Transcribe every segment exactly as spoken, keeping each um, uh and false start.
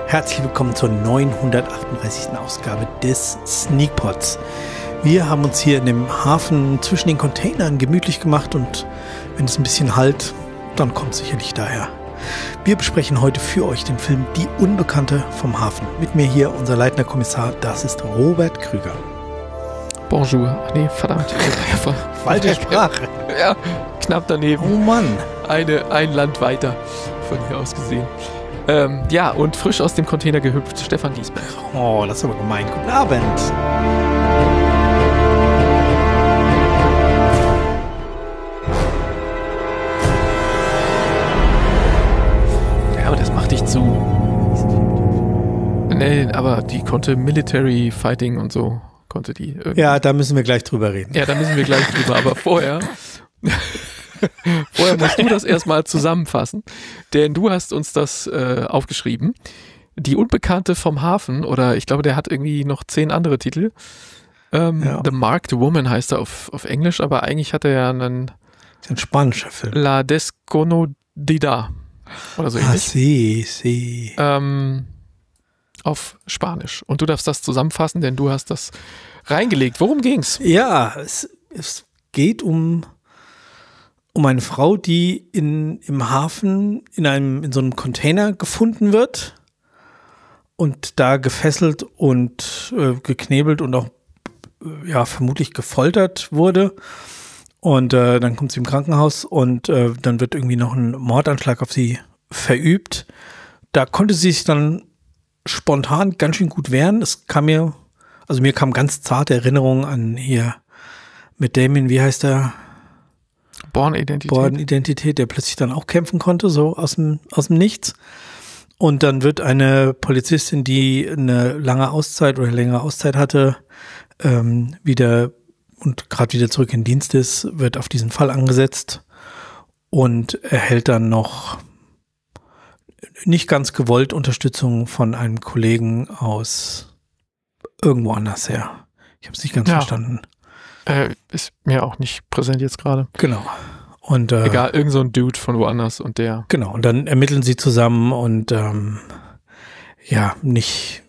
Herzlich willkommen zur neunhundertachtunddreißigsten Ausgabe des Sneakpods. Wir haben uns hier in dem Hafen zwischen den Containern gemütlich gemacht und wenn es ein bisschen halt, dann kommt es sicherlich daher. Wir besprechen heute für euch den Film Die Unbekannte vom Hafen. Mit mir hier unser leitender Kommissar, das ist Robert Krüger. Bonjour. Nee, verdammt. Falsche Sprache. Ja, knapp daneben. Oh Mann. Eine, ein Land weiter von hier aus gesehen. Ähm, ja, und frisch aus dem Container gehüpft, Stefan Giesberg. Oh, das ist aber gemein. Guten Abend. Ja, aber das macht dich zu. Nee, aber die konnte Military Fighting und so, konnte die irgendwie. Ja, da müssen wir gleich drüber reden. Ja, da müssen wir gleich drüber, aber vorher... Vorher musst du das erstmal zusammenfassen, denn du hast uns das äh, aufgeschrieben. Die Unbekannte vom Hafen, oder ich glaube, der hat irgendwie noch zehn andere Titel. Ähm, ja. The Marked Woman heißt er auf, auf Englisch, aber eigentlich hat er ja einen... Das ist ein spanischer Film. La Desconocida oder so ähnlich. Ah, si, si. Ähm, auf Spanisch. Und du darfst das zusammenfassen, denn du hast das reingelegt. Worum ging's? Ja, es, es geht um... um eine Frau, die in, im Hafen in einem, in so einem Container gefunden wird und da gefesselt und äh, geknebelt und auch äh, ja vermutlich gefoltert wurde. Und äh, dann kommt sie im Krankenhaus und äh, dann wird irgendwie noch ein Mordanschlag auf sie verübt. Da konnte sie sich dann spontan ganz schön gut wehren. Es kam mir, also mir kam ganz zarte Erinnerungen an hier mit Damien, wie heißt er? Born-Identität. Born-Identität, der plötzlich dann auch kämpfen konnte, so aus dem, aus dem Nichts. Und dann wird eine Polizistin, die eine lange Auszeit oder längere Auszeit hatte, ähm, wieder und gerade wieder zurück in Dienst ist, wird auf diesen Fall angesetzt und erhält dann noch nicht ganz gewollt Unterstützung von einem Kollegen aus irgendwo anders her. Ich habe es nicht ganz Ja. verstanden. Äh, ist mir auch nicht präsent jetzt gerade. Genau. Und, äh, Egal, irgend so ein Dude von woanders und der. Genau, und dann ermitteln sie zusammen und ähm, ja, nicht,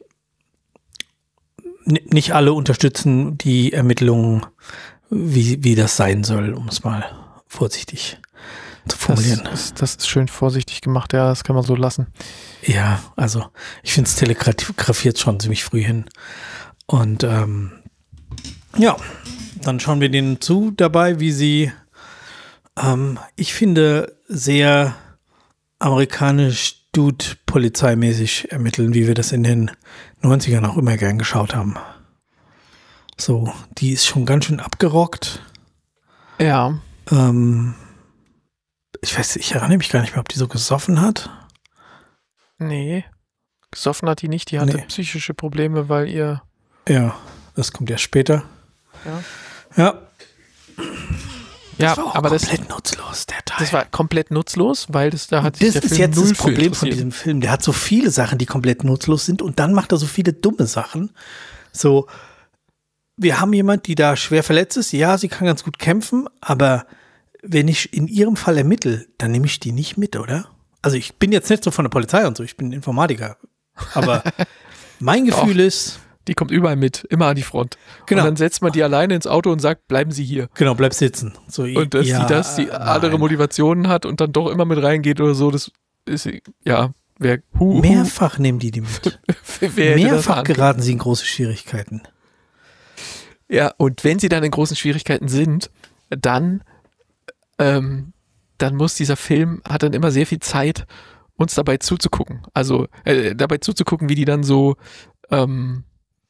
n- nicht alle unterstützen die Ermittlungen, wie, wie das sein soll, um es mal vorsichtig zu formulieren. Das ist, das ist schön vorsichtig gemacht, ja, das kann man so lassen. Ja, also ich finde es telegrafiert schon ziemlich früh hin. Und ähm, ja, dann schauen wir denen zu dabei, wie sie, ähm, ich finde, sehr amerikanisch Dude-polizeimäßig ermitteln, wie wir das in den neunzigern auch immer gern geschaut haben. So, die ist schon ganz schön abgerockt. Ja. Ähm, ich weiß, ich erinnere mich gar nicht mehr, ob die so gesoffen hat. Nee. Gesoffen hat die nicht, die hatte Nee. psychische Probleme, weil ihr. Ja, das kommt ja später. Ja. Ja. Ja, Das war auch aber das, komplett nutzlos, der Teil. das war komplett nutzlos, weil das da hat sich Das der ist Film jetzt null das für Problem von interessiert. diesem Film. Der hat so viele Sachen, die komplett nutzlos sind und dann macht er so viele dumme Sachen. So, wir haben jemand, die da schwer verletzt ist. Ja, sie kann ganz gut kämpfen, aber wenn ich in ihrem Fall ermittle, dann nehme ich die nicht mit, oder? Also ich bin jetzt nicht so von der Polizei und so, ich bin Informatiker. Aber mein Gefühl Doch. ist, Die kommt überall mit, immer an die Front. Genau. Und dann setzt man die alleine ins Auto und sagt, bleiben Sie hier. genau, bleib sitzen. So, Und dass ja, die das, die andere nein. Motivationen hat und dann doch immer mit reingeht oder so, das ist, ja, wer, hu, Mehrfach nehmen die die mit. hu, wer hätte das Mehrfach ahnen geraten sie in große Schwierigkeiten. können? Ja, und wenn sie dann in großen Schwierigkeiten sind, dann, ähm, dann muss dieser Film, hat dann immer sehr viel Zeit, uns dabei zuzugucken. Also, äh, dabei zuzugucken, wie die dann so, ähm,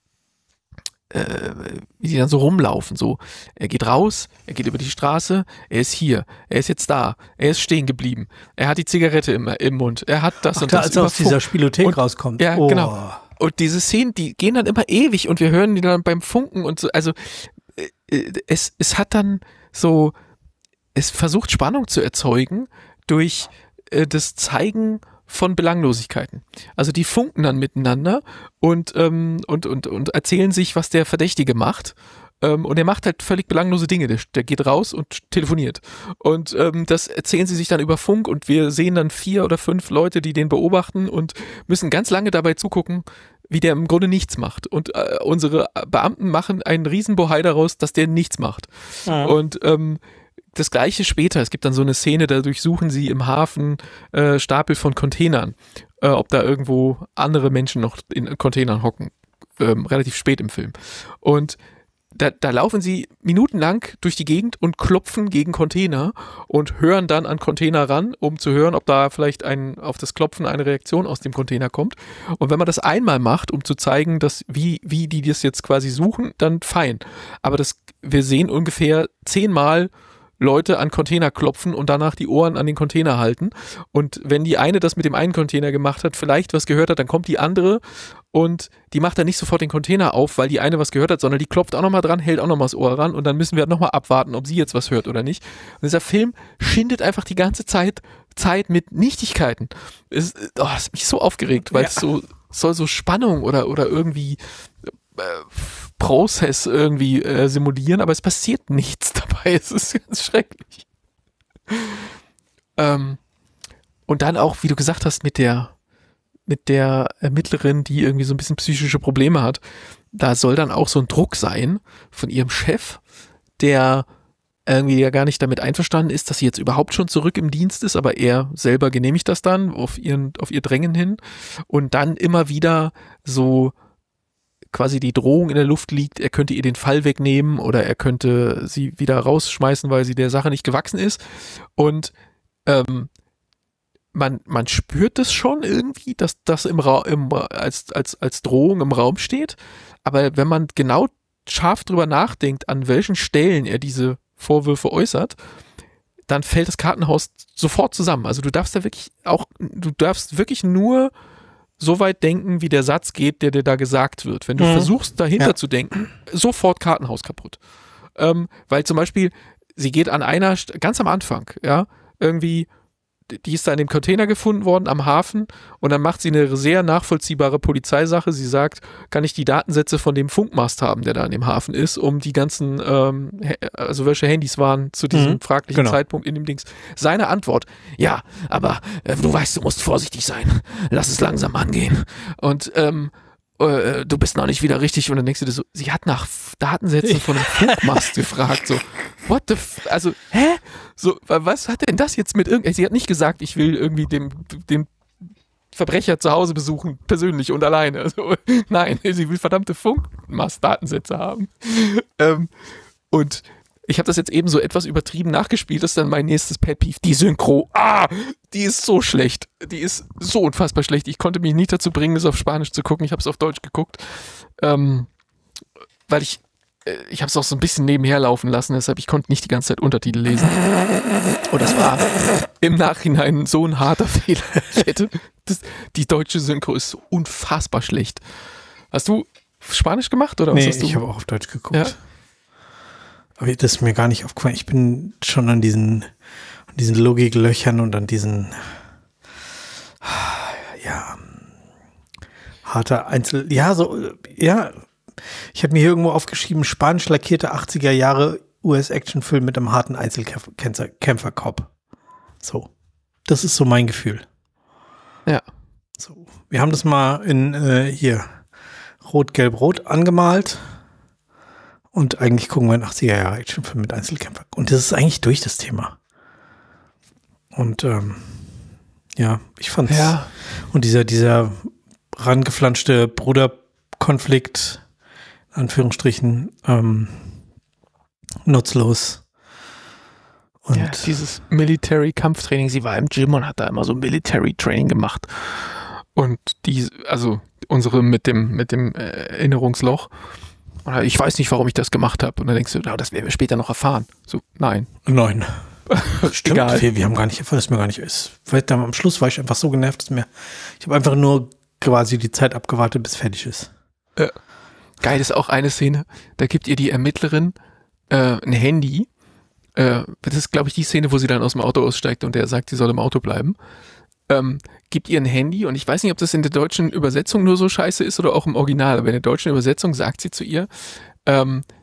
äh, wie die dann so rumlaufen, so, er geht raus, er geht über die Straße, er ist hier, er ist jetzt da, er ist stehen geblieben, er hat die Zigarette im, im Mund, er hat das Ach, und da, das als er aus dieser überfunkt. Spielothek Und- rauskommt. Ja, Oh. genau. Und diese Szenen, die gehen dann immer ewig und wir hören die dann beim Funken und so, also äh, es, es hat dann so, es versucht Spannung zu erzeugen durch äh, das Zeigen von Belanglosigkeiten. Also die funken dann miteinander und, ähm, und, und, und erzählen sich, was der Verdächtige macht. Ähm, und er macht halt völlig belanglose Dinge. Der, der geht raus und telefoniert. Und ähm, das erzählen sie sich dann über Funk und wir sehen dann vier oder fünf Leute, die den beobachten und müssen ganz lange dabei zugucken, wie der im Grunde nichts macht. Und äh, unsere Beamten machen einen Riesenbohai daraus, dass der nichts macht. Ja. Und ähm, das Gleiche später. Es gibt dann so eine Szene, da durchsuchen sie im Hafen äh, Stapel von Containern, äh, ob da irgendwo andere Menschen noch in Containern hocken. Ähm, relativ spät im Film. Und Da, da laufen sie minutenlang durch die Gegend und klopfen gegen Container und hören dann an Container ran, um zu hören, ob da vielleicht ein, auf das Klopfen eine Reaktion aus dem Container kommt. Und wenn man das einmal macht, um zu zeigen, dass wie, wie die das jetzt quasi suchen, dann fein. Aber das, wir sehen ungefähr zehnmal Leute an Container klopfen und danach die Ohren an den Container halten. Und wenn die eine das mit dem einen Container gemacht hat, vielleicht was gehört hat, dann kommt die andere und die macht dann nicht sofort den Container auf, weil die eine was gehört hat, sondern die klopft auch nochmal dran, hält auch nochmal das Ohr ran und dann müssen wir nochmal abwarten, ob sie jetzt was hört oder nicht. Und dieser Film schindet einfach die ganze Zeit Zeit mit Nichtigkeiten. Es, oh, das hat mich so aufgeregt, weil ja. es so soll so Spannung oder, oder irgendwie äh, Prozess irgendwie äh, simulieren, aber es passiert nichts dabei. Es ist ganz schrecklich. Ähm, und dann auch, wie du gesagt hast, mit der mit der Ermittlerin, die irgendwie so ein bisschen psychische Probleme hat, da soll dann auch so ein Druck sein von ihrem Chef, der irgendwie ja gar nicht damit einverstanden ist, dass sie jetzt überhaupt schon zurück im Dienst ist, aber er selber genehmigt das dann auf ihren, auf ihr Drängen hin und dann immer wieder so quasi die Drohung in der Luft liegt, er könnte ihr den Fall wegnehmen oder er könnte sie wieder rausschmeißen, weil sie der Sache nicht gewachsen ist und ähm, man, man spürt es schon irgendwie, dass das im Ra- im, als, als, als Drohung im Raum steht, aber wenn man genau scharf drüber nachdenkt, an welchen Stellen er diese Vorwürfe äußert, dann fällt das Kartenhaus sofort zusammen. Also du darfst da wirklich auch, du darfst wirklich nur so weit denken, wie der Satz geht, der dir da gesagt wird. Wenn du mhm. versuchst, dahinter ja. zu denken, sofort Kartenhaus kaputt. Ähm, weil zum Beispiel, sie geht an einer, ganz am Anfang, ja, irgendwie, die ist da in dem Container gefunden worden am Hafen und dann macht sie eine sehr nachvollziehbare Polizeisache. Sie sagt, kann ich die Datensätze von dem Funkmast haben, der da in dem Hafen ist, um die ganzen, ähm, also welche Handys waren zu diesem mhm, fraglichen genau. Zeitpunkt in dem Dings. Seine Antwort, ja, aber äh, du weißt, du musst vorsichtig sein. Lass es langsam angehen. Und ähm, äh, du bist noch nicht wieder richtig. Und dann denkst du dir so, sie hat nach Datensätzen von einem Funkmast gefragt, so, what the f- also, hä? So, was hat denn das jetzt mit irgend, sie hat nicht gesagt, ich will irgendwie den, den Verbrecher zu Hause besuchen, persönlich und alleine. Also, nein, sie will verdammte Funkmast-Datensätze haben. ähm, und ich habe das jetzt eben so etwas übertrieben nachgespielt, das ist dann mein nächstes Pet Peeve. Die Synchro, ah, die ist so schlecht. Die ist so unfassbar schlecht. Ich konnte mich nicht dazu bringen, es auf Spanisch zu gucken. Ich habe es auf Deutsch geguckt, ähm, weil ich Ich habe es auch so ein bisschen nebenher laufen lassen, deshalb ich konnte nicht die ganze Zeit Untertitel lesen. Und das war im Nachhinein so ein harter Fehler. Ich hätte, das, die deutsche Synchro ist so unfassbar schlecht. Hast du Spanisch gemacht oder was nee, hast du? Ich habe auch auf Deutsch geguckt. Ja? Aber das ist mir gar nicht aufgefallen. Ich bin schon an diesen, an diesen Logiklöchern und an diesen ja harter Einzel, ja so ja. Ich habe mir hier irgendwo aufgeschrieben, spanisch lackierte achtziger Jahre U S-Actionfilm mit einem harten Einzelkämpferkopf. So, das ist so mein Gefühl. Ja. So, wir haben das mal in äh, hier Rot-Gelb-Rot angemalt und eigentlich gucken wir einen achtziger Jahre Actionfilm mit Einzelkämpfer. Und das ist eigentlich durch das Thema. Und ähm, ja, ich fand's. Ja. Und dieser, dieser rangeflanschte Bruderkonflikt, Anführungsstrichen, ähm, nutzlos. Und ja, dieses Military-Kampftraining, sie war im Gym und hat da immer so Military-Training gemacht. Und die, also unsere mit dem, mit dem Erinnerungsloch, ich weiß nicht, warum ich das gemacht habe. Und dann denkst du, das werden wir später noch erfahren. So, nein. Nein. Stimmt, Egal. Wir, wir haben gar nicht erfahren, dass mir gar nicht ist. Weil dann am Schluss war ich einfach so genervt, dass mir, ich habe einfach nur quasi die Zeit abgewartet, bis fertig ist. Ja. Geil ist auch eine Szene, da gibt ihr die Ermittlerin äh, ein Handy. Äh, das ist, glaube ich, die Szene, wo sie dann aus dem Auto aussteigt und der sagt, sie soll im Auto bleiben. Ähm, gibt ihr ein Handy und ich weiß nicht, ob das in der deutschen Übersetzung nur so scheiße ist oder auch im Original, aber in der deutschen Übersetzung sagt sie zu ihr, ähm,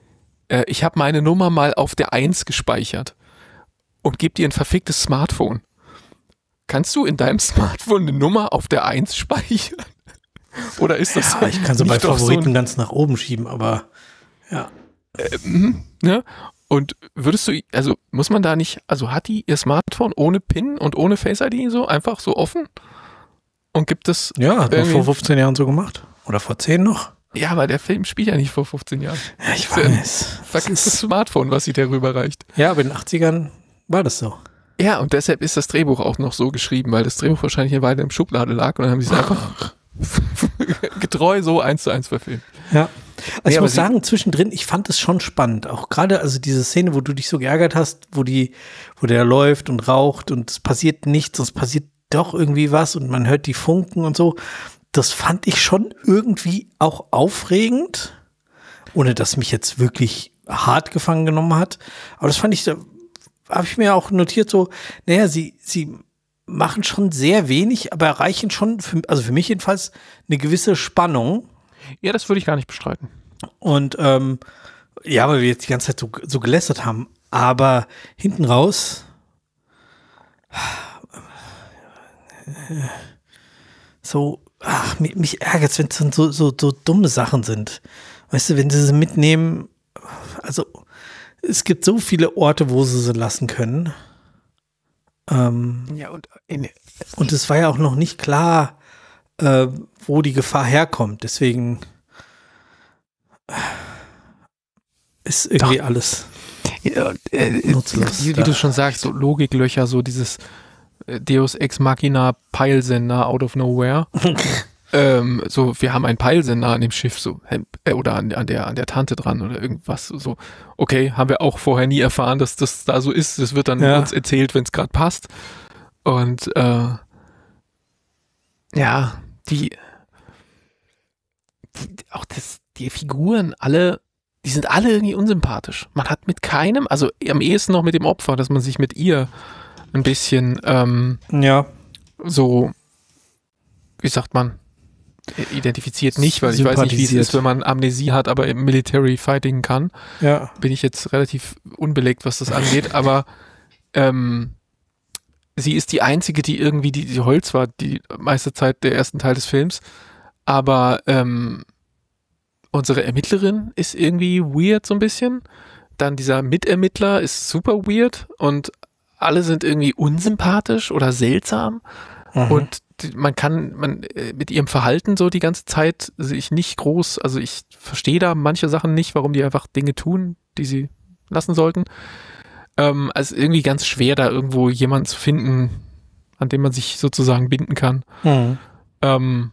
äh, ich habe meine Nummer mal auf der eins gespeichert und gebe dir ein verficktes Smartphone. Kannst du in deinem Smartphone eine Nummer auf der eins speichern? Oder ist das ja, ich kann so bei Favoriten so ganz nach oben schieben, aber ja. Ähm, ne? Und würdest du, also muss man da nicht, also hat die ihr Smartphone ohne PIN und ohne Face I D so einfach so offen? Und gibt es ja, hat man vor fünfzehn Jahren so gemacht. Oder vor zehn noch. Ja, aber der Film spielt ja nicht vor fünfzehn Jahren. Ja, ich weiß. Das ist das Smartphone, was sie darüber reicht. Ja, aber in den achtzigern war das so. Ja, und deshalb ist das Drehbuch auch noch so geschrieben, weil das Drehbuch wahrscheinlich eine Weile im Schublade lag und dann haben sie es einfach getreu so eins zu eins verfilmt. Ja. Also nee, ich muss sagen, zwischendrin, ich fand es schon spannend. Auch gerade, also diese Szene, wo du dich so geärgert hast, wo die, wo der läuft und raucht und es passiert nichts, es passiert doch irgendwie was und man hört die Funken und so. Das fand ich schon irgendwie auch aufregend, ohne dass mich jetzt wirklich hart gefangen genommen hat. Aber das fand ich, da habe ich mir auch notiert so, naja, sie, sie machen schon sehr wenig, aber erreichen schon, für, also für mich jedenfalls, eine gewisse Spannung. Ja, das würde ich gar nicht bestreiten. Und ähm, ja, weil wir jetzt die ganze Zeit so, so gelästert haben, aber hinten raus so, ach, mich, mich ärgert es, wenn es so, so, so dumme Sachen sind. Weißt du, wenn sie sie mitnehmen, also es gibt so viele Orte, wo sie sie lassen können. Ähm, ja, und in, und es war ja auch noch nicht klar, äh, wo die Gefahr herkommt. Deswegen ist irgendwie doch alles ja, äh, nutzlos. Wie, wie du schon sagst, so Logiklöcher, so dieses Deus Ex Machina Peilsender out of nowhere. ähm, so, wir haben einen Peilsender an dem Schiff, so, äh, oder an, an der an der Tante dran oder irgendwas. So, okay, haben wir auch vorher nie erfahren, dass das da so ist. Das wird dann ja. uns erzählt, wenn es gerade passt. Und äh, ja, die, die auch das, die Figuren alle, die sind alle irgendwie unsympathisch. Man hat mit keinem, also am ehesten noch mit dem Opfer, dass man sich mit ihr ein bisschen ähm, ja. so, wie sagt man, identifiziert nicht, weil ich weiß nicht, wie es ist, wenn man Amnesie hat, aber im Military Fighting kann. Ja. Bin ich jetzt relativ unbelegt, was das angeht, aber ähm, sie ist die einzige, die irgendwie, die, die Holz war die meiste Zeit der ersten Teil des Films, aber ähm, unsere Ermittlerin ist irgendwie weird so ein bisschen. Dann dieser Mitermittler ist super weird und alle sind irgendwie unsympathisch oder seltsam. Mhm. Und man kann man mit ihrem Verhalten so die ganze Zeit sich nicht groß, also ich verstehe da manche Sachen nicht, warum die einfach Dinge tun, die sie lassen sollten. Ähm, also irgendwie ganz schwer, da irgendwo jemanden zu finden, an dem man sich sozusagen binden kann. Mhm. Ähm,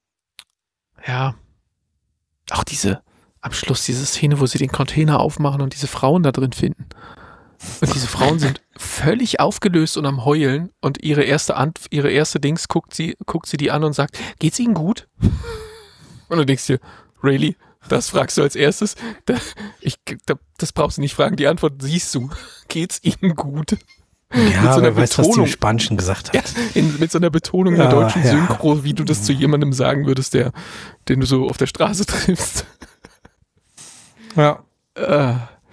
ja. Auch diese, am Schluss diese Szene, wo sie den Container aufmachen und diese Frauen da drin finden. Und diese Frauen sind völlig aufgelöst und am Heulen und ihre erste Ant- ihre erste Dings guckt sie, guckt sie die an und sagt, geht's ihnen gut? Und du denkst dir, really? Das fragst du als erstes? Da, ich, da, das brauchst du nicht fragen, die Antwort siehst du. Geht's ihnen gut? Ja, so wer weiß, was die im Spanischen gesagt hat. Ja, in, mit so einer Betonung ja, der deutschen ja. Synchro, wie du das zu jemandem sagen würdest, der, den du so auf der Straße triffst. Ja. Äh,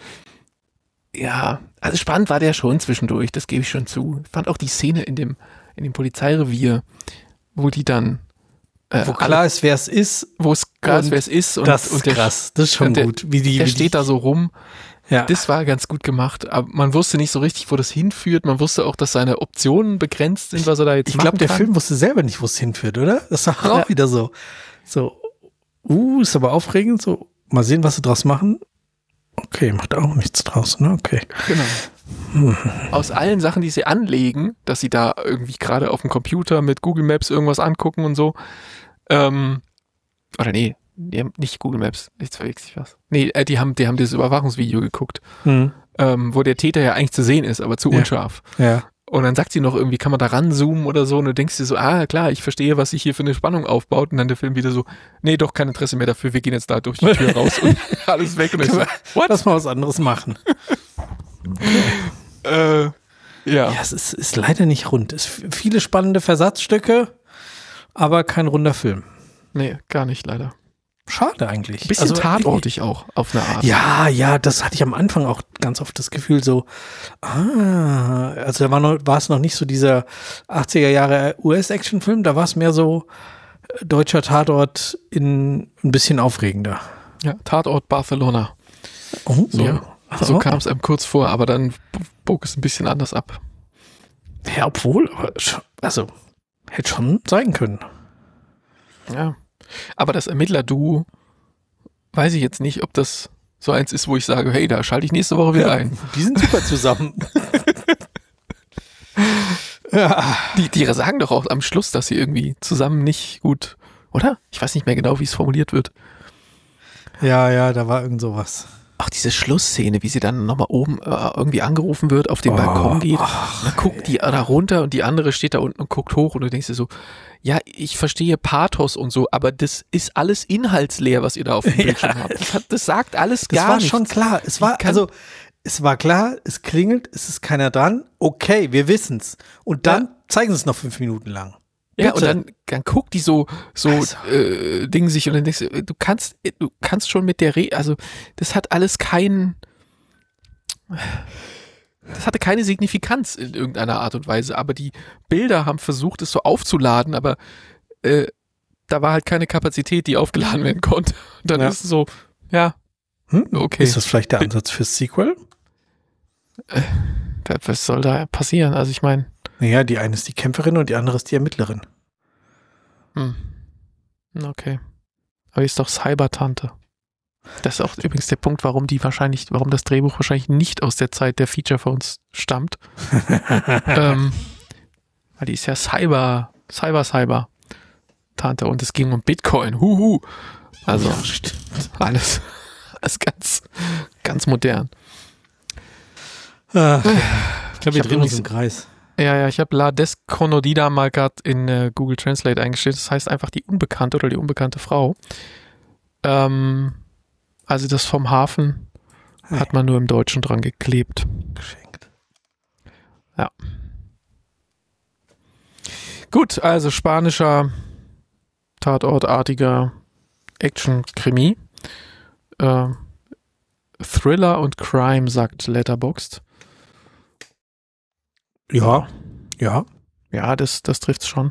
ja, also spannend war der schon zwischendurch, das gebe ich schon zu. Ich fand auch die Szene in dem, in dem Polizeirevier, wo die dann äh, wo klar alle, ist, wer es ist. Wo es klar ist, wer es ist. Und, das ist und der, krass, das ist schon der, gut. Wie die, der wie steht die, da so rum. Ja. Das war ganz gut gemacht, aber man wusste nicht so richtig, wo das hinführt. Man wusste auch, dass seine Optionen begrenzt sind, was er da jetzt ich machen glaub, kann. Ich glaube, der Film wusste selber nicht, wo es hinführt, oder? Das war auch ja. wieder so. So, uh, ist aber aufregend. So, mal sehen, was sie draus machen. Okay, macht auch nichts draus, ne? Okay. Genau. Hm. Aus allen Sachen, die sie anlegen, dass sie da irgendwie gerade auf dem Computer mit Google Maps irgendwas angucken und so. Ähm, oder nee. Die haben nicht Google Maps, jetzt verwechsel ich was. Nee, äh, die haben, die haben dieses Überwachungsvideo geguckt, mhm. ähm, wo der Täter ja eigentlich zu sehen ist, aber zu ja. unscharf. Ja. Und dann sagt sie noch irgendwie, kann man da ranzoomen oder so, und du denkst dir so, ah klar, ich verstehe, was sich hier für eine Spannung aufbaut, und dann der Film wieder so, nee, doch, kein Interesse mehr dafür, wir gehen jetzt da durch die Tür raus und alles weg. Und ich so, what? Lass mal was anderes machen. äh, ja. Ja, es ist, ist leider nicht rund. Es ist viele spannende Versatzstücke, aber kein runder Film. Nee, gar nicht, leider. schade eigentlich. Ein bisschen also, tatortig auch, auf eine Art. Ja, ja, das hatte ich am Anfang auch ganz oft das Gefühl so, ah, also da war, noch, war es noch nicht so dieser achtziger Jahre U S-Action-Film, da war es mehr so deutscher Tatort in ein bisschen aufregender. Ja, Tatort Barcelona. Oh, so ja. so Oh. kam es einem kurz vor, aber dann bog es ein bisschen anders ab. Ja, obwohl, aber sch- also hätte schon sein können. Ja. Aber das Ermittler-Duo, weiß ich jetzt nicht, ob das so eins ist, wo ich sage, hey, da schalte ich nächste Woche wieder ein. Die sind super zusammen. Ja. Die, die sagen doch auch am Schluss, dass sie irgendwie zusammen nicht gut, oder? Ich weiß nicht mehr genau, wie es formuliert wird. Ja, ja, da war irgend sowas. Auch diese Schlussszene, wie sie dann nochmal oben äh, irgendwie angerufen wird, auf den Oh, Balkon geht. ach, dann guckt die da runter und die andere steht da unten und guckt hoch und du denkst dir so, ja, ich verstehe Pathos und so, aber das ist alles inhaltsleer, was ihr da auf dem Bildschirm Ja. habt. Das, hat, das sagt alles Das gar war nichts. schon klar. Es Wie war, kann- also, es war klar, es klingelt, es ist keiner dran. Okay, wir wissen's. Und dann Ja. zeigen sie es noch fünf Minuten lang. Ja, Bitte. und dann, dann guckt die so, so Also. äh, Ding sich und dann denkst du, du kannst, du kannst schon mit der Re, also das hat alles keinen, das hatte keine Signifikanz in irgendeiner Art und Weise, aber die Bilder haben versucht, es so aufzuladen, aber äh, da war halt keine Kapazität, die aufgeladen werden konnte. Und dann Ja. ist es so, ja, Hm? okay. Ist das vielleicht der Ansatz fürs Sequel? was soll da passieren? Also ich meine, Naja, die eine ist die Kämpferin und die andere ist die Ermittlerin. hm, okay. Aber die ist doch Cyber-Tante. Das ist auch übrigens der Punkt, warum die wahrscheinlich, warum das Drehbuch wahrscheinlich nicht aus der Zeit der Feature Phones stammt. ähm, weil die ist ja Cyber, Cyber, Cyber Tante und es ging um Bitcoin. Huhu. Also Ja, stimmt. alles, alles ganz, ganz modern. Ach, ja. Ich glaube, wir hab drehen uns übrigens- im Kreis. Ja, ja, ich habe La Desconocida mal gerade in äh, Google Translate eingestellt. Das heißt einfach die Unbekannte oder die unbekannte Frau. Ähm, also das vom Hafen Hey. hat man nur im Deutschen dran geklebt. Geschenkt. Gut, also spanischer Tatortartiger Action-Krimi. Äh, Thriller und Crime, sagt Letterboxd. Ja, ja. Ja, das, das trifft's schon.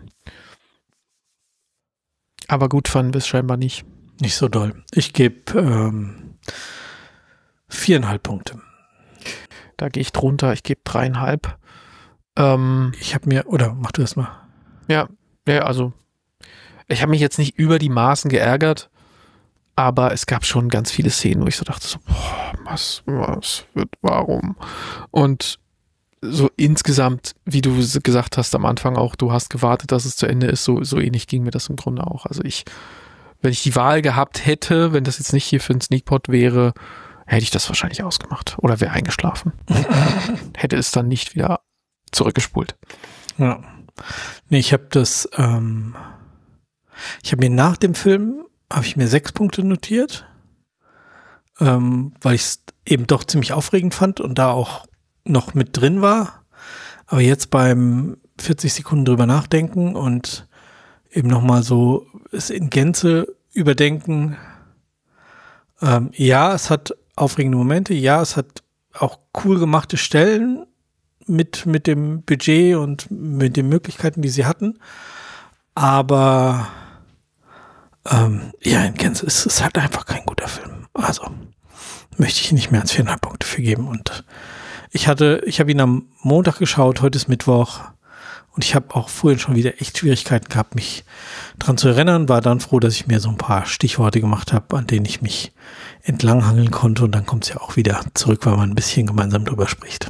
Aber gut fanden wir es scheinbar nicht. Nicht so doll. Ich gebe ähm, viereinhalb Punkte. Da gehe ich drunter, ich gebe dreieinhalb. Ähm, Ich habe mir, oder mach du das mal. ja, ja, also ich habe mich jetzt nicht über die Maßen geärgert, aber es gab schon ganz viele Szenen, wo ich so dachte, so, boah, was, was wird, warum? Und so insgesamt, wie du s- gesagt hast am Anfang auch, du hast gewartet, dass es zu Ende ist, so, so ähnlich ging mir das im Grunde auch. Also ich, wenn ich die Wahl gehabt hätte, wenn das jetzt nicht hier für einen Sneakpot wäre, hätte ich das wahrscheinlich ausgemacht oder wäre eingeschlafen. Hätte es dann nicht wieder zurückgespult. Ja. Nee, ich habe das, ähm, ich habe mir nach dem Film, habe ich mir sechs Punkte notiert, ähm, weil ich es eben doch ziemlich aufregend fand und da auch noch mit drin war. Aber jetzt beim vierzig Sekunden drüber nachdenken und eben nochmal so es in Gänze überdenken, ähm, ja, es hat aufregende Momente, ja, es hat auch cool gemachte Stellen, mit, mit dem Budget und mit den Möglichkeiten, die sie hatten. Aber ähm, ja, in Gänze ist es halt einfach kein guter Film. Also möchte ich nicht mehr als viereinhalb Punkte für geben. Und ich hatte, ich habe ihn am Montag geschaut, heute ist Mittwoch. Und ich habe auch vorhin schon wieder echt Schwierigkeiten gehabt, mich dran zu erinnern. War dann froh, dass ich mir so ein paar Stichworte gemacht habe, an denen ich mich entlanghangeln konnte. Und dann kommt es ja auch wieder zurück, weil man ein bisschen gemeinsam drüber spricht.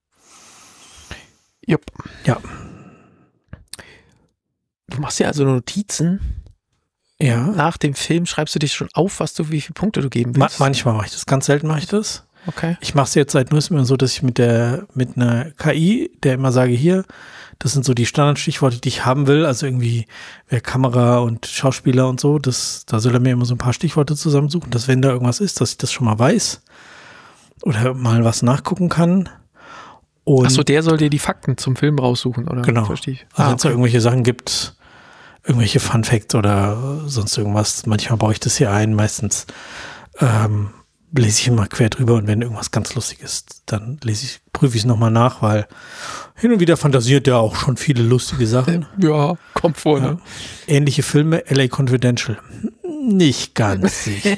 Jupp. Ja. Du machst ja also Notizen. Ja. Nach dem Film schreibst du dich schon auf, was du, wie viele Punkte du geben Ma willst. manchmal mache ich das, ganz selten mache ich das. Okay. Ich mache es jetzt seit neuestem so, dass ich mit der mit einer K I, der immer sage, hier, das sind so die Standardstichworte, die ich haben will, also irgendwie wer Kamera und Schauspieler und so, das, da soll er mir immer so ein paar Stichworte zusammensuchen, dass wenn da irgendwas ist, dass ich das schon mal weiß oder mal was nachgucken kann. Und Achso, der soll dir die Fakten zum Film raussuchen, oder? genau. Verstehe ich. Also Ah, wenn es da okay. irgendwelche Sachen gibt, irgendwelche Fun Facts oder sonst irgendwas. Manchmal baue ich das hier ein, meistens ähm, lese ich immer quer drüber und wenn irgendwas ganz lustig ist, dann lese ich, prüfe ich es nochmal nach, weil hin und wieder fantasiert er auch schon viele lustige Sachen. Ja, kommt vor, ja. Ne? Ähnliche Filme, L A Confidential. Nicht ganz sicher.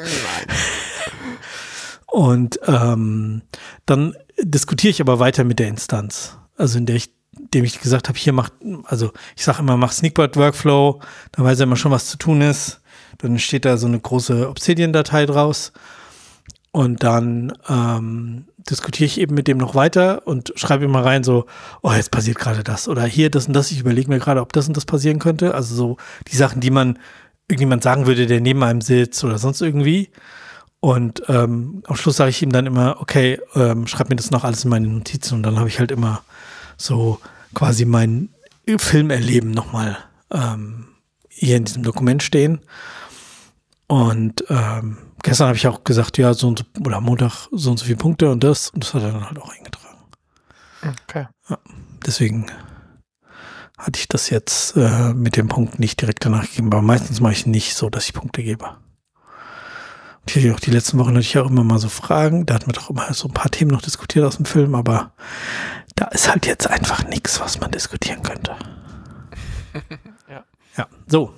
Und ähm, dann diskutiere ich aber weiter mit der Instanz. Also in der ich, dem ich gesagt habe, hier macht, also ich sage immer, mach Sneakbird Workflow, da weiß er immer schon, was zu tun ist. Dann steht da so eine große Obsidian-Datei draus. Und dann ähm, diskutiere ich eben mit dem noch weiter und schreibe immer rein so, oh, jetzt passiert gerade das. Oder hier das und das. Ich überlege mir gerade, ob das und das passieren könnte. Also so die Sachen, die man irgendjemand sagen würde, der neben einem sitzt oder sonst irgendwie. Und ähm, am Schluss sage ich ihm dann immer, okay, ähm, schreib mir das noch alles in meine Notizen. Und dann habe ich halt immer so quasi mein Filmerleben nochmal ähm, hier in diesem Dokument stehen. Und ähm, gestern habe ich auch gesagt, ja, so und so, oder am Montag so und so viele Punkte und das. Und das hat er dann halt auch eingetragen. Okay. Ja, deswegen hatte ich das jetzt äh, mit dem Punkt nicht direkt danach gegeben. Aber meistens mache ich nicht so, dass ich Punkte gebe. Und hier auch die letzten Wochen hatte ich auch immer mal so Fragen. Da hatten wir doch immer so ein paar Themen noch diskutiert aus dem Film. Aber da ist halt jetzt einfach nichts, was man diskutieren könnte. Ja. Ja, so.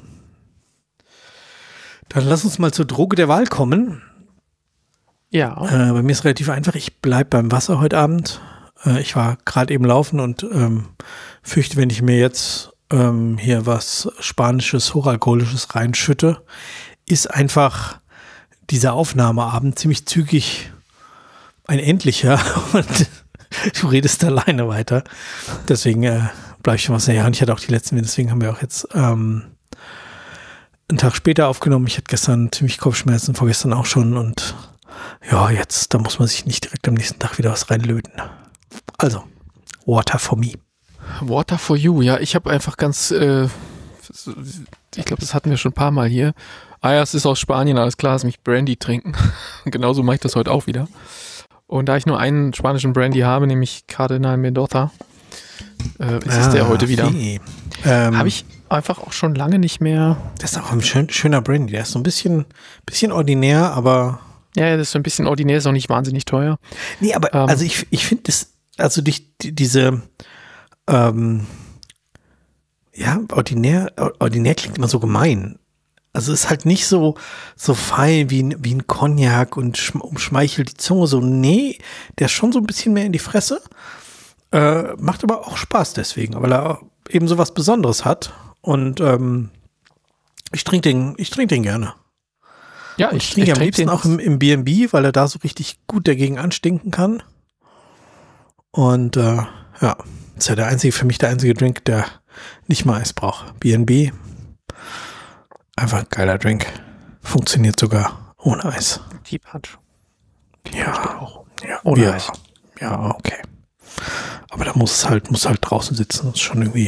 Dann lass uns mal zur Droge der Wahl kommen. Ja. Äh, bei mir ist relativ einfach. Ich bleibe beim Wasser heute Abend. Äh, ich war gerade eben laufen und ähm, fürchte, wenn ich mir jetzt ähm, hier was Spanisches, Hochalkoholisches reinschütte, ist einfach dieser Aufnahmeabend ziemlich zügig ein endlicher und du redest alleine weiter. Deswegen äh, bleibe ich schon was näher. Und ich hatte auch die letzten, deswegen haben wir auch jetzt ähm, einen Tag später aufgenommen. Ich hatte gestern ziemlich Kopfschmerzen, vorgestern auch schon und ja, jetzt, da muss man sich nicht direkt am nächsten Tag wieder was reinlöten. Also, Water for me. Water for you, ja, ich habe einfach ganz, äh, ich glaube, das hatten wir schon ein paar Mal hier. Ah ja, es ist aus Spanien, alles klar, lass mich Brandy trinken. Genauso mache ich das heute auch wieder. Und da ich nur einen spanischen Brandy habe, nämlich Cardenal Mendoza, äh, ist es ah, der heute wieder. Okay. Ähm, habe ich einfach auch schon lange nicht mehr. Das ist auch ein schön, schöner Brandy. Der ist so ein bisschen, bisschen ordinär, aber. Ja, das ist so ein bisschen ordinär, ist auch nicht wahnsinnig teuer. Nee, aber ähm, also ich, ich finde das, also die, die, diese, ähm, ja, ordinär, ordinär klingt immer so gemein. Also ist halt nicht so, so fein wie ein, wie ein Cognac und schm- umschmeichelt die Zunge so. Nee, der ist schon so ein bisschen mehr in die Fresse. Äh, macht aber auch Spaß deswegen, weil er eben so was Besonderes hat. Und ähm, ich trinke den, ich trinke den gerne. Ja, und ich, ich trinke ich am liebsten auch im, im B and B, weil er da so richtig gut dagegen anstinken kann. Und äh, ja, ist ja der einzige, für mich der einzige Drink, der nicht mal Eis braucht. B and B, einfach ein geiler Drink. Funktioniert sogar ohne Eis. Die Punch. Ja, auch. ja, Ohne ja, Eis. ja, okay. Aber da muss es halt, muss halt draußen sitzen. Das ist schon irgendwie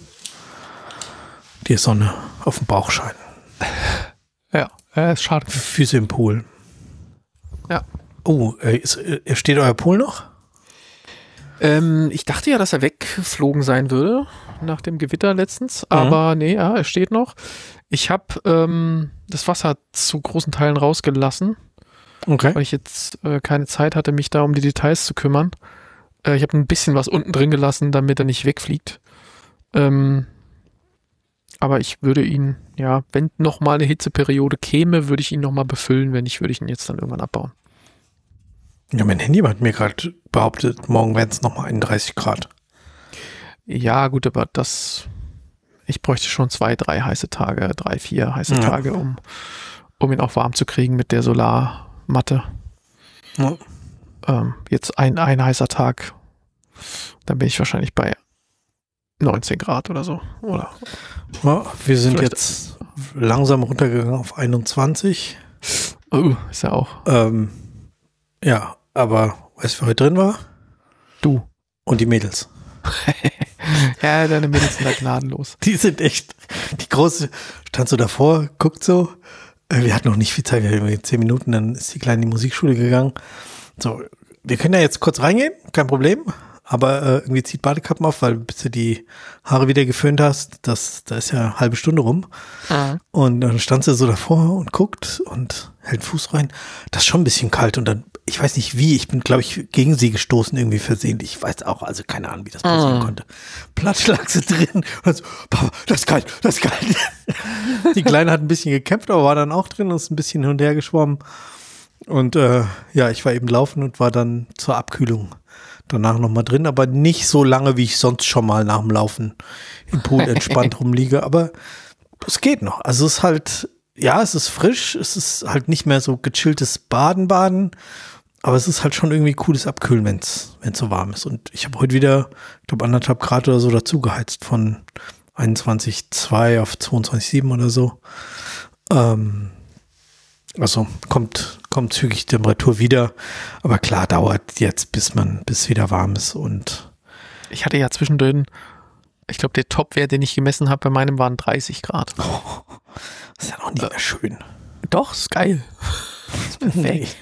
die Sonne auf dem Bauch scheinen. Ja, äh, ist schade. Füße im Pool. Ja. Oh, äh, ist, äh, steht euer Pool noch? Ähm, ich dachte ja, dass er weggeflogen sein würde nach dem Gewitter letztens, aber mhm. nee, ja, er steht noch. Ich habe ähm, das Wasser zu großen Teilen rausgelassen, okay. weil ich jetzt äh, keine Zeit hatte, mich da um die Details zu kümmern. Äh, ich habe ein bisschen was unten drin gelassen, damit er nicht wegfliegt. Ähm, aber ich würde ihn, ja, wenn noch mal eine Hitzeperiode käme, würde ich ihn noch mal befüllen. Wenn nicht, würde ich ihn jetzt dann irgendwann abbauen. Ja, mein Handy hat mir gerade behauptet, morgen wären es nochmal einunddreißig Grad. Ja, gut, aber das, ich bräuchte schon zwei, drei heiße Tage, drei, vier heiße ja. Tage, um, um ihn auch warm zu kriegen mit der Solarmatte. Ja. Ähm, jetzt ein, ein heißer Tag, dann bin ich wahrscheinlich bei neunzehn Grad oder so. Oder ja, wir sind jetzt langsam runtergegangen auf einundzwanzig. Oh, ist ja auch. Ähm, ja, aber weißt du, wer heute drin war? Du. Und die Mädels. Ja, deine Mädels sind da gnadenlos. Die sind echt, die große, stand so davor, guckt so, äh, wir hatten noch nicht viel Zeit, wir hatten zehn Minuten, dann ist die Kleine in die Musikschule gegangen. So, wir können ja jetzt kurz reingehen, kein Problem. aber äh, irgendwie zieht Badekappen auf, weil bis du die Haare wieder geföhnt hast, das, da ist ja eine halbe Stunde rum. Mhm. Und dann stand sie so davor und guckt und hält den Fuß rein. Das ist schon ein bisschen kalt und dann, ich weiß nicht wie, ich bin, glaube ich, gegen sie gestoßen, irgendwie versehentlich. Ich weiß auch, also keine Ahnung, wie das passieren mhm. konnte. Platsch lag sie drin und so, Papa, das ist kalt, das ist kalt. Die Kleine hat ein bisschen gekämpft, aber war dann auch drin und ist ein bisschen hin und her geschwommen. Und äh, ja, ich war eben laufen und war dann zur Abkühlung danach nochmal drin, aber nicht so lange, wie ich sonst schon mal nach dem Laufen im Pool entspannt rumliege. Aber es geht noch. Also es ist halt, ja, es ist frisch, es ist halt nicht mehr so gechilltes Baden-Baden, aber es ist halt schon irgendwie cooles Abkühlen, wenn es so warm ist. Und ich habe heute wieder, ich glaube, anderthalb Grad oder so dazu geheizt, von einundzwanzig Komma zwei auf zweiundzwanzig Komma sieben oder so. Ähm, also kommt, kommt zügig die Temperatur wieder. Aber klar, dauert jetzt, bis man, bis wieder warm ist. Und ich hatte ja zwischendrin, ich glaube, der Topwert, den ich gemessen habe, bei meinem waren dreißig Grad. Oh, das ist ja noch nicht mehr schön. Doch, ist geil. Das ist perfekt.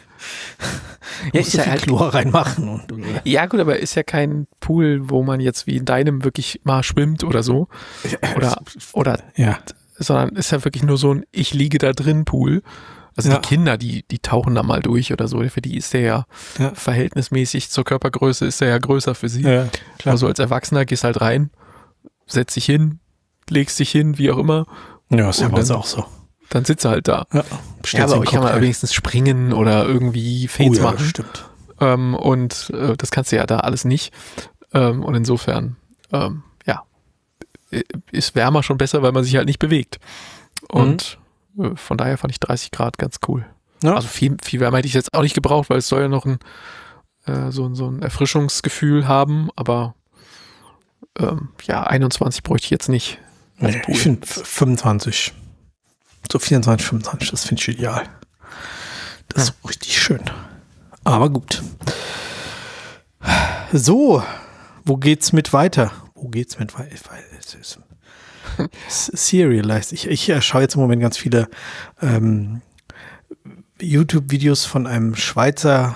Ja, ich ja halt Chlor reinmachen. Und, ja gut, aber ist ja kein Pool, wo man jetzt wie in deinem wirklich mal schwimmt oder so. Oder, oder ja. Sondern ist ja wirklich nur so ein Ich liege da drin Pool. Also ja. Die Kinder, die, die tauchen da mal durch oder so. Für die ist der ja, ja. verhältnismäßig zur Körpergröße ist der ja größer für sie. Ja, klar. Also als Erwachsener gehst halt rein, setzt dich hin, legst dich hin, wie auch immer. Ja, ist ja bei uns auch so. Dann sitzt er halt da. Ja, ja aber ich kann mal wenigstens springen oder irgendwie Fates oh, ja, machen. Stimmt. Ähm, und äh, das kannst du ja da alles nicht. Ähm, und insofern, ähm, ja, ist wärmer schon besser, weil man sich halt nicht bewegt. Und mhm. äh, von daher fand ich dreißig Grad ganz cool. Ja. Also viel, viel wärmer hätte ich jetzt auch nicht gebraucht, weil es soll ja noch ein äh, so, so ein Erfrischungsgefühl haben. Aber ähm, ja, einundzwanzig bräuchte ich jetzt nicht. Nee, ich finde fünfundzwanzig. So vierundzwanzig, fünfundzwanzig, das finde ich ideal. Das ist ja. richtig schön. Aber gut. So, wo geht's mit weiter? Wo geht's mit weiter? Serialized. Ich, ich schaue jetzt im Moment ganz viele ähm, YouTube-Videos von einem Schweizer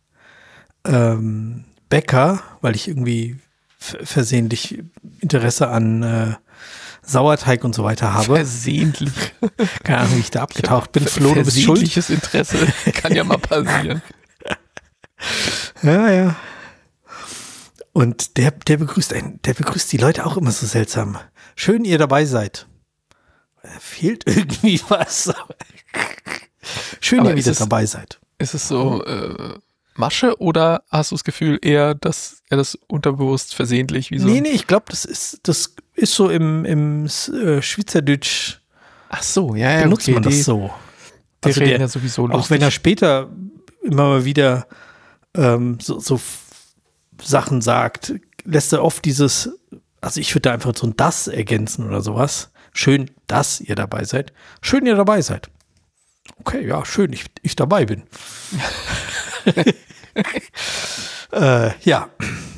ähm, Bäcker, weil ich irgendwie versehentlich Interesse an äh, Sauerteig und so weiter habe. Versehentlich. Keine Ahnung, wie ich da abgetaucht bin. Flo, du bist schuld. Versehentliches Interesse kann ja mal passieren. Ja, ja. Und der, der begrüßt einen, der begrüßt die Leute auch immer so seltsam. Schön, ihr dabei seid. Da fehlt irgendwie was. Schön, Aber ihr wieder es, dabei seid. Ist es so äh, Masche oder hast du das Gefühl eher, dass er das unterbewusst versehentlich wie so? Nee, nee, ich glaube, das ist, das ist so im, im äh, Schweizerdeutsch. Ach so, ja, ja, benutzt okay, man das die, so. Die also reden der, ja sowieso lustig. Auch wenn er später immer mal wieder ähm, so, so Sachen sagt, lässt er oft dieses, also ich würde da einfach so ein das ergänzen oder sowas. Schön, dass ihr dabei seid. Schön, ihr dabei seid. Okay, ja, schön, ich, ich dabei bin. äh, ja.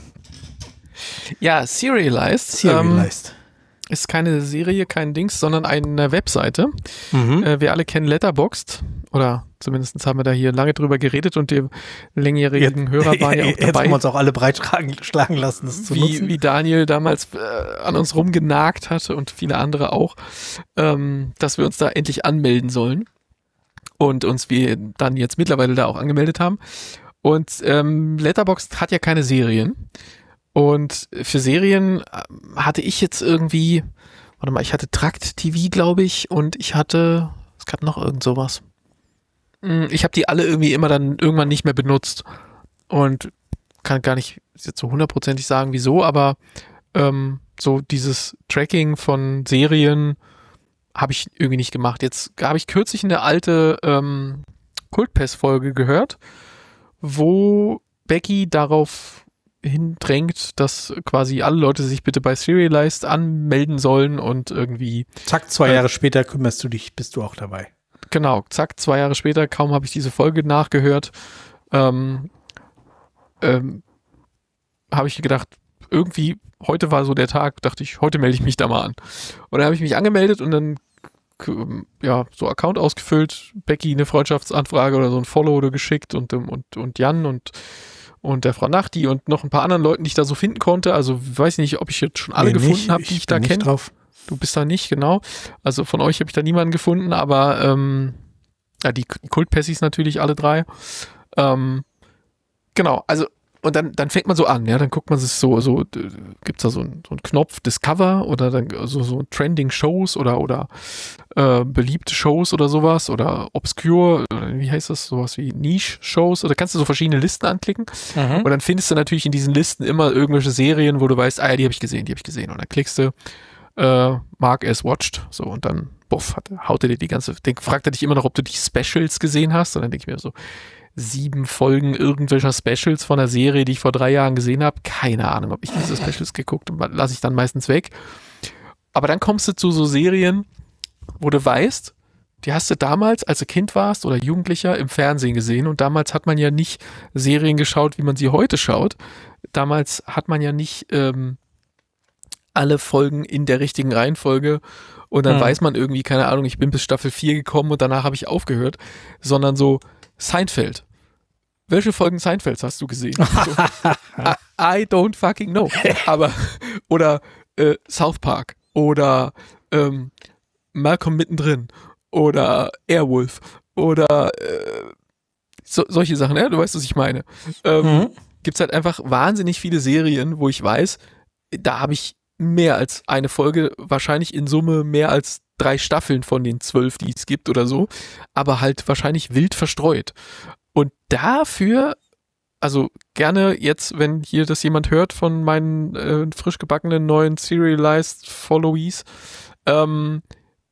Ja, Serialized. Serialized. Ähm, ist keine Serie, kein Dings, sondern eine Webseite. Mhm. Äh, wir alle kennen Letterboxd. Oder zumindest haben wir da hier lange drüber geredet und die langjährigen jetzt, Hörer waren ja auch dabei. Jetzt haben wir uns auch alle breit schlagen lassen, das zu wie, nutzen. Wie Daniel damals äh, an uns rumgenagt hatte und viele andere auch, ähm, dass wir uns da endlich anmelden sollen. Und uns wir dann jetzt mittlerweile da auch angemeldet haben. Und ähm, Letterboxd hat ja keine Serien. Und für Serien hatte ich jetzt irgendwie, warte mal, ich hatte Trakt T V, glaube ich, und ich hatte, es gab noch irgend sowas. Ich habe die alle irgendwie immer dann irgendwann nicht mehr benutzt und kann gar nicht jetzt so hundertprozentig sagen, wieso, aber ähm, so dieses Tracking von Serien habe ich irgendwie nicht gemacht. Jetzt habe ich kürzlich eine alte ähm, Kultpest-Folge gehört, wo Becky darauf hindrängt, dass quasi alle Leute sich bitte bei Serialized anmelden sollen und irgendwie zack, zwei äh, Jahre später kümmerst du dich, bist du auch dabei. Genau, zack, zwei Jahre später, kaum habe ich diese Folge nachgehört, ähm, ähm, habe ich gedacht, irgendwie, heute war so der Tag, dachte ich, heute melde ich mich da mal an. Und dann habe ich mich angemeldet und dann, ja, so Account ausgefüllt, Becky eine Freundschaftsanfrage oder so ein Follow geschickt und, und, und Jan und und der Frau Nachti und noch ein paar anderen Leuten, die ich da so finden konnte. Also weiß nicht, ob ich jetzt schon alle Nee, gefunden habe, die ich, ich da bin nicht kenne. drauf. Du bist da nicht, genau. Also von euch habe ich da niemanden gefunden, aber ähm, ja, die Kultpessis natürlich alle drei. Ähm, genau, also und dann, dann fängt man so an, ja, dann guckt man sich so, so, gibt's da so einen so einen Knopf Discover oder dann so, so Trending Shows oder, oder äh, beliebte Shows oder sowas oder Obscure, oder wie heißt das, sowas wie Niche-Shows oder kannst du so verschiedene Listen anklicken Mhm. und dann findest du natürlich in diesen Listen immer irgendwelche Serien, wo du weißt, ah ja, die habe ich gesehen, die habe ich gesehen und dann klickst du äh, Mark as watched, so und dann, buff, hat, haut er dir die ganze, den, fragt er dich immer noch, ob du die Specials gesehen hast und dann denke ich mir so, sieben Folgen irgendwelcher Specials von einer Serie, die ich vor drei Jahren gesehen habe. Keine Ahnung, ob ich diese Specials geguckt habe, lasse ich dann meistens weg. Aber dann kommst du zu so Serien, wo du weißt, die hast du damals, als du Kind warst oder Jugendlicher, im Fernsehen gesehen und damals hat man ja nicht Serien geschaut, wie man sie heute schaut. Damals hat man ja nicht ähm, alle Folgen in der richtigen Reihenfolge und dann Hm. weiß man irgendwie, keine Ahnung, ich bin bis Staffel vier gekommen und danach habe ich aufgehört, sondern so Seinfeld. Welche Folgen Seinfelds hast du gesehen? So, I, I don't fucking know. Aber, oder äh, South Park oder ähm, Malcolm mittendrin oder Airwolf oder äh, so, solche Sachen, ja, du weißt, was ich meine. Ähm, Mhm. Gibt's halt einfach wahnsinnig viele Serien, wo ich weiß, da habe ich mehr als eine Folge, wahrscheinlich in Summe mehr als drei Staffeln von den zwölf, die es gibt oder so, aber halt wahrscheinlich wild verstreut. Und dafür, also gerne jetzt, wenn hier das jemand hört von meinen äh, frisch gebackenen neuen Serialized Followees, ähm,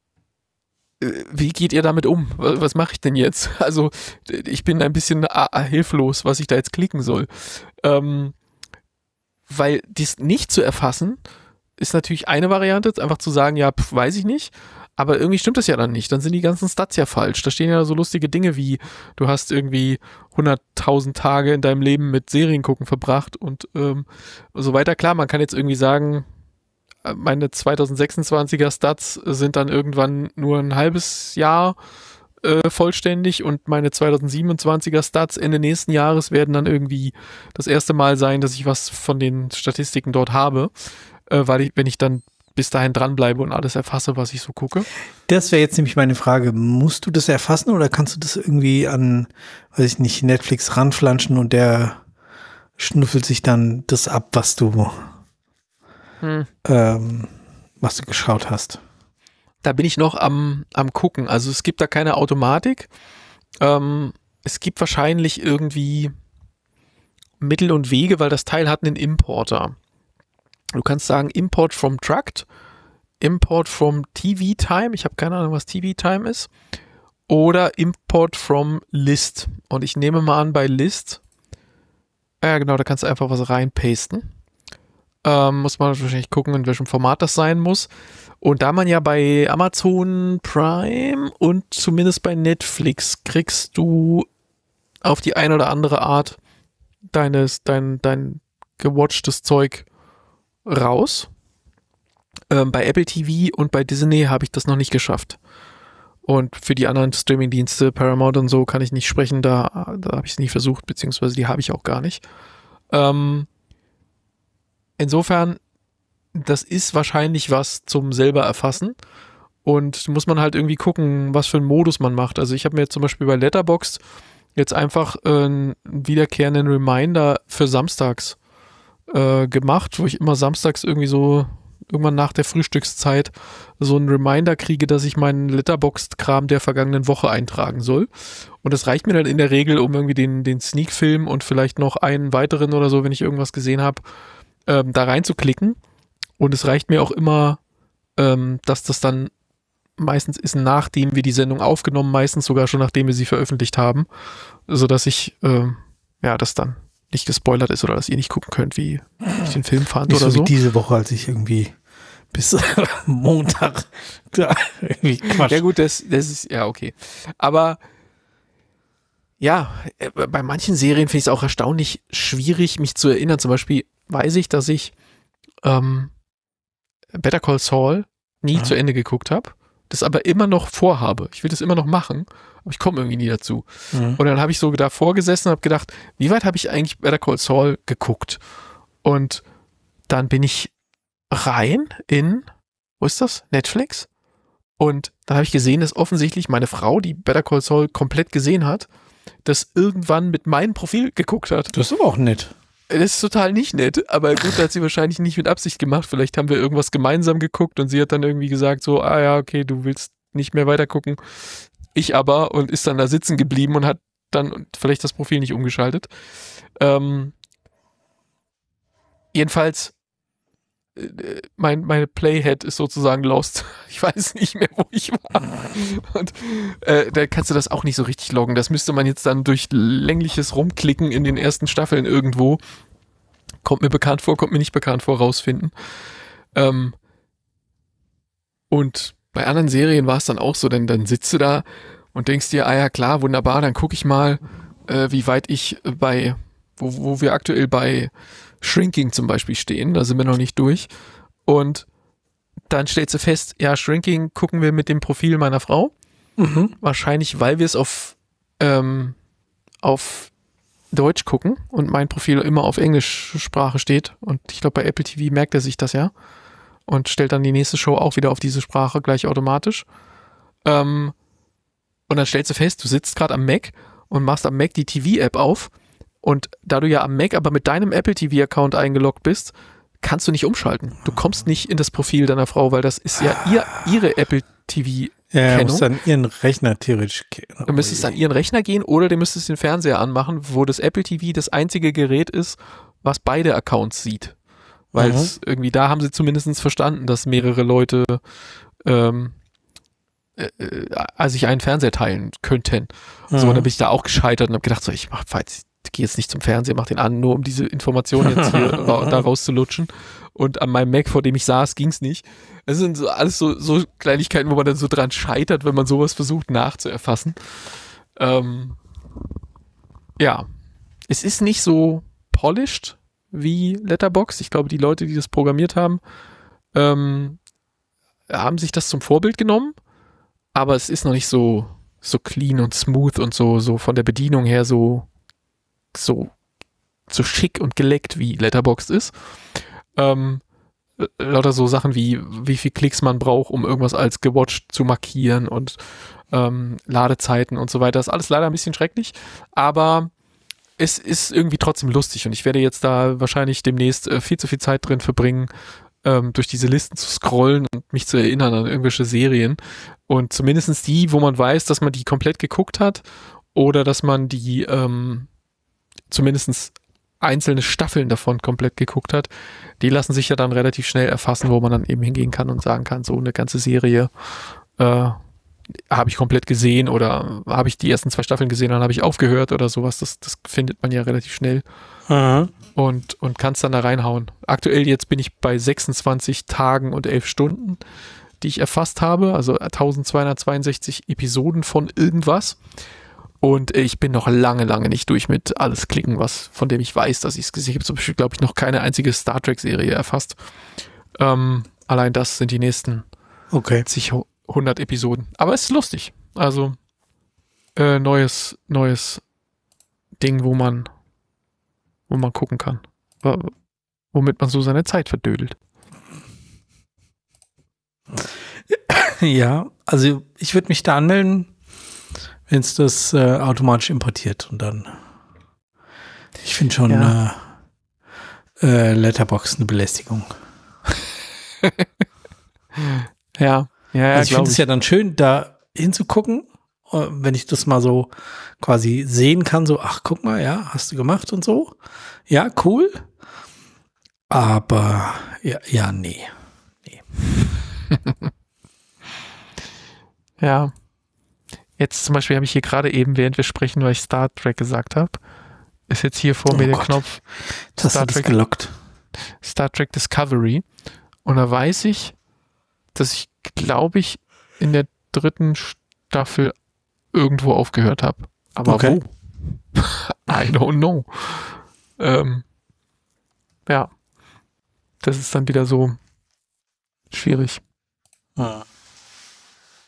äh, wie geht ihr damit um? Was, was mache ich denn jetzt? Also ich bin ein bisschen äh, hilflos, was ich da jetzt klicken soll. Ähm, weil dies nicht zu erfassen, ist natürlich eine Variante, einfach zu sagen, ja, pf, weiß ich nicht. Aber irgendwie stimmt das ja dann nicht. Dann sind die ganzen Stats ja falsch. Da stehen ja so lustige Dinge wie, du hast irgendwie hunderttausend Tage in deinem Leben mit Serien gucken verbracht und ähm, so weiter. Klar, man kann jetzt irgendwie sagen, meine zwanzig sechsundzwanziger Stats sind dann irgendwann nur ein halbes Jahr äh, vollständig und meine zwanzig siebenundzwanziger Stats Ende nächsten Jahres werden dann irgendwie das erste Mal sein, dass ich was von den Statistiken dort habe, äh, weil ich, wenn ich dann bis dahin dranbleibe und alles erfasse, was ich so gucke. Das wäre jetzt nämlich meine Frage. Musst du das erfassen oder kannst du das irgendwie an, weiß ich nicht, Netflix ranflanschen und der schnüffelt sich dann das ab, was du, Hm. ähm, was du geschaut hast? Da bin ich noch am, am gucken. Also es gibt da keine Automatik. Ähm, es gibt wahrscheinlich irgendwie Mittel und Wege, weil das Teil hat einen Importer. Du kannst sagen Import from Tracked, Import from T V Time, ich habe keine Ahnung, was T V Time ist, oder Import from List. Und ich nehme mal an, bei List, ja genau, da kannst du einfach was reinpasten. Ähm, muss man wahrscheinlich gucken, in welchem Format das sein muss. Und da man ja bei Amazon Prime und zumindest bei Netflix kriegst du auf die eine oder andere Art deines, dein, dein gewatchtes Zeug raus. Ähm, bei Apple T V und bei Disney habe ich das noch nicht geschafft. Und für die anderen Streaming-Dienste, Paramount und so, kann ich nicht sprechen. Da, da habe ich es nie versucht, beziehungsweise die habe ich auch gar nicht. Ähm, insofern, das ist wahrscheinlich was zum selber erfassen. Und muss man halt irgendwie gucken, was für einen Modus man macht. Also ich habe mir jetzt zum Beispiel bei Letterboxd jetzt einfach äh, einen wiederkehrenden Reminder für samstags äh, gemacht, wo ich immer samstags irgendwie so irgendwann nach der Frühstückszeit so einen Reminder kriege, dass ich meinen Letterboxd-Kram der vergangenen Woche eintragen soll. Und das reicht mir dann in der Regel, um irgendwie den, den Sneak-Film und vielleicht noch einen weiteren oder so, wenn ich irgendwas gesehen habe, ähm, da reinzuklicken. Und es reicht mir auch immer, ähm, dass das dann meistens ist, nachdem wir die Sendung aufgenommen, meistens sogar schon nachdem wir sie veröffentlicht haben, sodass ich, ähm, ja, das dann nicht gespoilert ist oder dass ihr nicht gucken könnt, wie ich den Film fand Nicht oder so so. wie diese Woche, als ich irgendwie bis Montag da irgendwie Quatsch. Ja gut, das, das ist, ja okay. Aber ja, äh, bei manchen Serien finde ich es auch erstaunlich schwierig, mich zu erinnern. Zum Beispiel weiß ich, dass ich ähm, Better Call Saul nie Ja. zu Ende geguckt habe. das aber immer noch vorhabe. Ich will das immer noch machen, aber ich komme irgendwie nie dazu. Mhm. Und dann habe ich so davor gesessen und habe gedacht, wie weit habe ich eigentlich Better Call Saul geguckt? Und dann bin ich rein in, wo ist das? Netflix? Und dann habe ich gesehen, dass offensichtlich meine Frau, die Better Call Saul komplett gesehen hat, das irgendwann mit meinem Profil geguckt hat. Das ist aber auch nett. Das ist total nicht nett, aber gut, das hat sie wahrscheinlich nicht mit Absicht gemacht. Vielleicht haben wir irgendwas gemeinsam geguckt und sie hat dann irgendwie gesagt so, ah ja, okay, du willst nicht mehr weitergucken. Ich aber, und ist dann da sitzen geblieben und hat dann vielleicht das Profil nicht umgeschaltet. Ähm, jedenfalls, äh, mein, meine Playhead ist sozusagen lost. Ich weiß nicht mehr, wo ich war. Und äh, da kannst du das auch nicht so richtig loggen. Das müsste man jetzt dann durch längliches Rumklicken in den ersten Staffeln irgendwo, kommt mir bekannt vor, kommt mir nicht bekannt vor, rausfinden. Ähm, und bei anderen Serien war es dann auch so, denn dann sitzt du da und denkst dir, ah ja klar, wunderbar, dann gucke ich mal, äh, wie weit ich bei, wo, wo wir aktuell bei Shrinking zum Beispiel stehen, da sind wir noch nicht durch. Und dann stellst du fest, ja, Shrinking gucken wir mit dem Profil meiner Frau. Mhm. Wahrscheinlich, weil wir es auf, ähm, auf Deutsch gucken und mein Profil immer auf Englischsprache steht. Und ich glaube, bei Apple T V merkt er sich das ja. Und stellt dann die nächste Show auch wieder auf diese Sprache gleich automatisch. Ähm, und dann stellst du fest, du sitzt gerade am Mac und machst am Mac die T V-App auf. Und da du ja am Mac aber mit deinem Apple T V-Account eingeloggt bist, kannst du nicht umschalten. Du kommst nicht in das Profil deiner Frau, weil das ist ja ihr, ihre Apple T V-Kennung. Ja, du musst dann ihren Rechner theoretisch kennen. Du müsstest an ihren Rechner gehen oder du müsstest den Fernseher anmachen, wo das Apple T V das einzige Gerät ist, was beide Accounts sieht. Weil es mhm. irgendwie, da haben sie zumindest verstanden, dass mehrere Leute ähm, äh, äh, sich einen Fernseher teilen könnten. Mhm. So, und dann bin ich da auch gescheitert und habe gedacht, so, ich mach, falls ich gehe jetzt nicht zum Fernseher, mach den an, nur um diese Information jetzt hier ra- da rauszulutschen. Und an meinem Mac, vor dem ich saß, ging's nicht. Es sind so alles so, so Kleinigkeiten, wo man dann so dran scheitert, wenn man sowas versucht nachzuerfassen. Ähm, ja, es ist nicht so polished wie Letterboxd. Ich glaube, die Leute, die das programmiert haben, ähm, haben sich das zum Vorbild genommen, aber es ist noch nicht so, so clean und smooth und so, so von der Bedienung her so, so, so schick und geleckt wie Letterboxd ist. Ähm, lauter so Sachen wie, wie viel Klicks man braucht, um irgendwas als gewatcht zu markieren und ähm, Ladezeiten und so weiter. Das ist alles leider ein bisschen schrecklich, aber es ist irgendwie trotzdem lustig und ich werde jetzt da wahrscheinlich demnächst äh, viel zu viel Zeit drin verbringen, ähm, durch diese Listen zu scrollen und mich zu erinnern an irgendwelche Serien und zumindest die, wo man weiß, dass man die komplett geguckt hat oder dass man die ähm, zumindest einzelne Staffeln davon komplett geguckt hat, die lassen sich ja dann relativ schnell erfassen, wo man dann eben hingehen kann und sagen kann, so eine ganze Serie äh, habe ich komplett gesehen oder habe ich die ersten zwei Staffeln gesehen, dann habe ich aufgehört oder sowas. Das, das findet man ja relativ schnell. Mhm. Und, und kann es dann da reinhauen. Aktuell jetzt bin ich bei sechsundzwanzig Tagen und elf Stunden, die ich erfasst habe, also eintausendzweihundertzweiundsechzig Episoden von irgendwas. Und ich bin noch lange, lange nicht durch mit alles klicken, was, von dem ich weiß, dass ich es gesehen habe. Ich habe zum Beispiel, glaube ich, noch keine einzige Star Trek-Serie erfasst. Ähm, allein das sind die nächsten okay. zig, hundert Episoden. Aber es ist lustig. Also äh, neues, neues Ding, wo man, wo man gucken kann. Womit man so seine Zeit verdödelt. Ja, also ich würde mich da anmelden, wenn es das äh, automatisch importiert und dann ich finde schon ja. äh, äh, Letterboxd eine Belästigung. ja, ja, ja, also ich finde es ja dann schön, da hinzugucken, wenn ich das mal so quasi sehen kann, so, ach, guck mal, ja, hast du gemacht und so. Ja, cool. Aber, ja, ja, nee. nee. ja. Jetzt zum Beispiel habe ich hier gerade eben, während wir sprechen, weil ich Star Trek gesagt habe, ist jetzt hier vor oh mir der Gott. Knopf das Star Trek gelockt. Star Trek Discovery. Und da weiß ich, dass ich, glaube ich, in der dritten Staffel irgendwo aufgehört habe. Aber okay. wo? I don't know. Ähm, ja. Das ist dann wieder so schwierig. Hm.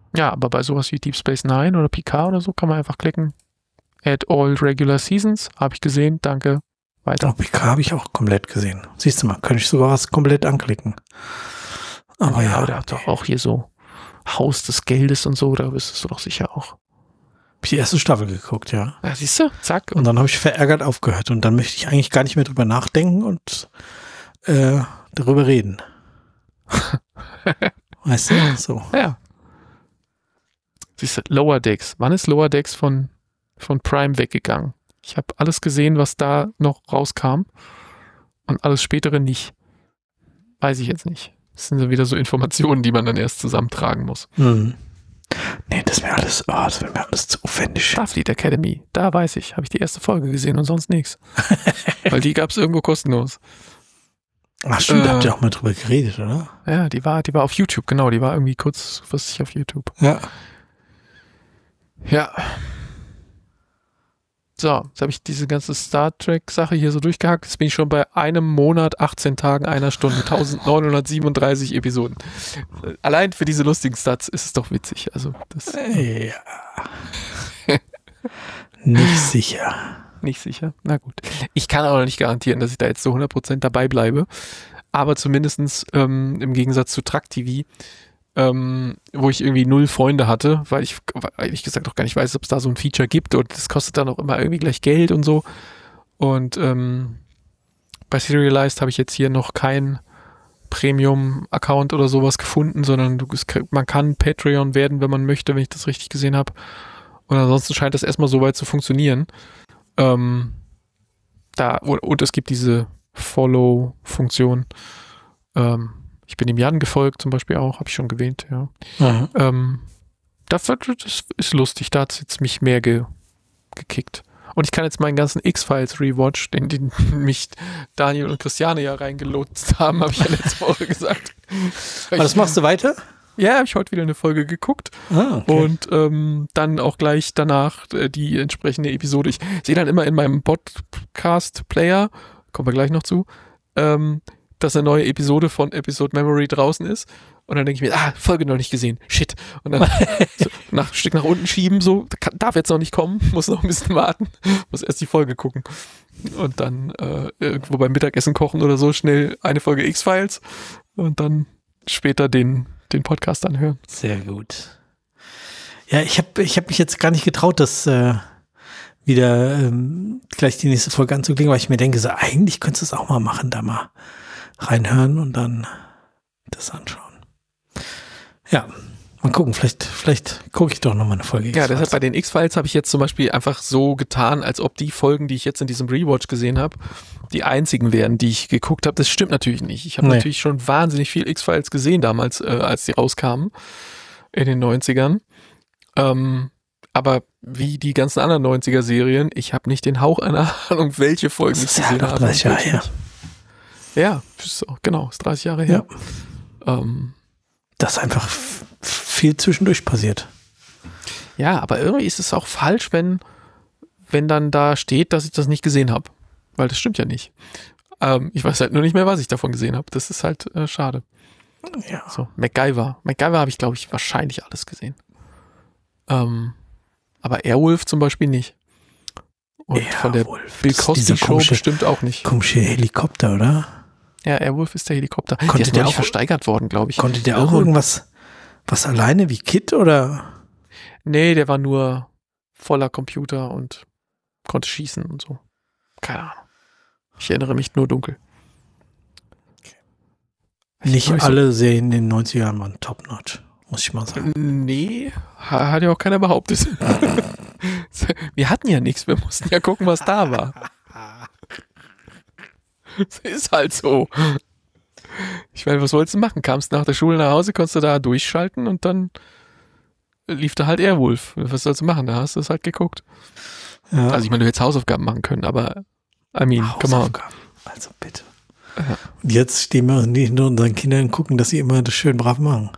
Ja, aber bei sowas wie Deep Space Nine oder Picard oder so kann man einfach klicken. Add all regular seasons. Habe ich gesehen. Danke. Weiter. Oh, Picard habe ich auch komplett gesehen. Siehst du mal, könnte ich sogar was komplett anklicken. Aber ja, ja. oder doch auch hier so Haus des Geldes und so, da bist du doch sicher auch. Hab ich die erste Staffel geguckt, ja. Ja, siehst du? Zack. Und dann habe ich verärgert aufgehört. Und dann möchte ich eigentlich gar nicht mehr drüber nachdenken und äh, darüber reden. Weißt du? So. Ja. Siehst du, Lower Decks. Wann ist Lower Decks von, von Prime weggegangen? Ich habe alles gesehen, was da noch rauskam. Und alles Spätere nicht. Weiß ich jetzt nicht. Das sind so wieder so Informationen, die man dann erst zusammentragen muss. Hm. Nee, das wäre alles, oh, das wäre mir alles zu aufwendig. Starfleet Academy, da weiß ich, habe ich die erste Folge gesehen und sonst nichts. Weil die gab es irgendwo kostenlos. Ach stimmt, äh, da habt ihr auch mal drüber geredet, oder? Ja, die war, die war auf YouTube, genau, die war irgendwie kurzfristig auf YouTube. Ja. Ja. So, jetzt habe ich diese ganze Star Trek-Sache hier so durchgehackt. Jetzt bin ich schon bei einem Monat, achtzehn Tagen, einer Stunde, neunzehnhundertsiebenunddreißig Episoden. Allein für diese lustigen Stats ist es doch witzig. Also das Ja. Nicht sicher. Nicht sicher? Na gut. Ich kann aber nicht garantieren, dass ich da jetzt zu hundert Prozent dabei bleibe. Aber zumindestens ähm, im Gegensatz zu Track T V, ähm, wo ich irgendwie null Freunde hatte, weil ich ehrlich gesagt auch gar nicht weiß, ob es da so ein Feature gibt und das kostet dann auch immer irgendwie gleich Geld und so. Und ähm, bei Serialized habe ich jetzt hier noch kein Premium-Account oder sowas gefunden, sondern du, man kann Patreon werden, wenn man möchte, wenn ich das richtig gesehen habe. Und ansonsten scheint das erstmal so weit zu funktionieren. Ähm, da, und, und es gibt diese Follow-Funktion. Ähm, ich bin dem Jan gefolgt zum Beispiel auch, habe ich schon gewähnt, ja. Mhm. Ähm, das, das ist lustig, da hat es jetzt mich mehr ge, gekickt. Und ich kann jetzt meinen ganzen X-Files Rewatch, den, den mich Daniel und Christiane ja reingelotst haben, habe ich ja letzte Woche gesagt. Aber das machst du weiter? Ja, habe ich heute wieder eine Folge geguckt. Ah, okay. Und ähm, dann auch gleich danach äh, die entsprechende Episode. Ich sehe dann immer in meinem Podcast-Player, kommen wir gleich noch zu, ähm, dass eine neue Episode von Episode Memory draußen ist. Und dann denke ich mir, ah, Folge noch nicht gesehen, shit. Und dann so nach, ein Stück nach unten schieben, so, kann, darf jetzt noch nicht kommen, muss noch ein bisschen warten, muss erst die Folge gucken. Und dann äh, irgendwo beim Mittagessen kochen oder so, schnell eine Folge X-Files und dann später den den Podcast anhören. Sehr gut. Ja, ich habe ich hab mich jetzt gar nicht getraut, das äh, wieder ähm, gleich die nächste Folge anzuklicken, weil ich mir denke, so eigentlich könntest du es auch mal machen, da mal reinhören und dann das anschauen. Ja, mal gucken, vielleicht, vielleicht gucke ich doch nochmal eine Folge. Ja, deshalb bei den X-Files habe ich jetzt zum Beispiel einfach so getan, als ob die Folgen, die ich jetzt in diesem Rewatch gesehen habe, die einzigen wären, die ich geguckt habe. Das stimmt natürlich nicht. Ich habe Nee. natürlich schon wahnsinnig viel X-Files gesehen damals, äh, als die rauskamen in den neunzigern. Ähm, aber wie die ganzen anderen neunziger-Serien, ich habe nicht den Hauch einer Ahnung, welche Folgen Das ich ist ja gesehen noch habe. dreißig Jahre welche her. nicht. Ja, ist auch, genau, ist dreißig Jahre her. Ja. Ähm, Das ist einfach f- viel zwischendurch passiert. Ja, aber irgendwie ist es auch falsch, wenn, wenn dann da steht, dass ich das nicht gesehen habe. Weil das stimmt ja nicht. Ähm, ich weiß halt nur nicht mehr, was ich davon gesehen habe. Das ist halt äh, schade. Ja. So, MacGyver. MacGyver habe ich, glaube ich, wahrscheinlich alles gesehen. Ähm, aber Airwolf zum Beispiel nicht. Und von der Airwolf, Bill das ist Cosby dieser Show komische- bestimmt auch nicht. Komische Helikopter, oder? Ja, Airwolf ist der Helikopter. Konnte der ist der noch nicht auch- versteigert worden, glaube ich. Konnte der auch Irre. irgendwas was alleine wie Kid oder? Nee, der war nur voller Computer und konnte schießen und so. Keine Ahnung. Ich erinnere mich nur dunkel. Nicht weiß alle Serien in den neunzigern waren top-notch, muss ich mal sagen. Nee, ha- hat ja auch keiner behauptet. Wir hatten ja nichts, wir mussten ja gucken, was da war. Das ist halt so. Ich meine, was wolltest du machen? Kamst nach der Schule nach Hause, konntest du da durchschalten und dann lief da halt Airwolf. Was sollst du machen? Da hast du es halt geguckt. Ja. Also ich meine, du hättest Hausaufgaben machen können, aber I mean, come on. Hausaufgaben. Also bitte. Und jetzt stehen wir hinter unseren Kindern und gucken, dass sie immer das schön brav machen.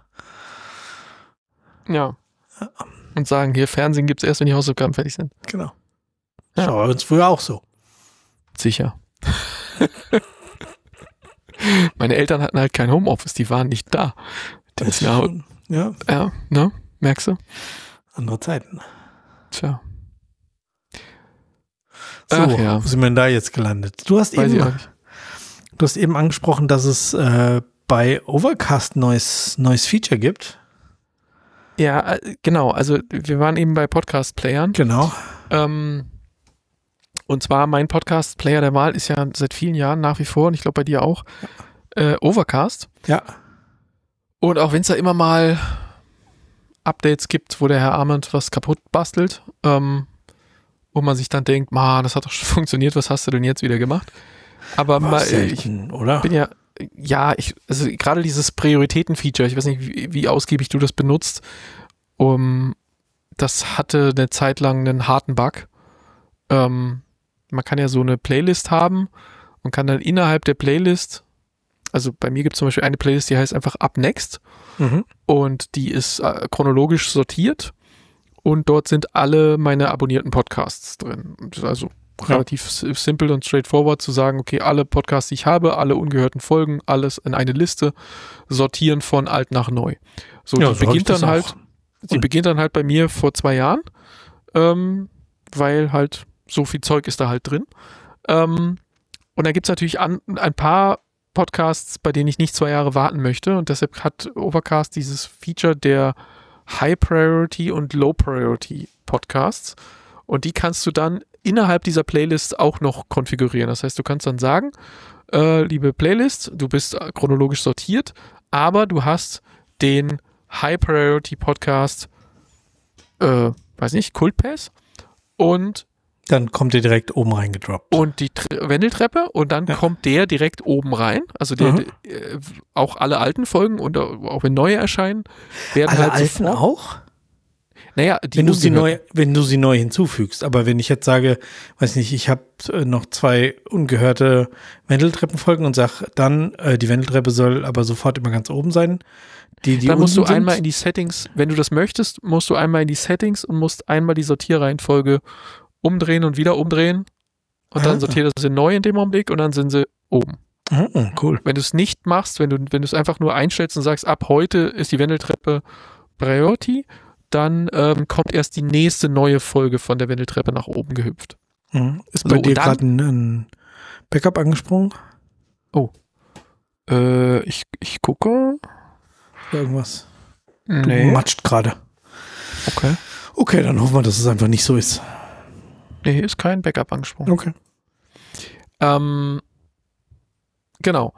Ja. Und sagen, hier Fernsehen gibt's erst, wenn die Hausaufgaben fertig sind. Genau. Ja. Das war bei uns früher auch so. Sicher. Meine Eltern hatten halt kein Homeoffice, die waren nicht da. Die Das müssen ja, schon, ja. ja, ne? Merkst du? Andere Zeiten. Tja. So, Ach ja. wo sind wir denn da jetzt gelandet? Du hast Weiß ich eben, auch nicht. du hast eben angesprochen, dass es äh, bei Overcast neues, neues Feature gibt. Ja, äh, genau. Also wir waren eben bei Podcast-Playern. Genau. Ähm, und zwar mein Podcast-Player der Wahl ist ja seit vielen Jahren nach wie vor, und ich glaube bei dir auch, äh, Overcast. Ja. Und auch wenn es da immer mal Updates gibt, wo der Herr Arment was kaputt bastelt, ähm, wo man sich dann denkt, man, das hat doch schon funktioniert, was hast du denn jetzt wieder gemacht? Aber War mal, selten, ich oder? bin ja, ja, ich, also gerade dieses Prioritäten-Feature, ich weiß nicht, wie, wie ausgiebig du das benutzt, um, das hatte eine Zeit lang einen harten Bug. Ähm, man kann ja so eine Playlist haben und kann dann innerhalb der Playlist, also bei mir gibt es zum Beispiel eine Playlist, die heißt einfach Up Next. Mhm. Und die ist äh, chronologisch sortiert und dort sind alle meine abonnierten Podcasts drin. Also Ja. relativ s- simpel und straightforward zu sagen, okay, alle Podcasts, die ich habe, alle ungehörten Folgen, alles in eine Liste, sortieren von alt nach neu. So, Ja, die so hab ich beginnt das dann auch. halt, die Und- beginnt dann halt bei mir vor zwei Jahren, ähm, weil halt so viel Zeug ist da halt drin. Ähm, und da gibt es natürlich an, ein paar Podcasts, bei denen ich nicht zwei Jahre warten möchte, und deshalb hat Overcast dieses Feature der High Priority und Low Priority Podcasts, und die kannst du dann innerhalb dieser Playlist auch noch konfigurieren. Das heißt, du kannst dann sagen, äh, liebe Playlist, du bist äh, chronologisch sortiert, aber du hast den High Priority Podcast, äh, weiß nicht, Kultpass und Dann kommt ihr direkt oben reingedroppt. und die Tre- Wendeltreppe und dann Ja. kommt der direkt oben rein. Also der, Mhm. der äh, auch alle alten Folgen und auch wenn neue erscheinen, werden Alle halt alten sofort. auch? Naja, die Wenn du sie ungehörten. neu, wenn du sie neu hinzufügst. Aber wenn ich jetzt sage, weiß nicht, ich habe äh, noch zwei ungehörte Wendeltreppenfolgen und sag dann, äh, die Wendeltreppe soll aber sofort immer ganz oben sein. Die, die Dann musst du unten sind, einmal in die Settings, wenn du das möchtest, musst du einmal in die Settings und musst einmal die Sortierreihenfolge umdrehen und wieder umdrehen. Und dann Ah. sortiert das sie neu in dem Augenblick und dann sind sie oben. Mhm, cool. Wenn du es nicht machst, wenn du wenn du es einfach nur einstellst und sagst, ab heute ist die Wendeltreppe Priority, dann ähm, kommt erst die nächste neue Folge von der Wendeltreppe nach oben gehüpft. Mhm. Ist So, bei und dir dann- gerade ein, ein Backup angesprungen? Äh, ich, ich gucke. Irgendwas? Du Nee. matscht gerade. Okay. Okay, dann hoffen wir, dass es einfach nicht so ist. Nee, ist kein Backup angesprochen. Okay. Ähm, genau.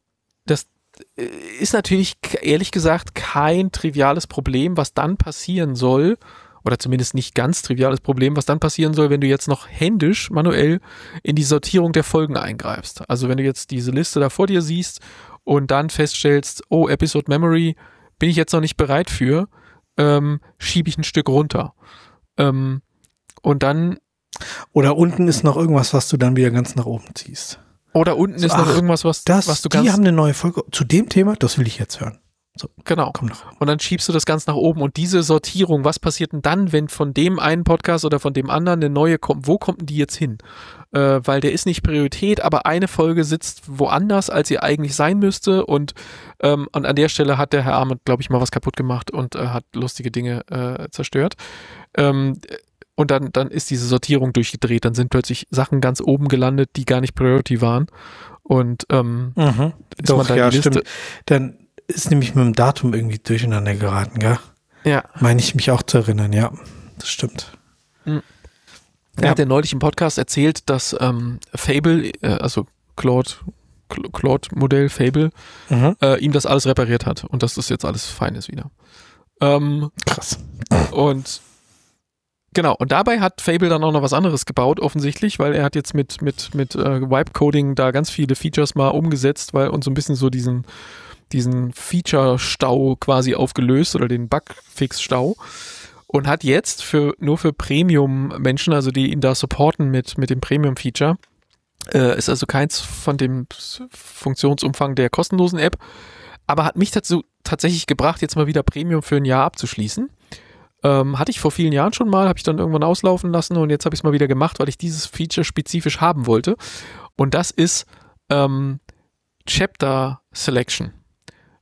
Das äh, ist natürlich, k- ehrlich gesagt, kein triviales Problem, was dann passieren soll, oder zumindest nicht ganz triviales Problem, was dann passieren soll, wenn du jetzt noch händisch, manuell in die Sortierung der Folgen eingreifst. Also wenn du jetzt diese Liste da vor dir siehst und dann feststellst, oh, Episode Memory, bin ich jetzt noch nicht bereit für, ähm, schiebe ich ein Stück runter. Ähm, und dann Oder unten ist noch irgendwas, was du dann wieder ganz nach oben ziehst. Oder unten ist noch Ach, irgendwas, was, Das, was du die ganz, haben eine neue Folge zu dem Thema, das will ich jetzt hören. genau. Komm noch. Und dann schiebst du das ganz nach oben. Und diese Sortierung, was passiert denn dann, wenn von dem einen Podcast oder von dem anderen eine neue kommt? Wo kommt denn die jetzt hin? Äh, weil der ist nicht Priorität, aber eine Folge sitzt woanders, als sie eigentlich sein müsste. Und, ähm, und an der Stelle hat der Herr Arment, glaube ich, mal was kaputt gemacht und äh, hat lustige Dinge äh, zerstört. Ähm, und dann, dann ist diese Sortierung durchgedreht. Dann sind plötzlich Sachen ganz oben gelandet, die gar nicht Priority waren. Und ähm, Mhm. ist Doch, man da in ja, die Liste. stimmt. Dann ist nämlich mit dem Datum irgendwie durcheinander geraten, gell? Ja. Meine ich mich auch zu erinnern, ja. Das stimmt. Er Ja. hat ja neulich im Podcast erzählt, dass ähm, Fable, äh, also Claude, Cl- Claude-Modell Fable, Mhm. äh, ihm das alles repariert hat und dass das jetzt alles fein ist wieder. Ähm, Krass. und genau, und dabei hat Fable dann auch noch was anderes gebaut, offensichtlich, weil er hat jetzt mit, mit, mit äh, Wipe-Coding da ganz viele Features mal umgesetzt, weil und so ein bisschen so diesen, diesen Feature-Stau quasi aufgelöst oder den Bugfix-Stau. Und hat jetzt für nur für Premium-Menschen, also die ihn da supporten mit, mit dem Premium-Feature, äh, ist also keins von dem S- Funktionsumfang der kostenlosen App, aber hat mich dazu tatsächlich gebracht, jetzt mal wieder Premium für ein Jahr abzuschließen. Ähm, hatte ich vor vielen Jahren schon mal, habe ich dann irgendwann auslaufen lassen und jetzt habe ich es mal wieder gemacht, weil ich dieses Feature spezifisch haben wollte. Und das ist ähm, Chapter Selection.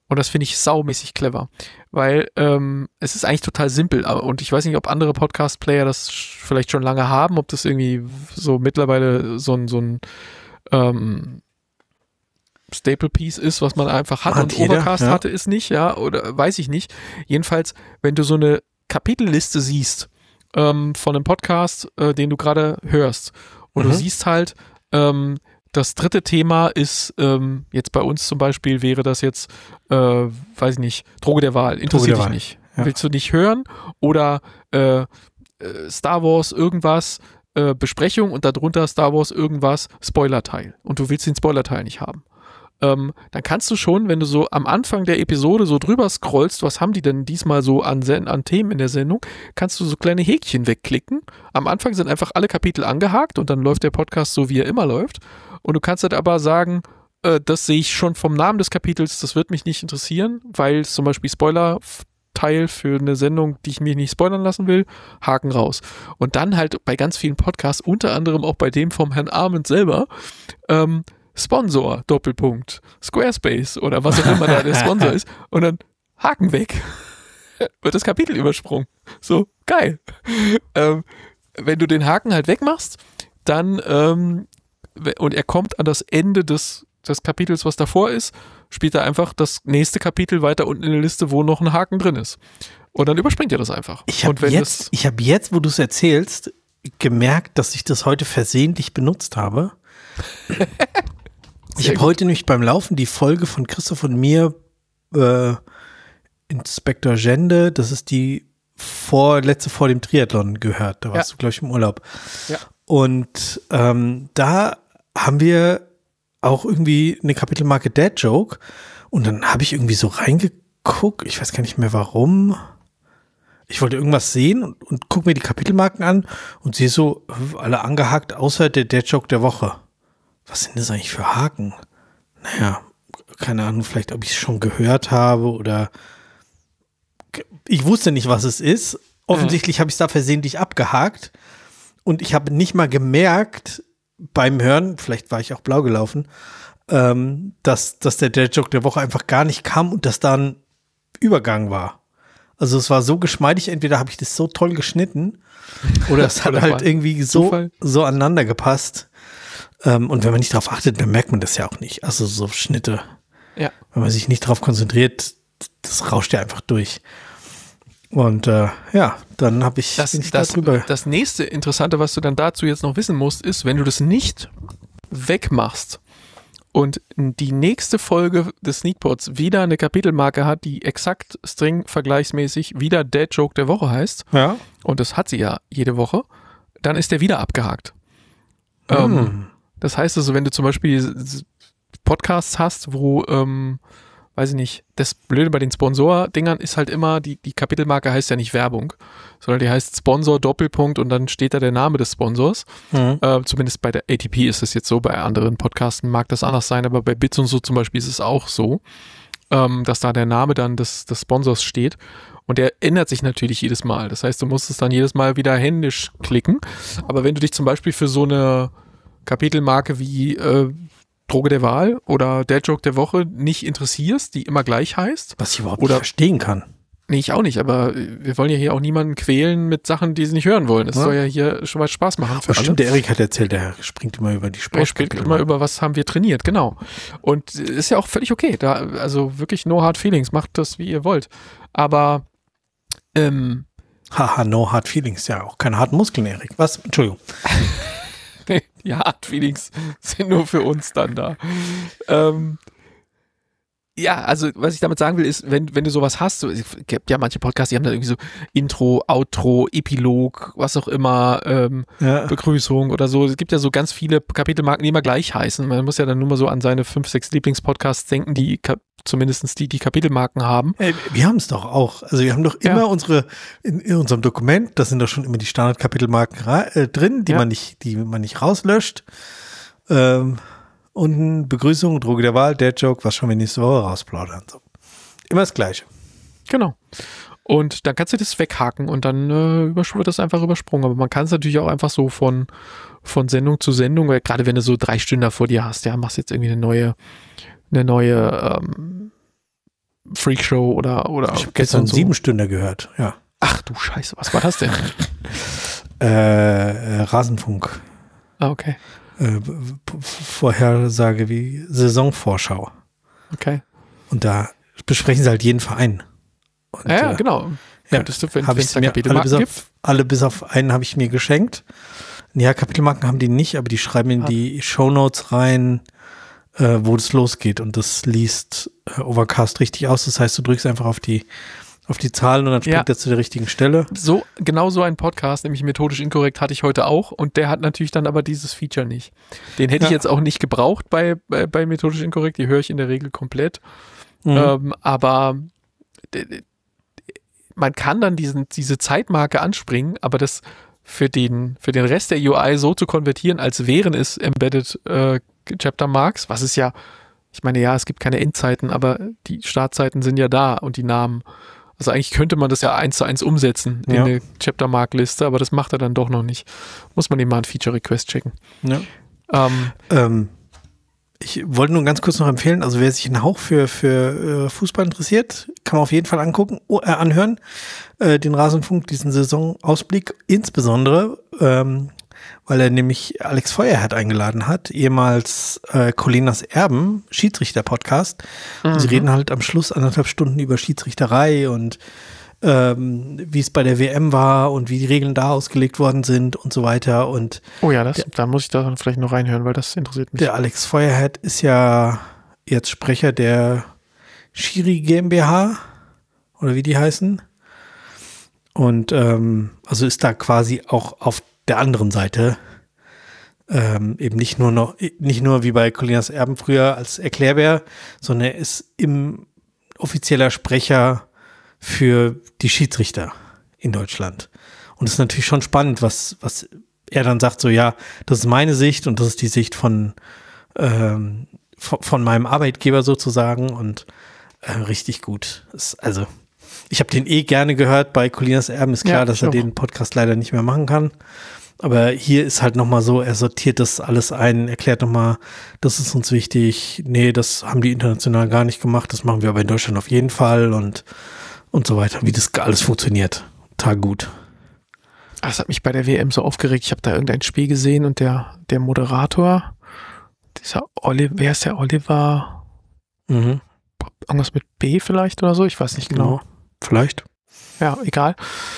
Und das finde ich saumäßig clever, weil ähm, es ist eigentlich total simpel. Und ich weiß nicht, ob andere Podcast-Player das vielleicht schon lange haben, ob das irgendwie so mittlerweile so ein, so ein ähm, Staple-Piece ist, was man einfach hat. Hat und jeder, Overcast ja. hatte es nicht, ja, oder weiß ich nicht. Jedenfalls, wenn du so eine Kapitelliste siehst ähm, von einem Podcast, äh, den du gerade hörst, und Mhm. du siehst halt, ähm, das dritte Thema ist, ähm, jetzt bei uns zum Beispiel wäre das jetzt, äh, weiß ich nicht, Droge der Wahl, interessiert der dich Wahl, nicht. ja. Willst du nicht hören? Oder äh, äh, Star Wars irgendwas, äh, Besprechung und darunter Star Wars irgendwas, Spoilerteil. Und du willst den Spoilerteil nicht haben. Ähm, dann kannst du schon, wenn du so am Anfang der Episode so drüber scrollst, was haben die denn diesmal so an, Sen- an Themen in der Sendung, kannst du so kleine Häkchen wegklicken. Am Anfang sind einfach alle Kapitel angehakt und dann läuft der Podcast so, wie er immer läuft. Und du kannst halt aber sagen, äh, das sehe ich schon vom Namen des Kapitels, das wird mich nicht interessieren, weil es zum Beispiel Spoiler-Teil für eine Sendung, die ich mir nicht spoilern lassen will, Haken raus. Und dann halt bei ganz vielen Podcasts, unter anderem auch bei dem vom Herrn Arment selber, ähm, Sponsor, Doppelpunkt, Squarespace oder was auch immer da der Sponsor ist und dann Haken weg. Wird das Kapitel übersprungen. So, geil. Ähm, wenn du den Haken halt wegmachst, dann ähm, und er kommt an das Ende des, des Kapitels, was davor ist, spielt er einfach das nächste Kapitel weiter unten in der Liste, wo noch ein Haken drin ist. Und dann überspringt er das einfach. Ich habe wenn jetzt, das, ich hab jetzt, wo du es erzählst, gemerkt, dass ich das heute versehentlich benutzt habe. Ich Sehr habe gut. heute nämlich beim Laufen die Folge von Christoph und mir, äh, Inspektor Gende, das ist die vorletzte vor dem Triathlon gehört. Da warst Ja. du, glaube ich, im Urlaub. Ja. Und ähm, da haben wir auch irgendwie eine Kapitelmarke Dad Joke. Und dann habe ich irgendwie so reingeguckt. Ich weiß gar nicht mehr warum. Ich wollte irgendwas sehen und, und gucke mir die Kapitelmarken an und sehe so alle angehakt, außer der Dad Joke der Woche. Was sind das eigentlich für Haken? Naja, keine Ahnung, vielleicht ob ich es schon gehört habe oder ich wusste nicht, was es ist. Offensichtlich habe ich es da versehentlich abgehakt und ich habe nicht mal gemerkt beim Hören, vielleicht war ich auch blau gelaufen, ähm, dass, dass der Dad Joke der Woche einfach gar nicht kam und dass da ein Übergang war. Also es war so geschmeidig, entweder habe ich das so toll geschnitten oder es hat Oder halt war irgendwie so, Zufall. so aneinander gepasst. Ähm, und wenn man nicht drauf achtet, dann merkt man das ja auch nicht. Also so Schnitte, ja. wenn man sich nicht drauf konzentriert, das rauscht ja einfach durch. Und äh, ja, dann habe ich, Das, bin ich das, da drüber. das nächste Interessante, was du dann dazu jetzt noch wissen musst, ist, wenn du das nicht wegmachst und die nächste Folge des Sneakpods wieder eine Kapitelmarke hat, die exakt string-vergleichsmäßig wieder Dad Joke der Woche heißt, Ja. und das hat sie ja jede Woche, dann ist der wieder abgehakt. Hm. Ähm, das heißt also, wenn du zum Beispiel Podcasts hast, wo, ähm, weiß ich nicht, das Blöde bei den Sponsor-Dingern ist halt immer, die, die Kapitelmarke heißt ja nicht Werbung, sondern die heißt Sponsor Doppelpunkt und dann steht da der Name des Sponsors. Mhm. Äh, zumindest bei der A T P ist es jetzt so, bei anderen Podcasten mag das anders sein, aber bei Bits und so zum Beispiel ist es auch so, ähm, dass da der Name dann des, des Sponsors steht. Und der ändert sich natürlich jedes Mal. Das heißt, du musst es dann jedes Mal wieder händisch klicken. Aber wenn du dich zum Beispiel für so eine Kapitelmarke wie äh, Droge der Wahl oder Dad Joke der Woche nicht interessierst, die immer gleich heißt. Was ich überhaupt Oder- nicht verstehen kann. Nee, ich auch nicht, aber wir wollen ja hier auch niemanden quälen mit Sachen, die sie nicht hören wollen. Es Ja. soll ja hier schon mal Spaß machen für Aber alle. stimmt, der Erik hat erzählt, der springt immer über die Er spielt Sportkapitel. immer über, was haben wir trainiert, genau. Und ist ja auch völlig okay. Da, also wirklich no hard feelings, macht das, wie ihr wollt. Aber ähm, Haha, no hard feelings. Ja, auch keine harten Muskeln, Erik. Was? Entschuldigung. die hard feelings sind nur für uns dann da. Ähm, ja, also was ich damit sagen will, ist, wenn, wenn du sowas hast, so, es gibt ja manche Podcasts, die haben dann irgendwie so Intro, Outro, Epilog, was auch immer, ähm, Ja. Begrüßung oder so. Es gibt ja so ganz viele Kapitelmarken, die immer gleich heißen. Man muss ja dann nur mal so an seine fünf, sechs Lieblingspodcasts denken, die Ka- zumindest die, die Kapitelmarken haben. Ey, wir haben es doch auch. Also wir haben doch Ja. immer unsere, in, in unserem Dokument, da sind doch schon immer die Standardkapitelmarken ra- äh, drin, die Ja. man nicht, die man nicht rauslöscht. Ähm, unten Begrüßung, Droge der Wahl, Dad Joke, was schon wir nächste Woche rausplaudern. So. Immer das Gleiche. Genau. Und dann kannst du das weghaken und dann äh, übersch- wird das einfach übersprungen. Aber man kann es natürlich auch einfach so von, von Sendung zu Sendung, weil gerade wenn du so drei Stunden vor dir hast, ja, machst jetzt irgendwie eine neue, eine neue, ähm, Freakshow oder oder Ich habe gestern so. sieben Stunden gehört, ja. Ach du Scheiße, was war das denn? äh, äh, Rasenfunk. Ah, okay. Äh, Vorhersage wie Saisonvorschau. Okay. Und da besprechen sie halt jeden Verein. Und, Ja, ja äh, genau. Ja, Könntest du, wenn hab es ich da mir Kapitelmarken alle gibt? bis, auf, alle bis auf einen habe ich mir geschenkt. Ja, Kapitelmarken haben die nicht, aber die schreiben in Ah. die Shownotes rein, äh, wo das losgeht. Und das liest äh, Overcast richtig aus. Das heißt, du drückst einfach auf die, auf die Zahlen und dann springt Ja. er zu der richtigen Stelle. So, genau so ein Podcast, nämlich Methodisch Inkorrekt, hatte ich heute auch und der hat natürlich dann aber dieses Feature nicht. Den hätte ich Ja. jetzt auch nicht gebraucht bei, bei, bei Methodisch Inkorrekt, die höre ich in der Regel komplett. Mhm. Ähm, aber d- d- man kann dann diesen, diese Zeitmarke anspringen, aber das für den, für den Rest der U I so zu konvertieren, als wären es Embedded äh, Chapter Marks, was ist ja, ich meine, ja, es gibt keine Endzeiten, aber die Startzeiten sind ja da und die Namen. Also eigentlich könnte man das ja eins zu eins umsetzen in Ja. eine Chapter-Mark-Liste, aber das macht er dann doch noch nicht. Muss man eben mal ein Feature-Request checken. Ja. Ähm, Ähm, ich wollte nur ganz kurz noch empfehlen, also wer sich einen Hauch für, für äh, Fußball interessiert, kann man auf jeden Fall angucken, oh, äh, anhören, äh, den Rasenfunk, diesen Saisonausblick, insbesondere, ähm, weil er nämlich Alex Feuerherd eingeladen hat, ehemals äh, Colinas Erben, Schiedsrichter-Podcast. Und sie Mhm. reden halt am Schluss anderthalb Stunden über Schiedsrichterei und ähm, wie es bei der W M war und wie die Regeln da ausgelegt worden sind und so weiter. Und oh ja, das, da muss ich da vielleicht noch reinhören, weil das interessiert mich. der Alex Feuerherd ist ja jetzt Sprecher der Schiri GmbH oder wie die heißen. Und ähm, also ist da quasi auch auf der anderen Seite ähm, eben nicht nur noch, nicht nur wie bei Colinas Erben früher als Erklärbär, sondern er ist im offizieller Sprecher für die Schiedsrichter in Deutschland. Und es ist natürlich schon spannend, was, was er dann sagt, so ja, das ist meine Sicht und das ist die Sicht von, ähm, von, von meinem Arbeitgeber sozusagen und äh, richtig gut. Es, also ich habe den eh gerne gehört bei Colinas Erben, ist klar, Ja, dass ich er auch. den Podcast leider nicht mehr machen kann. Aber hier ist halt nochmal so, er sortiert das alles ein, erklärt nochmal, das ist uns wichtig, nee, das haben die international gar nicht gemacht, das machen wir aber in Deutschland auf jeden Fall und und so weiter, wie das alles funktioniert. Total gut. Das hat mich bei der W M so aufgeregt. Ich habe da irgendein Spiel gesehen und der, der Moderator, dieser Oliver, wer ist der Oliver? Mhm. Irgendwas mit B vielleicht oder so? Ich weiß nicht genau. Ja, vielleicht. Ja, egal.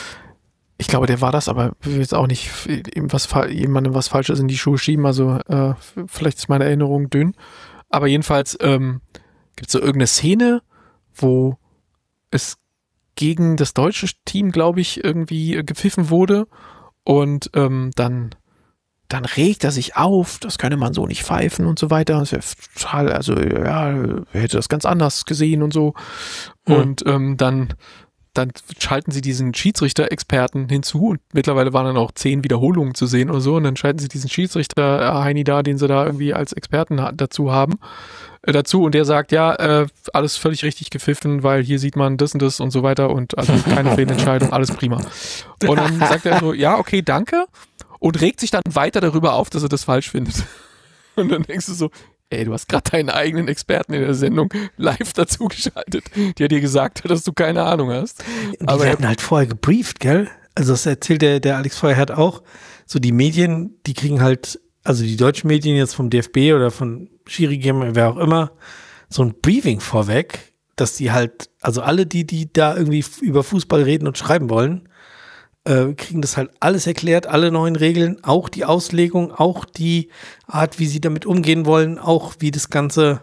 Ich glaube, der war das, aber ich will jetzt auch nicht ihm was, jemandem was Falsches in die Schuhe schieben. Also äh, vielleicht ist meine Erinnerung dünn. Aber jedenfalls ähm, gibt es so irgendeine Szene, wo es gegen das deutsche Team, glaube ich, irgendwie äh, gepfiffen wurde. Und ähm, dann, dann regt er sich auf, das könne man so nicht pfeifen und so weiter. Das ist ja total, also ja, er hätte das ganz anders gesehen und so. Mhm. Und ähm, dann dann schalten sie diesen Schiedsrichter-Experten hinzu und mittlerweile waren dann auch zehn Wiederholungen zu sehen oder so und dann schalten sie diesen Schiedsrichter-Heini da, den sie da irgendwie als Experten ha- dazu haben, äh, dazu und der sagt, ja, äh, alles völlig richtig gepfiffen, weil hier sieht man das und das und so weiter und also keine Fehlentscheidung, alles prima. Und dann sagt er so, ja, okay, danke und regt sich dann weiter darüber auf, dass er das falsch findet. Und dann denkst du so, ey, du hast gerade deinen eigenen Experten in der Sendung live dazu geschaltet, der dir gesagt hat, dass du keine Ahnung hast. Die Aber werden halt vorher gebrieft, gell? Also das erzählt der, der Alex Feuerherd auch. So die Medien, die kriegen halt, also die deutschen Medien jetzt vom D F B oder von Schiri GmbH, wer auch immer, so ein Briefing vorweg, dass die halt, also alle die, die da irgendwie f- über Fußball reden und schreiben wollen, äh, kriegen das halt alles erklärt, alle neuen Regeln, auch die Auslegung, auch die Art, wie sie damit umgehen wollen, auch wie das Ganze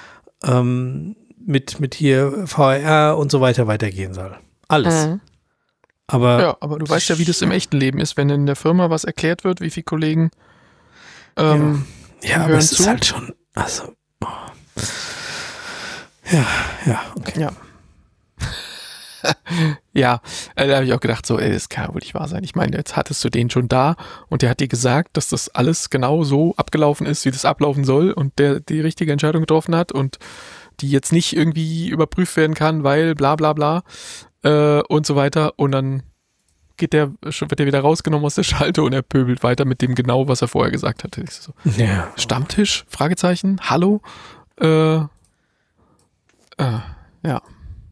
ähm, mit, mit hier V R R und so weiter weitergehen soll. Alles. Mhm. Aber Ja, aber du weißt ja, wie das im echten Leben ist, wenn in der Firma was erklärt wird, wie viele Kollegen ähm, ja, aber hören es zu. ist halt schon, also oh. ja, ja, okay. Ja. Ja, äh, da habe ich auch gedacht, so, ey, das kann ja wohl nicht wahr sein. Ich meine, jetzt hattest du den schon da und der hat dir gesagt, dass das alles genau so abgelaufen ist, wie das ablaufen soll und der die richtige Entscheidung getroffen hat und die jetzt nicht irgendwie überprüft werden kann, weil bla bla bla äh, und so weiter. Und dann geht der, wird der wieder rausgenommen aus der Schalte und er pöbelt weiter mit dem genau, was er vorher gesagt hatte. Ich so, Ja. Stammtisch? Fragezeichen? Hallo? Äh, äh, ja.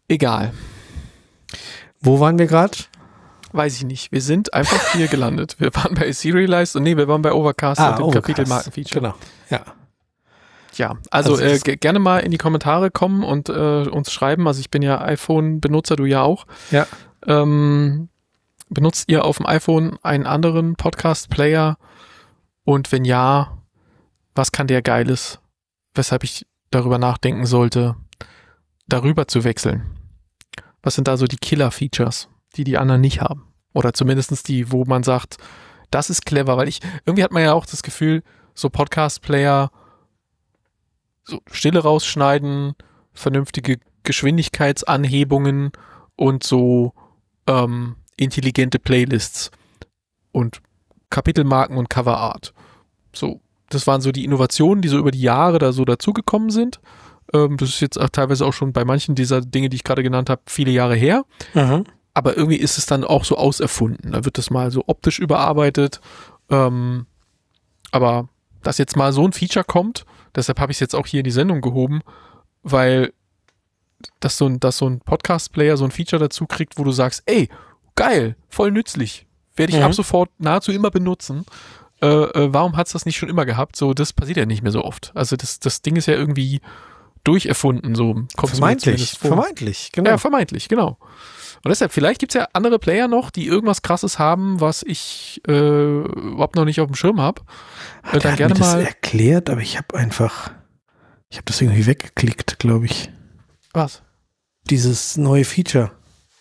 Egal. Wo waren wir gerade? Weiß ich nicht. Wir sind einfach hier gelandet. Wir waren bei Serialized und nee, wir waren bei Overcast Ah, und dem Overcast. Kapitelmarkenfeature. Genau, ja. Ja, also, Also äh, das- ge- gerne mal in die Kommentare kommen und äh, uns schreiben. Also ich bin ja iPhone-Benutzer, du ja auch. Ja. Ähm, benutzt ihr auf dem iPhone einen anderen Podcast-Player? Und wenn ja, was kann der Geiles, weshalb ich darüber nachdenken sollte, darüber zu wechseln? Was sind da so die Killer-Features, die die anderen nicht haben? Oder zumindest die, wo man sagt, das ist clever, weil ich, irgendwie hat man ja auch das Gefühl, so Podcast-Player, so Stille rausschneiden, vernünftige Geschwindigkeitsanhebungen und so ähm, intelligente Playlists und Kapitelmarken und Coverart. So, das waren so die Innovationen, die so über die Jahre da so dazugekommen sind. Ähm, das ist jetzt auch teilweise auch schon bei manchen dieser Dinge, die ich gerade genannt habe, viele Jahre her. Mhm. Aber irgendwie ist es dann auch so auserfunden. Da wird das mal so optisch überarbeitet. Ähm, aber dass jetzt mal so ein Feature kommt, deshalb habe ich es jetzt auch hier in die Sendung gehoben, weil dass so ein, dass so ein Podcast-Player so ein Feature dazu kriegt, wo du sagst, ey, geil, voll nützlich, werde ich Mhm. ab sofort nahezu immer benutzen. Äh, äh, warum hat es das nicht schon immer gehabt? So, das passiert ja nicht mehr so oft. Also das, das Ding ist ja irgendwie durcherfunden, so kommt es mir Vermeintlich, zumindest vor. vermeintlich, genau. Ja, vermeintlich, genau. Und deshalb, vielleicht gibt's ja andere Player noch, die irgendwas Krasses haben, was ich äh, überhaupt noch nicht auf dem Schirm habe. Hat Äh, er dann hat gerne mir das mal. erklärt, aber ich habe einfach, ich habe das irgendwie weggeklickt, glaube ich. Was? Dieses neue Feature.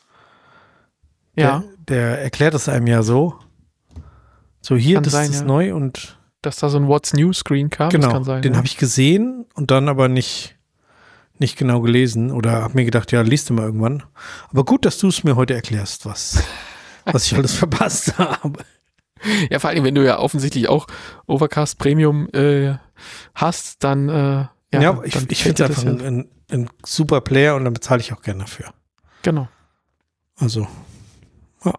Ja, Der, der erklärt es einem ja so. So hier, Kann das sein, ist ja. neu und dass da so ein What's New Screen kam, das genau, kann sein. den ja. habe ich gesehen und dann aber nicht, nicht genau gelesen oder habe mir gedacht, ja, liest du mal irgendwann. Aber gut, dass du es mir heute erklärst, was, was ich alles verpasst habe. Ja, vor allem, wenn du ja offensichtlich auch Overcast Premium äh, hast, dann äh, Ja, ja, ich, dann ich fällt finde dir es das einfach ja. ein, ein, ein super Player und dann bezahle ich auch gerne dafür. Genau. Also, ja.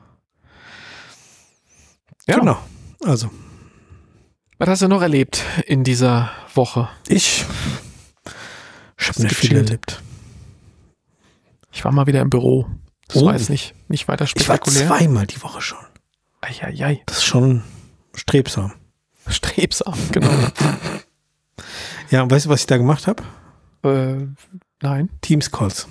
Ja. Genau. Also, Was hast du noch erlebt in dieser Woche? ich, ich Hast habe nicht viel gechillt? erlebt. Ich war mal wieder im Büro. Das Oh. war jetzt nicht, nicht weiter Ich war spektakulär. zweimal die Woche schon. Eieiei. Das ist schon strebsam. Strebsam, genau. Ja, und weißt du, was ich da gemacht habe? äh, nein. Teams-Calls.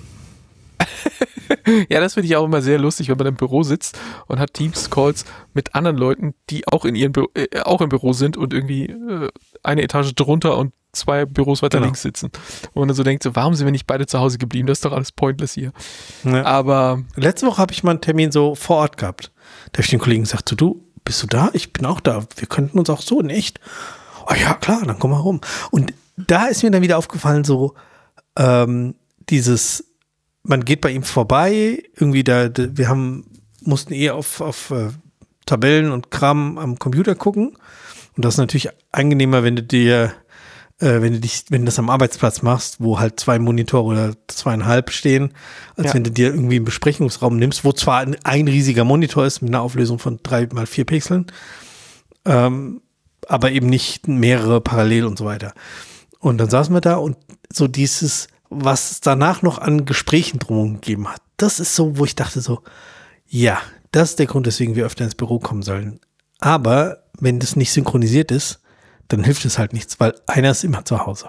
Ja, das finde ich auch immer sehr lustig, wenn man im Büro sitzt und hat Teams-Calls mit anderen Leuten, die auch in ihren Bü äh, auch im Büro sind und irgendwie äh, eine Etage drunter und zwei Büros weiter Genau. links sitzen. Und man dann so denkt, so, warum sind wir nicht beide zu Hause geblieben? Das ist doch alles pointless hier. Ja. Aber Letzte Woche habe ich mal einen Termin so vor Ort gehabt. Da habe ich den Kollegen gesagt, so, du, bist du da? Ich bin auch da. Wir könnten uns auch so in echt. Oh ja, klar, dann komm mal rum. Und da ist mir dann wieder aufgefallen, so ähm, dieses, man geht bei ihm vorbei, irgendwie da, da wir haben, mussten eh auf, auf äh, Tabellen und Kram am Computer gucken. Und das ist natürlich angenehmer, wenn du dir, äh, wenn du dich, wenn du das am Arbeitsplatz machst, wo halt zwei Monitore oder zweieinhalb stehen, als Ja. wenn du dir irgendwie einen Besprechungsraum nimmst, wo zwar ein, ein riesiger Monitor ist mit einer Auflösung von drei mal vier Pixeln, ähm, aber eben nicht mehrere parallel und so weiter. Und dann saßen wir da und so dieses, was es danach noch an Gesprächen drum gegeben hat, das ist so, wo ich dachte so, ja, das ist der Grund, weswegen wir öfter ins Büro kommen sollen. Aber wenn das nicht synchronisiert ist, dann hilft es halt nichts, weil einer ist immer zu Hause.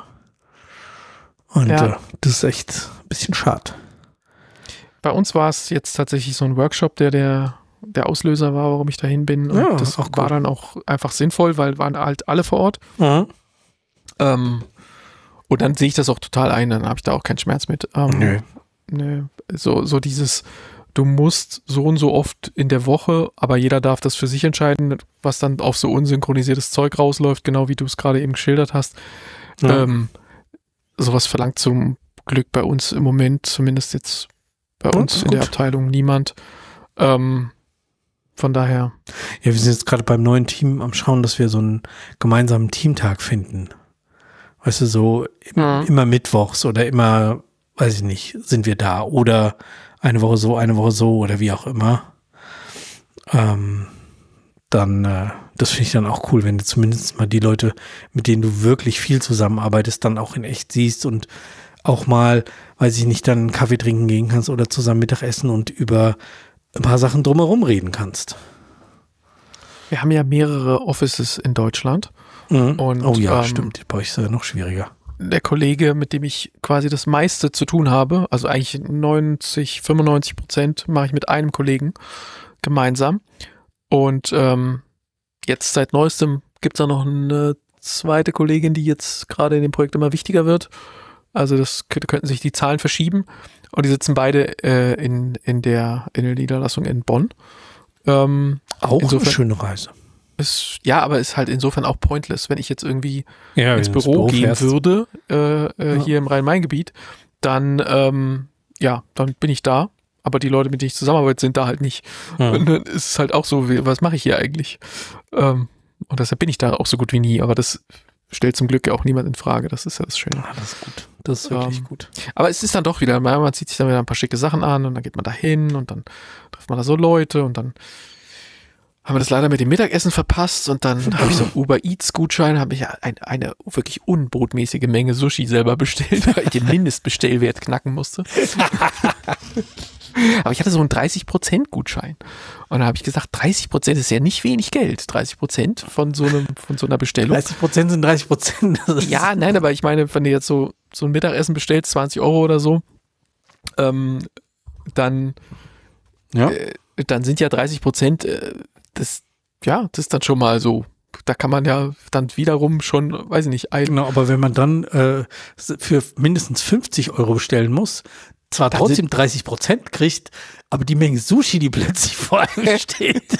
Und Ja. äh, das ist echt ein bisschen schade. bei uns war es jetzt tatsächlich so ein Workshop, der der, der Auslöser war, warum ich dahin bin. Und Ja, das auch cool. war dann auch einfach sinnvoll, weil waren halt alle vor Ort. Mhm. Ähm, und dann sehe ich das auch total ein, dann habe ich da auch keinen Schmerz mit. Ähm, Nö. Nö. So, so dieses, du musst so und so oft in der Woche, aber jeder darf das für sich entscheiden, was dann auf so unsynchronisiertes Zeug rausläuft, genau wie du es gerade eben geschildert hast. Ja. Ähm, sowas verlangt zum Glück bei uns im Moment, zumindest jetzt bei Ja, uns das ist in der gut. Abteilung, niemand. Ähm, von daher, Ja, wir sind jetzt gerade beim neuen Team am Schauen, dass wir so einen gemeinsamen Teamtag finden. Weißt du, so im, Mhm. immer mittwochs oder immer, weiß ich nicht, sind wir da. Oder eine Woche so, eine Woche so oder wie auch immer. Ähm, dann, äh, das finde ich dann auch cool, wenn du zumindest mal die Leute, mit denen du wirklich viel zusammenarbeitest, dann auch in echt siehst und auch mal, weiß ich nicht, dann einen Kaffee trinken gehen kannst oder zusammen Mittagessen und über ein paar Sachen drumherum reden kannst. Wir haben ja mehrere Offices in Deutschland. Mhm. Und, oh ja, ähm, stimmt. Bei euch ist es ja noch schwieriger. Der Kollege, mit dem ich quasi das meiste zu tun habe, also eigentlich neunzig, fünfundneunzig Prozent mache ich mit einem Kollegen gemeinsam. Und ähm, jetzt seit neuestem gibt es da noch eine zweite Kollegin, die jetzt gerade in dem Projekt immer wichtiger wird. Also das könnte, könnten sich die Zahlen verschieben. Und die sitzen beide äh, in, in, der, in der Niederlassung in Bonn. Ähm, auch insofern, eine schöne Reise. Ist, ja, aber ist halt insofern auch pointless, wenn ich jetzt irgendwie ja, ins Büro, Büro gehen fährst. würde, äh, äh, ja. hier im Rhein-Main-Gebiet, dann, ähm, ja, dann bin ich da. Aber die Leute, mit denen ich zusammenarbeite, sind da halt nicht. Ja. Und dann ist es halt auch so, wie, was mache ich hier eigentlich? Ähm, und deshalb bin ich da auch so gut wie nie. Aber das stellt zum Glück ja auch niemand in Frage. Das ist ja das Schöne. Ah, das ist gut. Das ist wirklich ähm, gut. Aber es ist dann doch wieder, man zieht sich dann wieder ein paar schicke Sachen an und dann geht man da hin und dann trifft man da so Leute und dann haben wir das leider mit dem Mittagessen verpasst und dann habe ich so einen Uber Eats Gutschein, habe ich ein, eine wirklich unbotmäßige Menge Sushi selber bestellt, weil ich den Mindestbestellwert knacken musste. Aber ich hatte so einen dreißig Prozent Gutschein und da habe ich gesagt, dreißig Prozent ist ja nicht wenig Geld, dreißig Prozent von so einem von so einer Bestellung. dreißig Prozent sind dreißig Prozent. Ja, nein, aber ich meine, wenn du jetzt so so ein Mittagessen bestellst, zwanzig Euro oder so, ähm, dann ja. äh, dann sind ja dreißig Prozent äh, das, ja, das ist dann schon mal so, da kann man ja dann wiederum schon, weiß ich nicht, ein. Genau, aber wenn man dann äh, für mindestens fünfzig Euro bestellen muss, zwar dann trotzdem dreißig Prozent kriegt, aber die Menge Sushi, die plötzlich vor einem steht.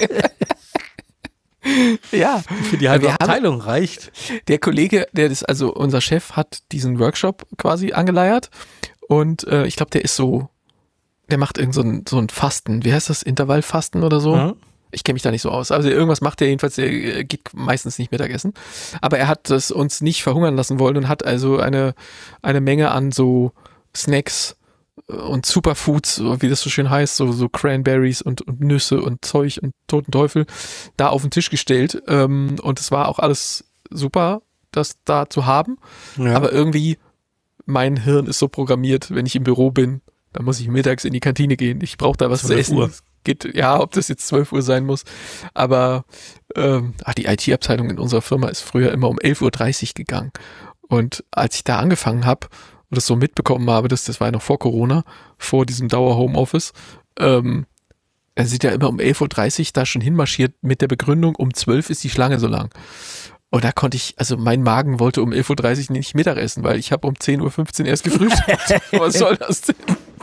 Ja. Für die halbe Abteilung reicht. Der Kollege, der ist, also unser Chef hat diesen Workshop quasi angeleiert und äh, ich glaube, der ist so, der macht irgend so ein, so ein Fasten, wie heißt das, Intervallfasten oder so? Mhm. Ich kenne mich da nicht so aus. Also irgendwas macht er jedenfalls, der geht meistens nicht Mittagessen. Aber er hat das uns nicht verhungern lassen wollen und hat also eine, eine Menge an so Snacks und Superfoods, wie das so schön heißt, so, so Cranberries und, und Nüsse und Zeug und toten Teufel, da auf den Tisch gestellt. Und es war auch alles super, das da zu haben. Ja. Aber irgendwie, mein Hirn ist so programmiert, wenn ich im Büro bin, dann muss ich mittags in die Kantine gehen. Ich brauche da was zu essen. Uhr. Geht, ja, ob das jetzt zwölf Uhr sein muss. Aber ähm, ach, die I T-Abteilung in unserer Firma ist früher immer um elf Uhr dreißig gegangen. Und als ich da angefangen habe und das so mitbekommen habe, das, das war ja noch vor Corona, vor diesem Dauer-Homeoffice, ähm, er sind ja immer um elf Uhr dreißig da schon hinmarschiert mit der Begründung, um zwölf ist die Schlange so lang. Und da konnte ich, also mein Magen wollte um elf Uhr dreißig nicht Mittag essen, weil ich habe um zehn Uhr fünfzehn erst gefrühstückt. Was soll das denn?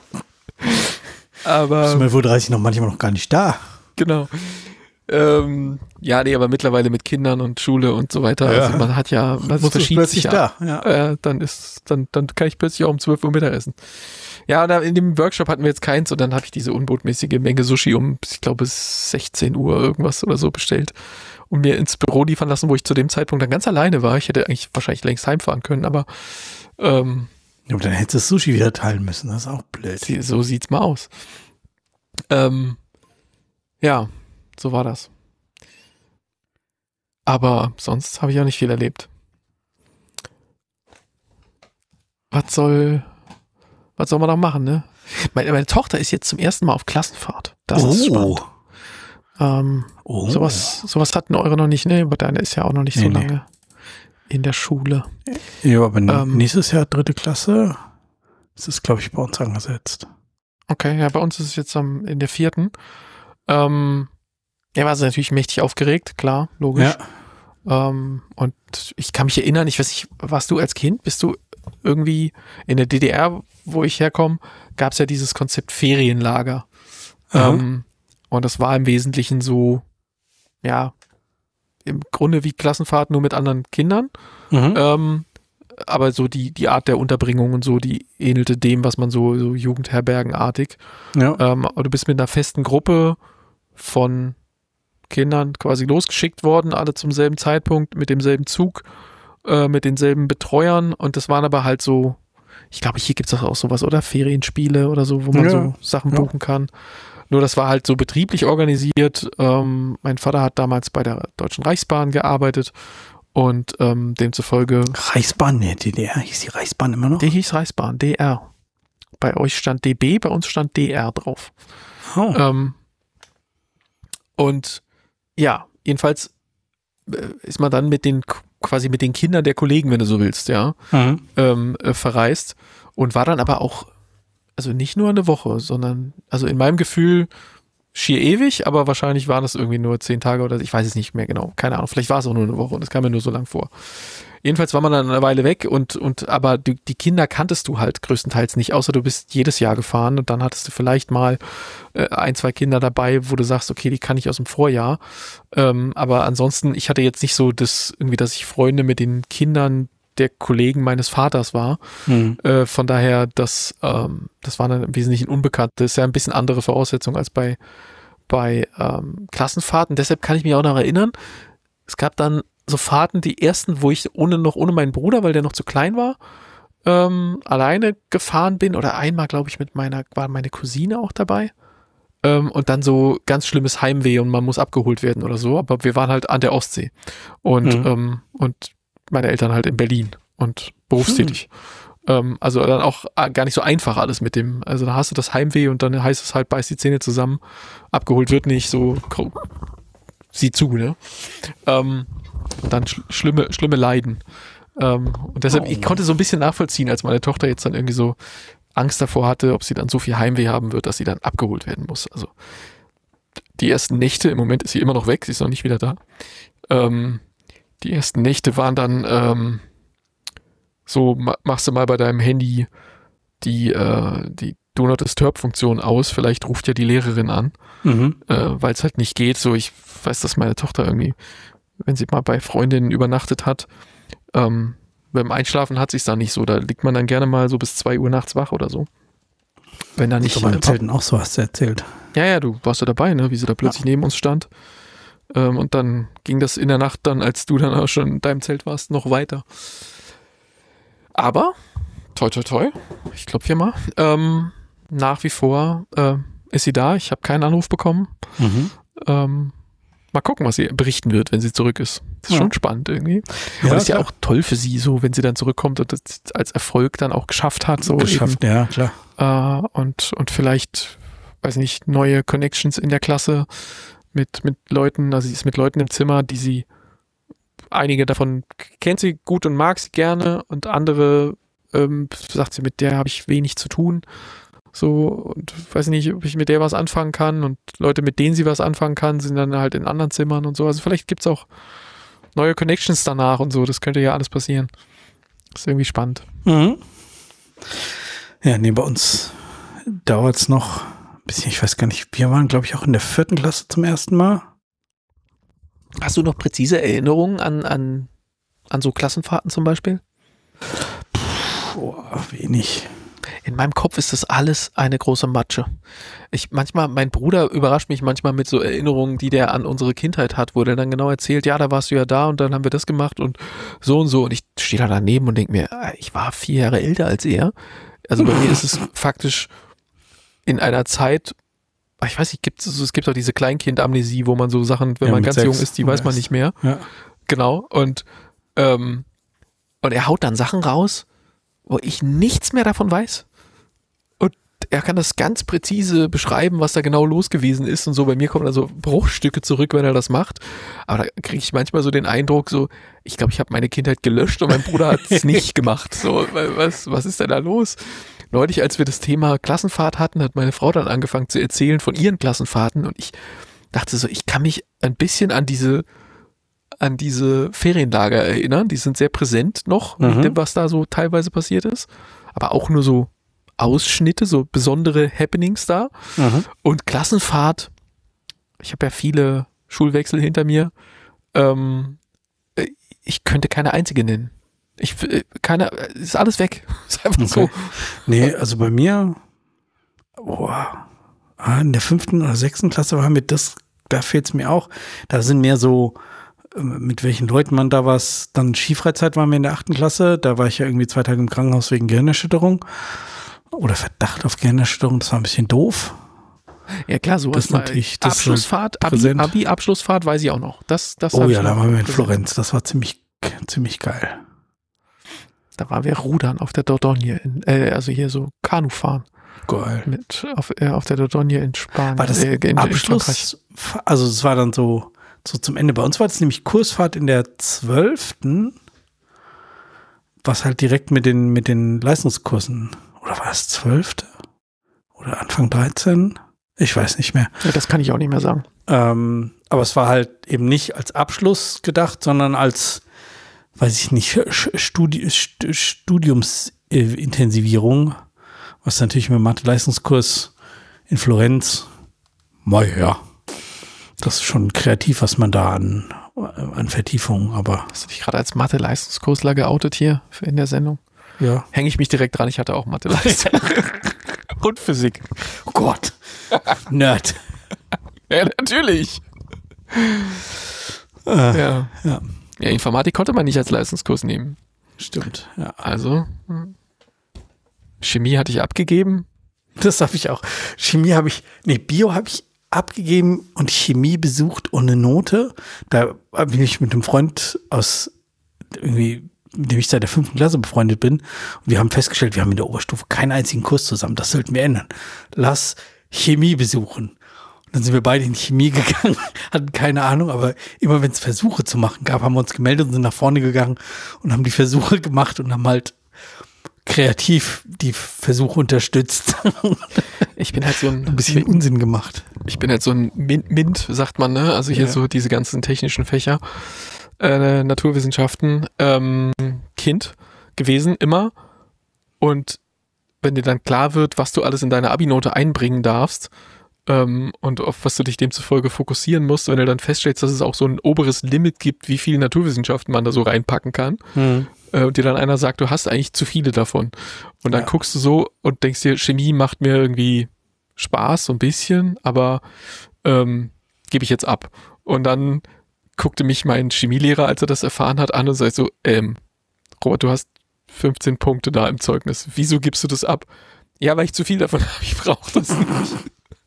Aber um elf Uhr dreißig noch manchmal noch gar nicht da. Genau. Ähm, ja, nee, aber mittlerweile mit Kindern und Schule und so weiter. Ja. Also man hat ja, man verschiebt sich da. Ja. Äh, dann ist, dann, dann kann ich plötzlich auch um zwölf Uhr Mittag essen. Ja, da in dem Workshop hatten wir jetzt keins und dann habe ich diese unbotmäßige Menge Sushi um, ich glaube, sechzehn Uhr irgendwas oder so bestellt und mir ins Büro liefern lassen, wo ich zu dem Zeitpunkt dann ganz alleine war. Ich hätte eigentlich wahrscheinlich längst heimfahren können, aber ähm, ja, aber dann hättest du das Sushi wieder teilen müssen, das ist auch blöd. So sieht's mal aus. Ähm, ja, so war das. Aber sonst habe ich auch nicht viel erlebt. Was soll, was soll man da machen, ne? Meine, meine Tochter ist jetzt zum ersten Mal auf Klassenfahrt. Das oh. ist spannend. Ähm, oh. Sowas, sowas hatten eure noch nicht, ne? Aber deine ist ja auch noch nicht so nee, lange nee. in der Schule. Ja, aber ähm, nächstes Jahr dritte Klasse. Das ist, glaube ich, bei uns angesetzt. Okay, ja, bei uns ist es jetzt um, in der vierten. Ähm, ja, war sie natürlich mächtig aufgeregt, klar, logisch. Ja. Ähm, und ich kann mich erinnern, ich weiß nicht, warst du als Kind, bist du irgendwie in der D D R, wo ich herkomme, gab es ja dieses Konzept Ferienlager. Mhm. Ähm, und das war im Wesentlichen so, ja, im Grunde wie Klassenfahrt, nur mit anderen Kindern. Mhm. Ähm, aber so die, die Art der Unterbringung und so, die ähnelte dem, was man so, so Jugendherbergenartig. Ja. Ähm, aber du bist mit einer festen Gruppe von Kindern quasi losgeschickt worden, alle zum selben Zeitpunkt, mit demselben Zug, äh, mit denselben Betreuern und das waren aber halt so, ich glaube, hier gibt es auch sowas, oder? Ferienspiele oder so, wo man ja. so Sachen ja. buchen kann. Nur das war halt so betrieblich organisiert. Ähm, mein Vater hat damals bei der Deutschen Reichsbahn gearbeitet Und ähm, demzufolge... Reichsbahn, ne, D D R hieß die Reichsbahn immer noch? Die hieß Reichsbahn, D R. Bei euch stand D B, bei uns stand D R drauf. Oh. Ähm, und ja, jedenfalls äh, ist man dann mit den quasi mit den Kindern der Kollegen, wenn du so willst, ja, Mhm. ähm, äh, verreist und war dann aber auch, also nicht nur eine Woche, sondern, also in meinem Gefühl schier ewig, aber wahrscheinlich waren es irgendwie nur zehn Tage oder ich weiß es nicht mehr genau, keine Ahnung, vielleicht war es auch nur eine Woche und es kam mir nur so lang vor. Jedenfalls war man dann eine Weile weg und, und aber die, die Kinder kanntest du halt größtenteils nicht, außer du bist jedes Jahr gefahren und dann hattest du vielleicht mal äh, ein, zwei Kinder dabei, wo du sagst, okay, die kann ich aus dem Vorjahr. Ähm, aber ansonsten, ich hatte jetzt nicht so das, irgendwie, dass ich Freunde mit den Kindern der Kollegen meines Vaters war. Mhm. Äh, von daher, das, ähm, das war dann im Wesentlichen unbekannt. Das ist ja ein bisschen andere Voraussetzung als bei, bei ähm, Klassenfahrten. Deshalb kann ich mich auch noch erinnern, es gab dann so Fahrten, die ersten, wo ich ohne noch ohne meinen Bruder, weil der noch zu klein war, ähm, alleine gefahren bin oder einmal, glaube ich, mit meiner, war meine Cousine auch dabei ähm, und dann so ganz schlimmes Heimweh und man muss abgeholt werden oder so, aber wir waren halt an der Ostsee und Mhm. ähm, und meine Eltern halt in Berlin und berufstätig. Ähm, also dann auch gar nicht so einfach alles mit dem, also da hast du das Heimweh und dann heißt es halt, beiß die Zähne zusammen, abgeholt wird nicht, so sieh zu, ne? Ähm, und dann sch- schlimme, schlimme Leiden. Ähm, und deshalb, Oh. ich konnte so ein bisschen nachvollziehen, als meine Tochter jetzt dann irgendwie so Angst davor hatte, ob sie dann so viel Heimweh haben wird, dass sie dann abgeholt werden muss. Also die ersten Nächte, im Moment ist sie immer noch weg, sie ist noch nicht wieder da. Ähm, die ersten Nächte waren dann ähm, so, ma- machst du mal bei deinem Handy die, äh, die Do Not Disturb-Funktion aus, vielleicht ruft ja die Lehrerin an, Mhm. äh, weil es halt nicht geht. So, ich weiß, dass meine Tochter irgendwie, wenn sie mal bei Freundinnen übernachtet hat, ähm, beim Einschlafen hat sie es dann nicht so. Da liegt man dann gerne mal so bis zwei Uhr nachts wach oder so. Wenn da nicht. So beim äh, Zelten auch so, hast du erzählt. Ja, ja, du warst ja dabei, ne? Wie sie da plötzlich neben uns stand. Ähm, und dann ging das in der Nacht dann, als du dann auch schon in deinem Zelt warst, noch weiter. Aber, toi, toi, toi, ich klopfe hier mal, ähm, nach wie vor äh, ist sie da. Ich habe keinen Anruf bekommen. Mhm. Ähm, mal gucken, was sie berichten wird, wenn sie zurück ist. Das ist Ja. schon spannend irgendwie. Ja, und ist ja klar. auch toll für sie, so wenn sie dann zurückkommt und das als Erfolg dann auch geschafft hat. So Geschafft, ja, klar. Eben, äh, und, und vielleicht, weiß nicht, neue Connections in der Klasse mit, mit Leuten, also sie ist mit Leuten im Zimmer, die sie, einige davon kennt sie gut und mag sie gerne und andere ähm, sagt sie, mit der habe ich wenig zu tun. So, und weiß nicht, ob ich mit der was anfangen kann und Leute, mit denen sie was anfangen kann, sind dann halt in anderen Zimmern und so. Also vielleicht gibt's auch neue Connections danach und so. Das könnte ja alles passieren. Das ist irgendwie spannend. Mhm. Ja, nee, bei uns dauert es noch ein bisschen, ich weiß gar nicht, wir waren, glaube ich, auch in der vierten Klasse zum ersten Mal. Hast du noch präzise Erinnerungen an, an, an so Klassenfahrten zum Beispiel? Boah, wenig. In meinem Kopf ist das alles eine große Matsche. Ich manchmal, mein Bruder überrascht mich manchmal mit so Erinnerungen, die der an unsere Kindheit hat, wo der dann genau erzählt, ja, da warst du ja da und dann haben wir das gemacht und so und so. Und ich stehe da daneben und denke mir, ich war vier Jahre älter als er. Also bei mir ist es faktisch in einer Zeit, ich weiß nicht, gibt es, es gibt auch diese Kleinkind-Amnesie, wo man so Sachen, wenn Ja, man mit ganz sechs jung ist, die weiß man erst. nicht mehr. Ja. Genau. Und, ähm, und er haut dann Sachen raus, wo ich nichts mehr davon weiß. Und er kann das ganz präzise beschreiben, was da genau los gewesen ist und so. Bei mir kommen also Bruchstücke zurück, wenn er das macht. Aber da kriege ich manchmal so den Eindruck, so, ich glaube, ich habe meine Kindheit gelöscht und mein Bruder hat es nicht gemacht. So, was, was ist denn da los? Neulich, als wir das Thema Klassenfahrt hatten, hat meine Frau dann angefangen zu erzählen von ihren Klassenfahrten und ich dachte so, ich kann mich ein bisschen an diese an diese Ferienlager erinnern. Die sind sehr präsent noch, Mhm. mit dem, was da so teilweise passiert ist. Aber auch nur so Ausschnitte, so besondere Happenings da. Mhm. Und Klassenfahrt, ich habe ja viele Schulwechsel hinter mir. Ähm, äh, ich könnte keine einzige nennen. Ich, äh, keine, ist alles weg. Ist einfach so. Okay. Nee, also bei mir, boah, ah, in der fünften oder sechsten Klasse war mit das, da fehlt es mir auch. Da sind mehr so, ähm, mit welchen Leuten man da was, dann Skifreizeit waren wir in der achten Klasse, da war ich ja irgendwie zwei Tage im Krankenhaus wegen Gehirnerschütterung oder Verdacht auf Gehirnerschütterung, das war ein bisschen doof. Ja klar, sowas Das ist mal. natürlich- das ist Abschlussfahrt, Abi, präsent. Abi, Abschlussfahrt weiß ich auch noch. Das, das Oh hab ich ja, da noch waren wir in präsent. Florenz, das war ziemlich ziemlich geil. Da waren wir rudern auf der Dordogne, in, äh, also hier so Kanu fahren. Geil. Mit auf, äh, auf der Dordogne in Spanien. War das äh, in, Abschluss? In also es war dann so, so zum Ende. Bei uns war das nämlich Kursfahrt in der zwölften was halt direkt mit den, mit den Leistungskursen, oder war das zwölfte Oder Anfang dreizehn Ich weiß nicht mehr. Ja, das kann ich auch nicht mehr sagen. Ähm, aber es war halt eben nicht als Abschluss gedacht, sondern als, weiß ich nicht, Studi- Studiumsintensivierung, was natürlich mit dem Mathe-Leistungskurs in Florenz, naja, das ist schon kreativ, was man da an, an Vertiefung, aber. Hast du dich gerade als Mathe-Leistungskursler geoutet hier in der Sendung? Ja. Hänge ich mich direkt dran, ich hatte auch Mathe-Leistung. Und Physik. Oh Gott. Nerd. Ja, natürlich. Äh, ja. ja. Ja, Informatik konnte man nicht als Leistungskurs nehmen. Stimmt, ja. Also, Chemie hatte ich abgegeben. Das habe ich auch. Chemie habe ich, nee, Bio habe ich abgegeben und Chemie besucht ohne Note. Da bin ich mit einem Freund aus, irgendwie, mit dem ich seit der fünften Klasse befreundet bin. Und wir haben festgestellt, wir haben in der Oberstufe keinen einzigen Kurs zusammen. Das sollten wir ändern. Lass Chemie besuchen. Und dann sind wir beide in Chemie gegangen, hatten keine Ahnung, aber immer wenn es Versuche zu machen gab, haben wir uns gemeldet und sind nach vorne gegangen und haben die Versuche gemacht und haben halt kreativ die Versuche unterstützt. Ich bin halt so ein, ein bisschen Unsinn gemacht. Ich bin halt so ein Mint, Mint sagt man, ne? Also hier ja. so diese ganzen technischen Fächer, äh, Naturwissenschaften, ähm, Kind gewesen, immer. Und wenn dir dann klar wird, was du alles in deine Abi-Note einbringen darfst, ähm, und auf was du dich demzufolge fokussieren musst, wenn du dann feststellst, dass es auch so ein oberes Limit gibt, wie viele Naturwissenschaften man da so reinpacken kann, hm. äh, und dir dann einer sagt, du hast eigentlich zu viele davon. Und dann ja. guckst du so und denkst dir, Chemie macht mir irgendwie Spaß, so ein bisschen, aber ähm, gebe ich jetzt ab. Und dann guckte mich mein Chemielehrer, als er das erfahren hat, an und sagte so, ähm, Robert, du hast fünfzehn Punkte da im Zeugnis. Wieso gibst du das ab? Ja, weil ich zu viel davon habe, ich brauche das nicht.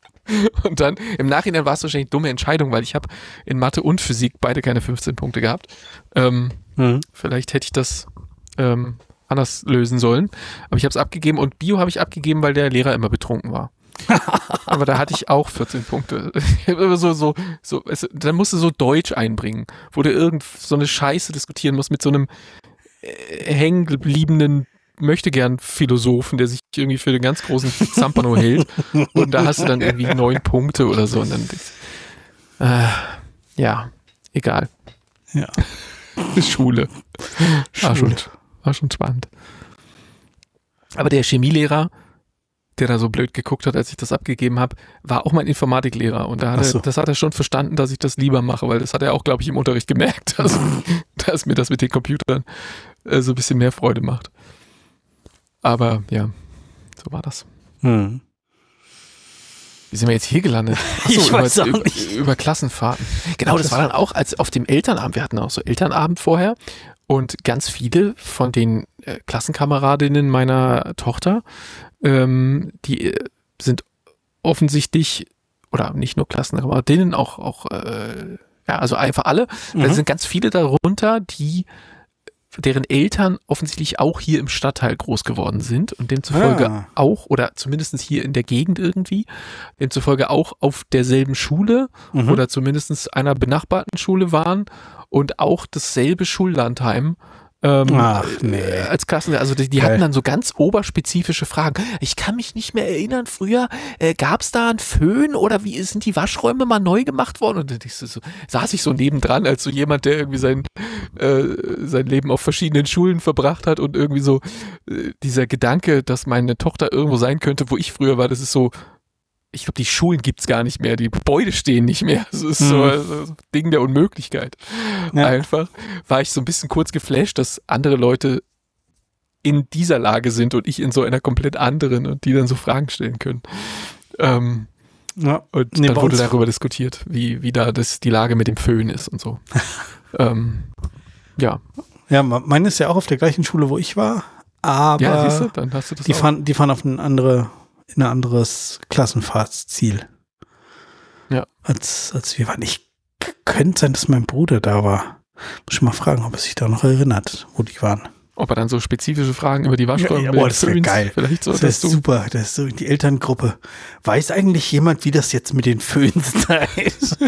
Und dann, im Nachhinein war es wahrscheinlich eine dumme Entscheidung, weil ich habe in Mathe und Physik beide keine fünfzehn Punkte gehabt. Ähm, mhm. Vielleicht hätte ich das ähm, anders lösen sollen. Aber ich habe es abgegeben und Bio habe ich abgegeben, weil der Lehrer immer betrunken war. Aber da hatte ich auch vierzehn Punkte. so, so, so, es, dann musst du so Deutsch einbringen, wo du irgend so eine Scheiße diskutieren musst mit so einem äh, hängengebliebenen möchte gern Philosophen, der sich irgendwie für den ganz großen Zampano hält. Und da hast du dann irgendwie neun Punkte oder so. Und dann äh, ja, egal. Ja. Schule. War schon, war schon spannend. Aber der Chemielehrer, der da so blöd geguckt hat, als ich das abgegeben habe, war auch mein Informatiklehrer. Und da hat so. er, das hat er schon verstanden, dass ich das lieber mache, weil das hat er auch, glaube ich, im Unterricht gemerkt, dass, dass mir das mit den Computern äh, so ein bisschen mehr Freude macht. Aber ja, so war das. Hm. Wie sind wir jetzt hier gelandet? Achso, ich weiß über, auch nicht. über, über Klassenfahrten. Genau, das war dann auch als auf dem Elternabend. Wir hatten auch so Elternabend vorher und ganz viele von den äh, Klassenkameradinnen meiner Tochter, ähm, die äh, sind offensichtlich, oder nicht nur Klassenkameradinnen, auch, auch äh, ja, also einfach alle. Mhm. Da sind ganz viele darunter, die deren Eltern offensichtlich auch hier im Stadtteil groß geworden sind und demzufolge ah. auch, oder zumindest hier in der Gegend irgendwie, demzufolge auch auf derselben Schule mhm. oder zumindest einer benachbarten Schule waren und auch dasselbe Schullandheim ähm, Ach, nee. als Klassen, also die, die hatten dann so ganz oberspezifische Fragen. Ich kann mich nicht mehr erinnern, früher äh, gab es da einen Föhn oder wie sind die Waschräume mal neu gemacht worden? Und dann so, so, saß ich so nebendran als so jemand, der irgendwie sein, äh, sein Leben auf verschiedenen Schulen verbracht hat und irgendwie so äh, dieser Gedanke, dass meine Tochter irgendwo sein könnte, wo ich früher war, das ist so, ich glaube, die Schulen gibt's gar nicht mehr, die Gebäude stehen nicht mehr. Das ist so ein so Ding der Unmöglichkeit. Ja. Einfach war ich so ein bisschen kurz geflasht, dass andere Leute in dieser Lage sind und ich in so einer komplett anderen und die dann so Fragen stellen können. Ähm, ja. Und nee, dann wurde darüber diskutiert, wie, wie da das, die Lage mit dem Föhn ist und so. ähm, ja. Ja, meine ist ja auch auf der gleichen Schule, wo ich war, aber ja, siehst du, dann hast du das die, auch. fahren, die fahren auf eine andere in ein anderes Klassenfahrtsziel. Ja. Als, als wir waren. Ich könnte sein, dass mein Bruder da war. Muss ich mal fragen, ob er sich da noch erinnert, wo die waren. Ob er dann so spezifische Fragen über die Waschräume... Ja, ja, boah, das wäre geil. Vielleicht so, das ist super. Das ist so die Elterngruppe. Weiß eigentlich jemand, wie das jetzt mit den Föhns da ist?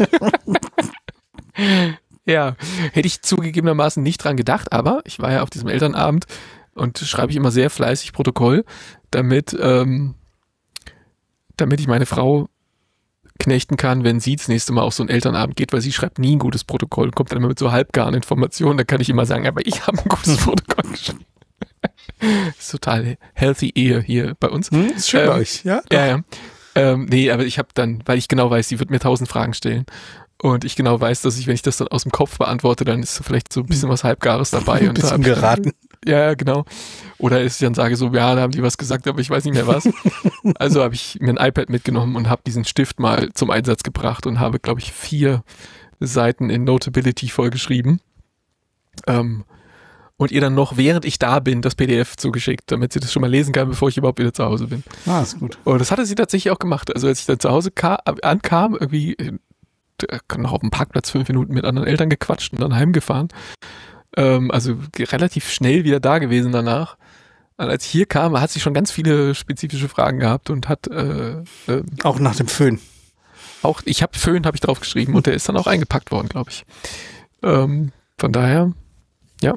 Ja, hätte ich zugegebenermaßen nicht dran gedacht, aber ich war ja auf diesem Elternabend und schreibe ich immer sehr fleißig Protokoll, damit, ähm, damit ich meine Frau knechten kann, wenn sie das nächste Mal auf so einen Elternabend geht, weil sie schreibt nie ein gutes Protokoll und kommt dann immer mit so halbgaren Informationen, da kann ich immer sagen, aber ich habe ein gutes Protokoll geschrieben. Ist total healthy Ehe hier bei uns. Hm, ist schön ähm, bei euch, ja? Ja, ja. Ähm, nee, aber ich habe dann, weil ich genau weiß, sie wird mir tausend Fragen stellen und ich genau weiß, dass ich, wenn ich das dann aus dem Kopf beantworte, dann ist vielleicht so ein bisschen was Halbgares dabei. Ein bisschen geraten. Ja, ja, genau. Oder ich dann sage so, ja, da haben die was gesagt, aber ich weiß nicht mehr was. Also habe ich mir ein iPad mitgenommen und habe diesen Stift mal zum Einsatz gebracht und habe, glaube ich, vier Seiten in Notability vollgeschrieben. Ähm, und ihr dann noch, während ich da bin, das P D F zugeschickt, damit sie das schon mal lesen kann, bevor ich überhaupt wieder zu Hause bin. Ah, ist gut. Und das hatte sie tatsächlich auch gemacht. Also als ich dann zu Hause kam, ankam, irgendwie noch auf dem Parkplatz fünf Minuten mit anderen Eltern gequatscht und dann heimgefahren. Ähm, also relativ schnell wieder da gewesen danach. Und als ich hier kam, hat sie schon ganz viele spezifische Fragen gehabt und hat äh, äh, auch nach dem Föhn. Auch, ich habe Föhn, habe ich drauf geschrieben und der ist dann auch eingepackt worden, glaube ich. Ähm, von daher, ja.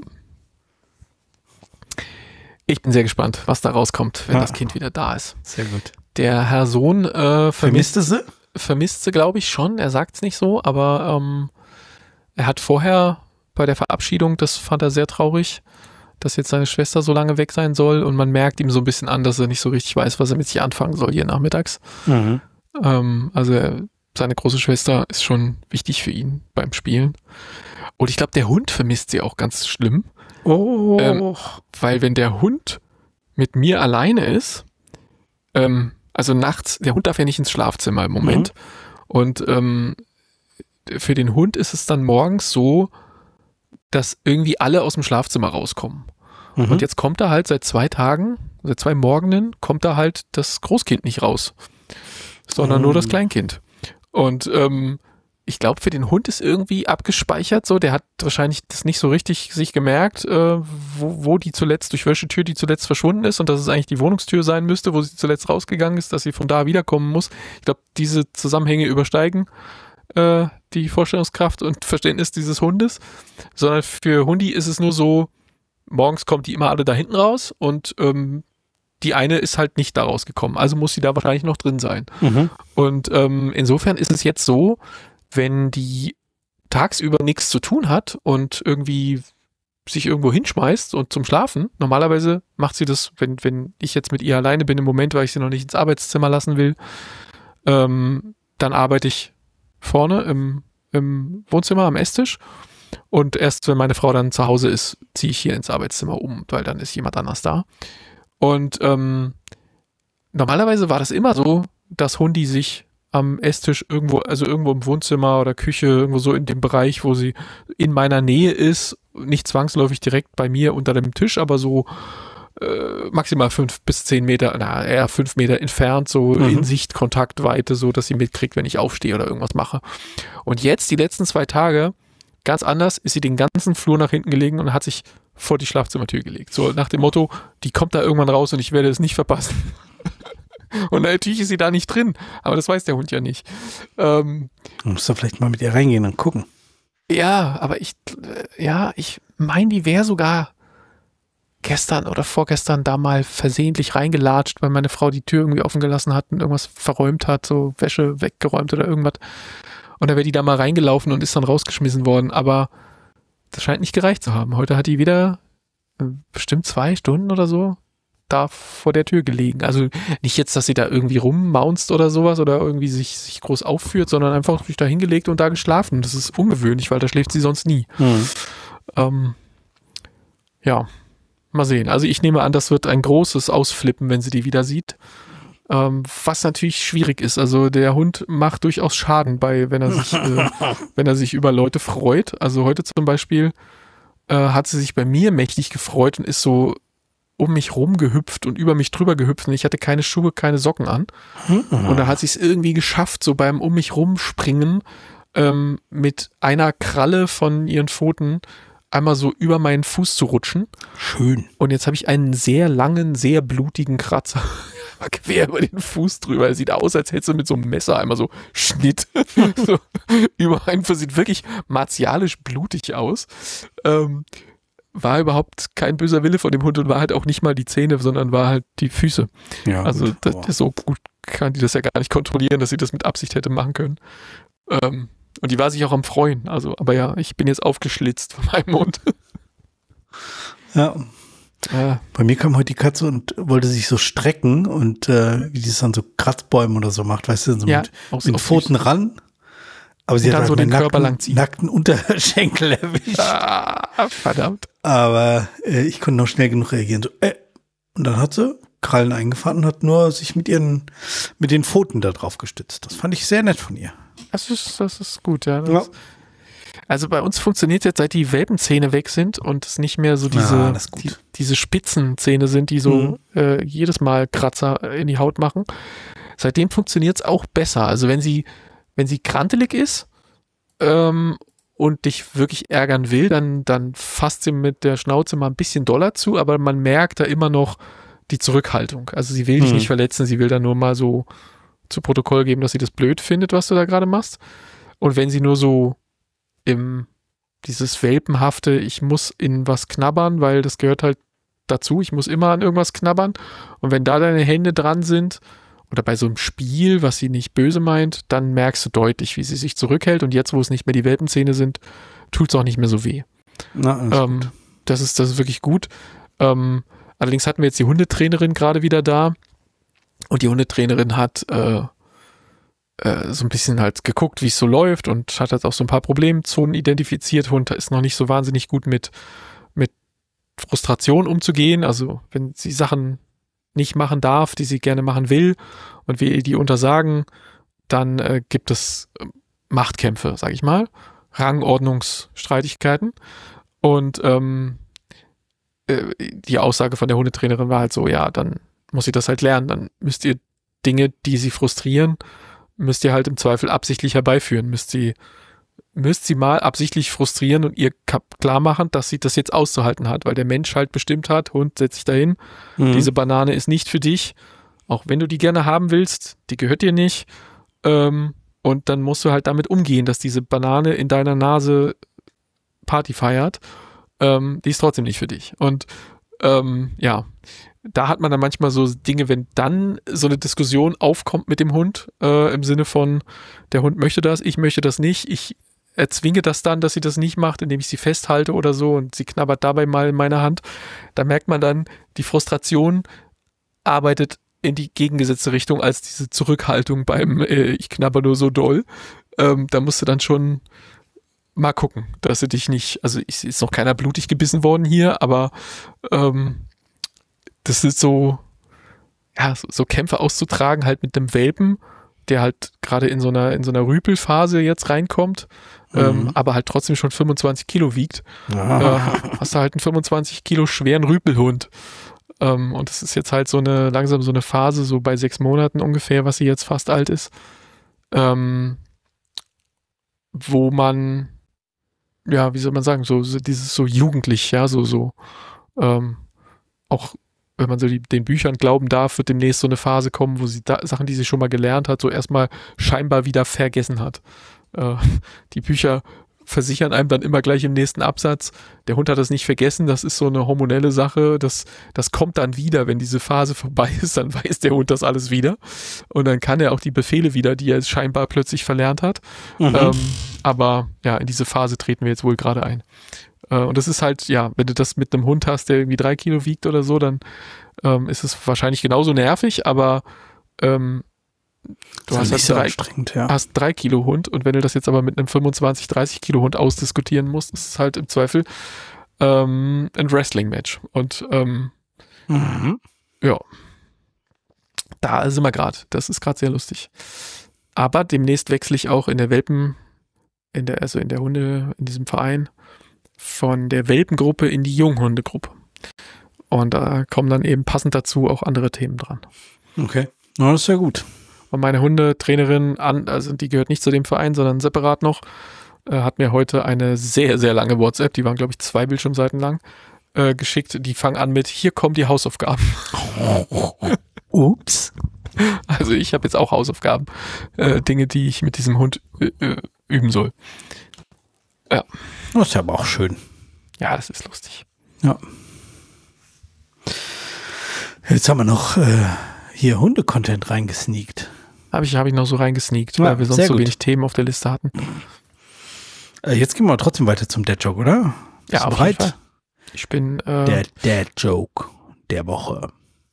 Ich bin sehr gespannt, was da rauskommt, wenn ja. das Kind wieder da ist. Sehr gut. Der Herr Sohn äh, vermisst, vermisste sie? Vermisst sie, glaube ich, schon. Er sagt es nicht so, aber ähm, er hat vorher bei der Verabschiedung, das fand er sehr traurig, dass jetzt seine Schwester so lange weg sein soll und man merkt ihm so ein bisschen an, dass er nicht so richtig weiß, was er mit sich anfangen soll hier nachmittags. Mhm. Ähm, also er, seine große Schwester ist schon wichtig für ihn beim Spielen. Und ich glaube, der Hund vermisst sie auch ganz schlimm. Oh. Ähm, weil wenn der Hund mit mir alleine ist, ähm, also nachts, der Hund darf ja nicht ins Schlafzimmer im Moment. Mhm. Und ähm, für den Hund ist es dann morgens so, dass irgendwie alle aus dem Schlafzimmer rauskommen. Mhm. Und jetzt kommt da halt seit zwei Tagen, seit zwei Morgenen, kommt da halt das Großkind nicht raus, sondern mhm. nur das Kleinkind. Und ähm, ich glaube, für den Hund ist irgendwie abgespeichert, so, der hat wahrscheinlich das nicht so richtig sich gemerkt, äh, wo, wo die zuletzt, durch welche Tür die zuletzt verschwunden ist und dass es eigentlich die Wohnungstür sein müsste, wo sie zuletzt rausgegangen ist, dass sie von da wiederkommen muss. Ich glaube, diese Zusammenhänge übersteigen äh, die Vorstellungskraft und Verständnis dieses Hundes, sondern für Hundi ist es nur so, morgens kommt die immer alle da hinten raus und ähm, die eine ist halt nicht da rausgekommen, also muss sie da wahrscheinlich noch drin sein. Mhm. Und ähm, insofern ist es jetzt so, wenn die tagsüber nichts zu tun hat und irgendwie sich irgendwo hinschmeißt und zum Schlafen, normalerweise macht sie das, wenn, wenn ich jetzt mit ihr alleine bin im Moment, weil ich sie noch nicht ins Arbeitszimmer lassen will, ähm, dann arbeite ich vorne im, im Wohnzimmer am Esstisch und erst wenn meine Frau dann zu Hause ist, ziehe ich hier ins Arbeitszimmer um, weil dann ist jemand anders da. Und ähm, normalerweise war das immer so, dass Hundi sich am Esstisch irgendwo, also irgendwo im Wohnzimmer oder Küche, irgendwo so in dem Bereich, wo sie in meiner Nähe ist, nicht zwangsläufig direkt bei mir unter dem Tisch, aber so äh, maximal fünf bis zehn Meter, na eher fünf Meter entfernt, so mhm. in Sichtkontaktweite, so dass sie mitkriegt, wenn ich aufstehe oder irgendwas mache. Und jetzt, die letzten zwei Tage, ganz anders, ist sie den ganzen Flur nach hinten gelegen und hat sich vor die Schlafzimmertür gelegt. So nach dem Motto, die kommt da irgendwann raus und ich werde es nicht verpassen. Und natürlich ist sie da nicht drin, aber das weiß der Hund ja nicht. Ähm, du musst da vielleicht mal mit ihr reingehen und gucken. Ja, aber ich, ja, ich meine, die wäre sogar gestern oder vorgestern da mal versehentlich reingelatscht, weil meine Frau die Tür irgendwie offen gelassen hat und irgendwas verräumt hat, so Wäsche weggeräumt oder irgendwas. Und da wäre die da mal reingelaufen und ist dann rausgeschmissen worden, aber das scheint nicht gereicht zu haben. Heute hat die wieder bestimmt zwei Stunden oder so da vor der Tür gelegen. Also nicht jetzt, dass sie da irgendwie rummaunzt oder sowas oder irgendwie sich, sich groß aufführt, sondern einfach sich da hingelegt und da geschlafen. Das ist ungewöhnlich, weil da schläft sie sonst nie. Mhm. Ähm, ja, mal sehen. Also ich nehme an, das wird ein großes Ausflippen, wenn sie die wieder sieht. Ähm, was natürlich schwierig ist. Also der Hund macht durchaus Schaden bei, wenn er sich, äh, wenn er sich über Leute freut. Also heute zum Beispiel äh, hat sie sich bei mir mächtig gefreut und ist so um mich rumgehüpft und über mich drüber gehüpft und ich hatte keine Schuhe, keine Socken an. Mhm. Und da hat sie es irgendwie geschafft, so beim um mich rumspringen ähm, mit einer Kralle von ihren Pfoten einmal so über meinen Fuß zu rutschen. Schön. Und jetzt habe ich einen sehr langen, sehr blutigen Kratzer quer über den Fuß drüber. Es sieht aus, als hätte sie mit so einem Messer einmal so Schnitt so über einen Fuß. Sieht wirklich martialisch blutig aus. Ähm, war überhaupt kein böser Wille von dem Hund und war halt auch nicht mal die Zähne, sondern war halt die Füße. Ja, also gut. das, das so gut kann die das ja gar nicht kontrollieren, dass sie das mit Absicht hätte machen können. Ähm, und die war sich auch am Freuen. Also, aber ja, ich bin jetzt aufgeschlitzt von meinem Hund. Ja. Ja. Bei mir kam heute die Katze und wollte sich so strecken und äh, wie die es dann so Kratzbäumen oder so macht, weißt du, so Ja, mit, auch mit so den Pfoten süß. ran. Aber sie Und hat dann halt so meinen den Körper nackten, langziehen. nackten Unterschenkel erwischt. Ah, verdammt. Aber äh, ich konnte noch schnell genug reagieren. So, äh. Und dann hat sie Krallen eingefahren und hat nur sich mit ihren, mit den Pfoten da drauf gestützt. Das fand ich sehr nett von ihr. Das ist, das ist gut, ja. Das, Ja. Also bei uns funktioniert jetzt, seit die Welpenzähne weg sind und es nicht mehr so diese, Ah, das ist gut. die, diese Spitzenzähne sind, die so Mhm. äh, jedes Mal Kratzer in die Haut machen. Seitdem funktioniert es auch besser. Also wenn sie, wenn sie krantelig ist ähm, und dich wirklich ärgern will, dann, dann fasst sie mit der Schnauze mal ein bisschen doller zu, aber man merkt da immer noch die Zurückhaltung. Also sie will dich Mhm. nicht verletzen, sie will dann nur mal so zu Protokoll geben, dass sie das blöd findet, was du da gerade machst. Und wenn sie nur so im dieses Welpenhafte, ich muss in was knabbern, weil das gehört halt dazu, ich muss immer an irgendwas knabbern. Und wenn da deine Hände dran sind, oder bei so einem Spiel, was sie nicht böse meint, dann merkst du deutlich, wie sie sich zurückhält. Und jetzt, wo es nicht mehr die Welpenzähne sind, tut es auch nicht mehr so weh. Na, alles Ähm, gut. das ist, das ist wirklich gut. Ähm, allerdings hatten wir jetzt die Hundetrainerin gerade wieder da. Und die Hundetrainerin hat äh, äh, so ein bisschen halt geguckt, wie es so läuft und hat halt auch so ein paar Problemzonen identifiziert. Hund ist noch nicht so wahnsinnig gut mit, mit Frustration umzugehen. Also wenn sie Sachen nicht machen darf, die sie gerne machen will und wir ihr die untersagen, dann äh, gibt es äh, Machtkämpfe, sag ich mal, Rangordnungsstreitigkeiten. Und ähm, äh, die Aussage von der Hundetrainerin war halt so, ja, dann muss sie das halt lernen. Dann müsst ihr Dinge, die sie frustrieren, müsst ihr halt im Zweifel absichtlich herbeiführen. Müsst sie, müsst sie mal absichtlich frustrieren und ihr klar machen, dass sie das jetzt auszuhalten hat, weil der Mensch halt bestimmt hat, Hund, setz dich dahin, Mhm. diese Banane ist nicht für dich, auch wenn du die gerne haben willst, die gehört dir nicht. Ähm, und dann musst du halt damit umgehen, dass diese Banane in deiner Nase Party feiert. Ähm, die ist trotzdem nicht für dich. Und ähm, ja, da hat man dann manchmal so Dinge, wenn dann so eine Diskussion aufkommt mit dem Hund, äh, im Sinne von, der Hund möchte das, ich möchte das nicht, ich erzwinge das dann, dass sie das nicht macht, indem ich sie festhalte oder so und sie knabbert dabei mal in meiner Hand. Da merkt man dann, die Frustration arbeitet in die gegengesetzte Richtung als diese Zurückhaltung beim äh, ich knabber nur so doll. Ähm, da musst du dann schon mal gucken, dass du dich nicht, also es ist noch keiner blutig gebissen worden hier, aber ähm, das ist so, ja, so, so Kämpfe auszutragen halt mit einem Welpen, der halt gerade in so einer in so einer Rüpelphase jetzt reinkommt, Mhm. ähm, aber halt trotzdem schon fünfundzwanzig Kilo wiegt. Ah. Äh, hast du halt einen fünfundzwanzig Kilo schweren Rüpelhund. Ähm, und das ist jetzt halt so eine, langsam so eine Phase, so bei sechs Monaten ungefähr, was sie jetzt fast alt ist, ähm, wo man, ja, wie soll man sagen, so, so dieses so jugendlich, ja, so, so, ähm, auch wenn man so die, den Büchern glauben darf, wird demnächst so eine Phase kommen, wo sie da, Sachen, die sie schon mal gelernt hat, so erstmal scheinbar wieder vergessen hat. Äh, die Bücher versichern einem dann immer gleich im nächsten Absatz, der Hund hat das nicht vergessen, das ist so eine hormonelle Sache, das, das kommt dann wieder, wenn diese Phase vorbei ist, dann weiß der Hund das alles wieder und dann kann er auch die Befehle wieder, die er scheinbar plötzlich verlernt hat. Mhm. Ähm, aber ja, in diese Phase treten wir jetzt wohl gerade ein. Äh, und das ist halt, ja, wenn du das mit einem Hund hast, der irgendwie drei Kilo wiegt oder so, dann ähm, ist es wahrscheinlich genauso nervig, aber ähm, du Das hast ist halt nicht so drei, anstrengend, ja. hast drei Kilo Hund und wenn du das jetzt aber mit einem fünfundzwanzig, dreißig Kilo Hund ausdiskutieren musst, ist es halt im Zweifel ähm, ein Wrestling-Match. Und ähm, Mhm. ja, da sind wir gerade. Das ist gerade sehr lustig. Aber demnächst wechsle ich auch in der Welpen, in der, also in der Hunde, in diesem Verein, von der Welpengruppe in die Junghundegruppe. Und da kommen dann eben passend dazu auch andere Themen dran. Okay. Na, das ist ja gut. Und meine Hundetrainerin, an, also die gehört nicht zu dem Verein, sondern separat noch, äh, hat mir heute eine sehr, sehr lange WhatsApp, die waren, glaube ich, zwei Bildschirmseiten lang, äh, geschickt. Die fangen an mit, hier kommen die Hausaufgaben. Ups. Also ich habe jetzt auch Hausaufgaben. Äh, Dinge, die ich mit diesem Hund äh, üben soll. Ja. Das ist aber auch schön. Ja, das ist lustig. Ja. Jetzt haben wir noch äh, hier Hunde-Content reingesneakt. Habe ich, hab ich noch so reingesneakt, Ja, weil wir sonst sehr so gut. wenig Themen auf der Liste hatten. Äh, jetzt gehen wir trotzdem weiter zum Dad-Joke, oder? Ja, Ist auf bereit? jeden Fall. Ich bin, äh, Der Dad-Joke der Woche.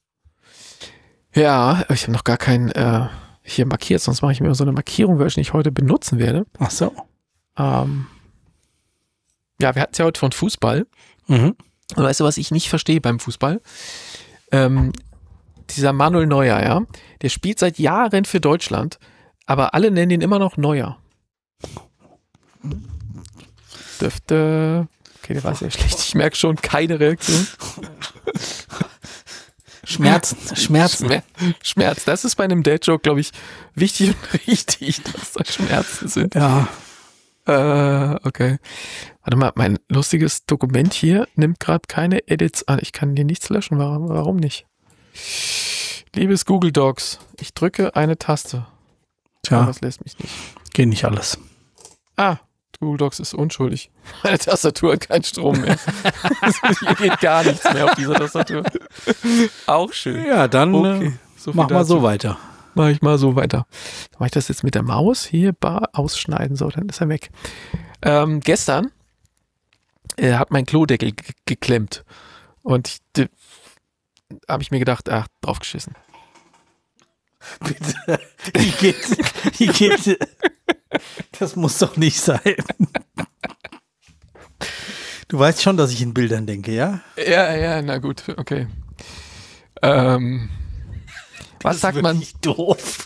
ja, ich habe noch gar keinen äh, hier markiert, sonst mache ich mir so eine Markierung, welche ich heute benutzen werde. Ach so. Ähm, ja, wir hatten es ja heute von Fußball. Mhm. Und weißt du, was ich nicht verstehe beim Fußball? Ähm, dieser Manuel Neuer, ja, der spielt seit Jahren für Deutschland, aber alle nennen ihn immer noch Neuer. Dürfte, okay, der war sehr schlecht, ich merke schon, keine Reaktion. Schmerzen, Schmerzen. Schmer Schmerz, das ist bei einem Dad-Joke, glaube ich, wichtig und richtig, dass da Schmerzen sind. Ja. Äh, okay. Warte mal, mein lustiges Dokument hier nimmt gerade keine Edits an. Ich kann hier nichts löschen. Warum, warum nicht? Liebes Google Docs, ich drücke eine Taste. Tja, Aber das lässt mich nicht. geht nicht alles. Ah, Google Docs ist unschuldig. Meine Tastatur hat keinen Strom mehr. Hier geht gar nichts mehr auf dieser Tastatur. Auch schön. Ja, dann Okay, äh, so viel mach mal dazu. so weiter. Mache ich mal so weiter. Mache ich das jetzt mit der Maus hier bar ausschneiden, so, dann ist er weg. Ähm, gestern äh, hat mein Klodeckel ge- geklemmt und ich, habe ich mir gedacht, ach, draufgeschissen. Bitte. Wie geht, wie geht, das muss doch nicht sein. Du weißt schon, dass ich in Bildern denke, ja? Ja, ja, na gut, okay. Ähm, was Das sagt ist man? wirklich doof.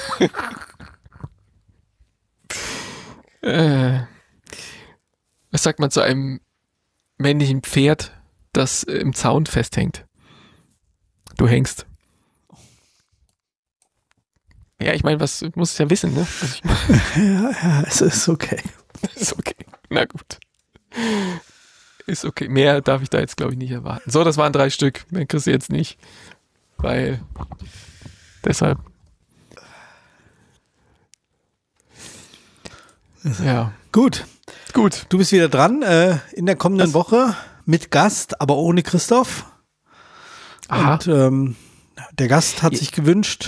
Äh, was sagt man zu einem männlichen Pferd, das im Zaun festhängt? Du hängst. Ja, ich meine, was du musst es ja wissen, ne? Also ich, Ja, ja, es ist okay. ist okay. Na gut. Ist okay. Mehr darf ich da jetzt, glaube ich, nicht erwarten. So, das waren drei Stück. Mehr kriegst du jetzt nicht. Weil deshalb. Ja. Gut, Gut. du bist wieder dran äh, in der kommenden Was? Woche mit Gast, aber ohne Christoph. Aha. Und ähm, der Gast hat Ja. sich gewünscht,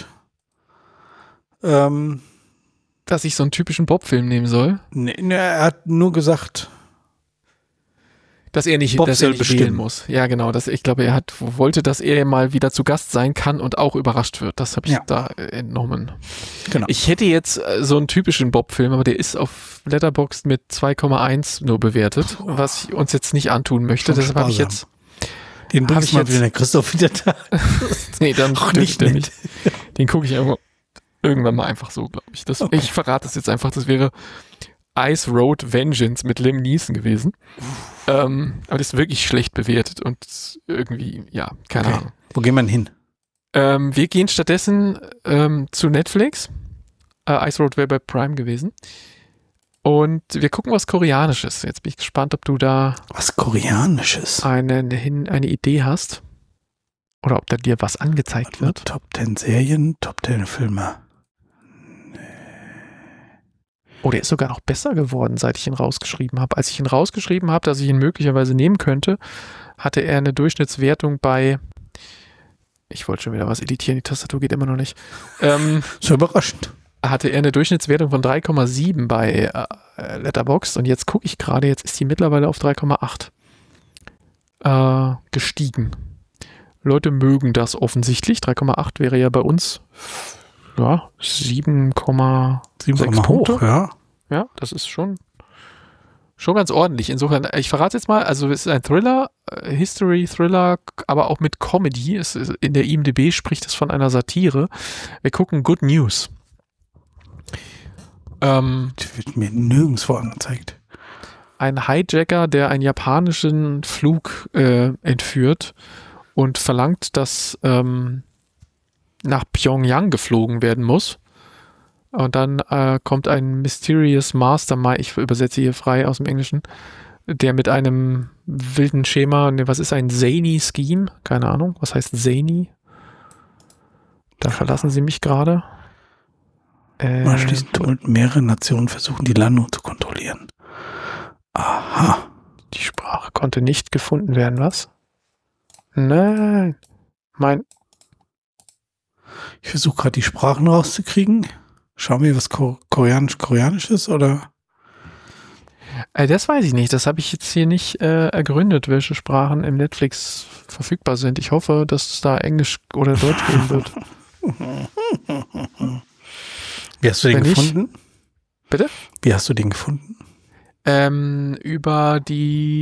ähm, Dass ich so einen typischen Bob-Film nehmen soll. ne, ne, er hat nur gesagt, Dass er nicht, Bob dass er soll nicht bestimmen. wählen muss. Ja, genau. Das, ich glaube, er hat wollte, dass er mal wieder zu Gast sein kann und auch überrascht wird. Das habe ich Ja. da äh, entnommen. genau. Ich hätte jetzt äh, so einen typischen Bob-Film, aber der ist auf Letterboxd mit zwei Komma eins nur bewertet, was ich uns jetzt nicht antun möchte. Schon Deshalb habe ich sparsam. jetzt. Den hab bringst ich mal jetzt- wieder der Christoph wieder da. Nee, dann Auch dürfte nicht der nett. Den gucke ich irgendwo, irgendwann mal einfach so, glaube ich. Das, Okay. Ich verrate es jetzt einfach. Das wäre Ice Road Vengeance mit Liam Neeson gewesen. Ähm, aber das ist wirklich schlecht bewertet und irgendwie, ja, keine Okay. Ahnung. Wo gehen wir denn hin? Ähm, wir gehen stattdessen ähm, zu Netflix. Äh, Ice Road wäre bei Prime gewesen. Und wir gucken was Koreanisches. Jetzt bin ich gespannt, ob du da Was Koreanisches. eine, eine, eine Idee hast. Oder ob da dir was angezeigt wird. Top zehn Serien, Top zehn Filme. Oh, der ist sogar noch besser geworden, seit ich ihn rausgeschrieben habe. Als ich ihn rausgeschrieben habe, dass ich ihn möglicherweise nehmen könnte, hatte er eine Durchschnittswertung bei, ich wollte schon wieder was editieren, die Tastatur geht immer noch nicht, ähm, So überraschend. hatte er eine Durchschnittswertung von drei Komma sieben bei äh, Letterboxd und jetzt gucke ich gerade, jetzt ist die mittlerweile auf drei Komma acht äh, gestiegen. Leute mögen das offensichtlich. drei Komma acht wäre ja bei uns ja, sieben Komma Sieben sechs Komma Punkte. hoch, ja. Ja, das ist schon, schon ganz ordentlich. Insofern, ich verrate jetzt mal, also es ist ein Thriller, äh, History-Thriller, aber auch mit Comedy. Es ist, in der I M D B spricht es von einer Satire. Wir gucken Good News. Ähm, Das wird mir nirgendwo angezeigt. ein Hijacker, der einen japanischen Flug äh, entführt und verlangt, dass ähm, nach Pyongyang geflogen werden muss. Und dann äh, kommt ein Mysterious Mastermind, ich übersetze hier frei aus dem Englischen, der mit einem wilden Schema, ne, was ist ein Zany Scheme? Keine Ahnung, was heißt Zany? Da verlassen sie mich gerade. Äh, Anschließend tummelten mehrere Nationen versuchen, die Landung zu kontrollieren. Aha. Die Sprache konnte nicht gefunden werden, was? Nein. Mein. Ich versuche gerade die Sprachen rauszukriegen. Schauen wir, was Ko- Koreanisch Koreanisch ist, oder? Äh, das weiß ich nicht. Das habe ich jetzt hier nicht äh, ergründet, welche Sprachen im Netflix verfügbar sind. Ich hoffe, dass es da Englisch oder Deutsch geben wird. Wie hast du den Wenn gefunden? nicht, bitte? Wie hast du den gefunden? Ähm, über die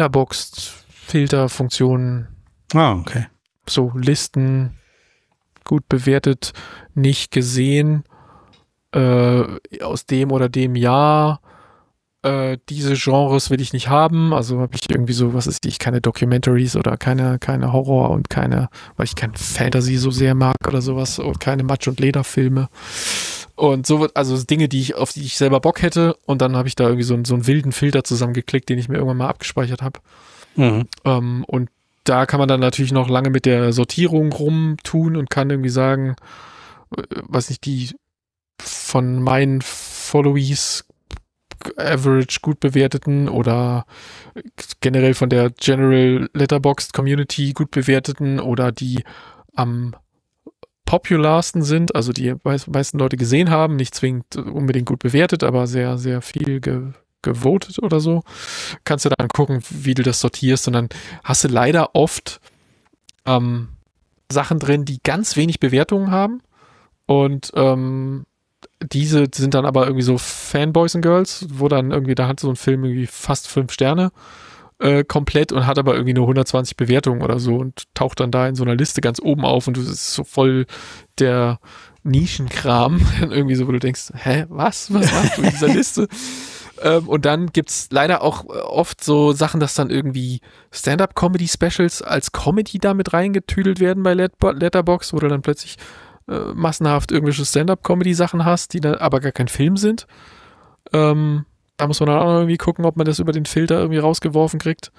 Letterboxd-Filterfunktion. Ah, okay. So Listen, gut bewertet, nicht gesehen, äh, aus dem oder dem Jahr. Äh, diese Genres will ich nicht haben. Also habe ich irgendwie so, was ist ich, keine Documentaries oder keine, keine Horror und keine, weil ich kein Fantasy so sehr mag oder sowas und keine Matsch- und Lederfilme. Und so, also Dinge, die ich, auf die ich selber Bock hätte. Und dann habe ich da irgendwie so, einen- so einen wilden Filter zusammengeklickt, den ich mir irgendwann mal abgespeichert habe. Mhm. Ähm, und da kann man dann natürlich noch lange mit der Sortierung rumtun und kann irgendwie sagen, äh, was nicht, die von meinen Followees average gut bewerteten oder generell von der General Letterboxd Community gut bewerteten oder die am popularsten sind, also die meist, meisten Leute gesehen haben, nicht zwingend unbedingt gut bewertet, aber sehr, sehr viel ge, gewotet oder so, kannst du dann gucken, wie du das sortierst und dann hast du leider oft ähm, Sachen drin, die ganz wenig Bewertungen haben und ähm, diese sind dann aber irgendwie so Fanboys and Girls, wo dann irgendwie, da hat so ein Film irgendwie fast fünf Sterne äh, komplett und hat aber irgendwie nur hundertzwanzig Bewertungen oder so und taucht dann da in so einer Liste ganz oben auf und du ist so voll der Nischenkram irgendwie so, wo du denkst, hä, was? Was machst du in dieser Liste? Ähm, und dann gibt's leider auch oft so Sachen, dass dann irgendwie Stand-Up-Comedy-Specials als Comedy da mit reingetüdelt werden bei Let- Letterboxd, wo du dann plötzlich äh, massenhaft irgendwelche Stand-Up-Comedy-Sachen hast, die dann aber gar kein Film sind. Ähm, da muss man dann auch irgendwie gucken, ob man das über den Filter irgendwie rausgeworfen kriegt.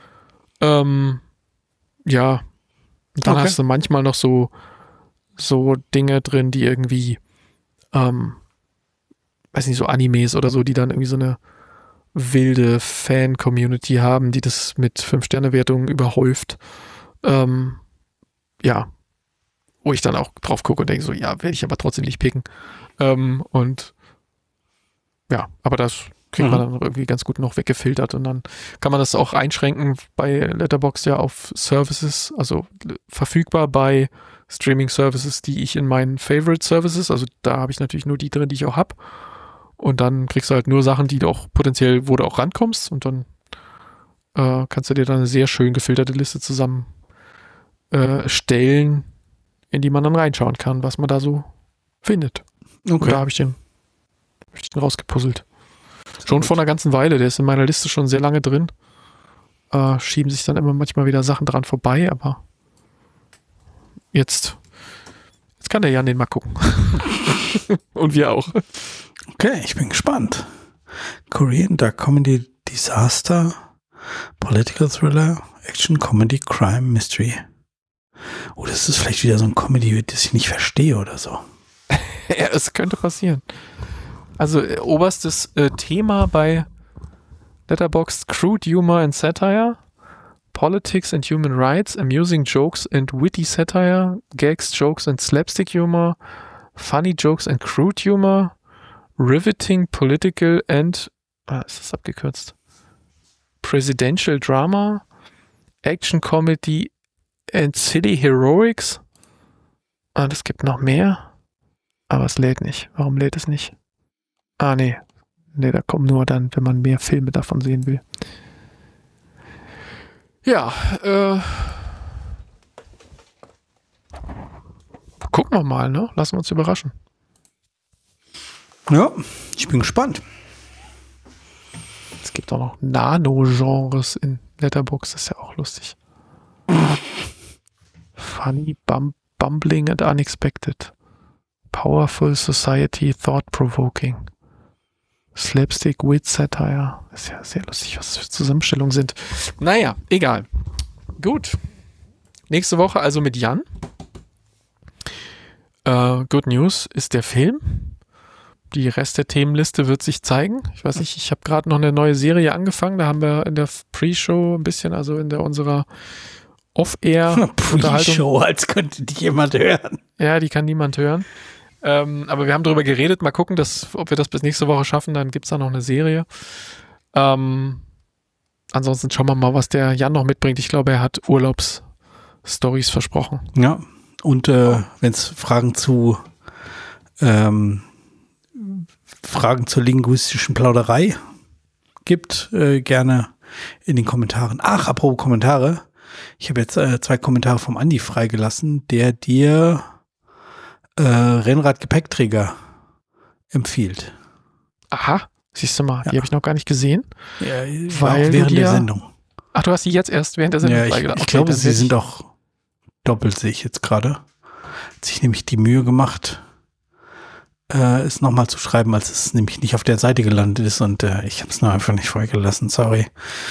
Ähm, ja. Und dann Okay. hast du manchmal noch so, so Dinge drin, die irgendwie, ähm, weiß nicht, so Animes oder so, die dann irgendwie so eine wilde Fan-Community haben, die das mit fünf-Sterne-Wertungen überhäuft. Ähm, ja. Wo ich dann auch drauf gucke und denke so, ja, werde ich aber trotzdem nicht picken. Ähm, und ja, aber das kriegt Mhm. man dann irgendwie ganz gut noch weggefiltert und dann kann man das auch einschränken bei Letterboxd ja auf Services, also verfügbar bei Streaming-Services, die ich in meinen Favorite Services, also da habe ich natürlich nur die drin, die ich auch habe und dann kriegst du halt nur Sachen, die du auch potenziell, wo du auch rankommst und dann äh, kannst du dir dann eine sehr schön gefilterte Liste zusammen äh, stellen, in die man dann reinschauen kann, was man da so findet. Und Okay. da habe ich den, hab ich den rausgepuzzelt. Schon vor einer ganzen Weile, der ist in meiner Liste schon sehr lange drin. Äh, schieben sich dann immer manchmal wieder Sachen dran vorbei, aber jetzt, jetzt kann der Jan den mal gucken. Und wir auch. Okay, ich bin gespannt. Korean Dark Comedy Disaster, Political Thriller, Action Comedy, Crime, Mystery. Oh, das ist vielleicht wieder so ein Comedy, das ich nicht verstehe oder so. Ja, es könnte passieren. Also äh, oberstes äh, Thema bei Letterboxd: Crude Humor and Satire, Politics and Human Rights, Amusing Jokes and Witty Satire, Gags, Jokes and Slapstick Humor, Funny Jokes and Crude Humor, Riveting Political and, ah, ist das abgekürzt? Presidential Drama, Action Comedy and Silly Heroics. Ah, das gibt noch mehr, aber es lädt nicht. Warum lädt es nicht? Ah, nee. Nee, da kommt nur dann, wenn man mehr Filme davon sehen will. Ja, äh. Gucken wir mal, ne? Lassen wir uns überraschen. Ja, ich bin gespannt. Es gibt auch noch Nano-Genres in Letterboxd, das ist ja auch lustig. Funny, bum, Bumbling and Unexpected. Powerful Society, Thought-Provoking. Slapstick, Wit, Satire. Ist ja sehr lustig, was das für Zusammenstellungen sind. Naja, egal. Gut. Nächste Woche also mit Jan. Uh, Good News ist der Film. Die Rest der Themenliste wird sich zeigen. Ich weiß nicht, ich habe gerade noch eine neue Serie angefangen. Da haben wir in der Pre-Show ein bisschen, also in der unserer Off-Air-Unterhaltung. Pre-Show, als könnte die jemand hören. Ja, die kann niemand hören. Ähm, aber wir haben darüber geredet. Mal gucken, dass, ob wir das bis nächste Woche schaffen. Dann gibt es da noch eine Serie. Ähm, ansonsten schauen wir mal, was der Jan noch mitbringt. Ich glaube, er hat Urlaubsstories versprochen. Ja, und äh, wenn es Fragen zu ähm, Fragen zur linguistischen Plauderei gibt, äh, gerne in den Kommentaren. Ach, apropos Kommentare. Ich habe jetzt äh, zwei Kommentare vom Andi freigelassen, der dir äh, Rennrad-Gepäckträger empfiehlt. Aha, siehst du mal, Ja. die habe ich noch gar nicht gesehen. Ja, weil auch während du dir, der Sendung. Ach, du hast die jetzt erst während der Sendung Ja, ich, freigelassen. ich Okay, glaube, dann sie werd sind ich- auch doppelt, sehe ich jetzt gerade. Hat sich nämlich die Mühe gemacht, äh, es nochmal zu schreiben, als es nämlich nicht auf der Seite gelandet ist und äh, ich habe es noch einfach nicht freigelassen, sorry.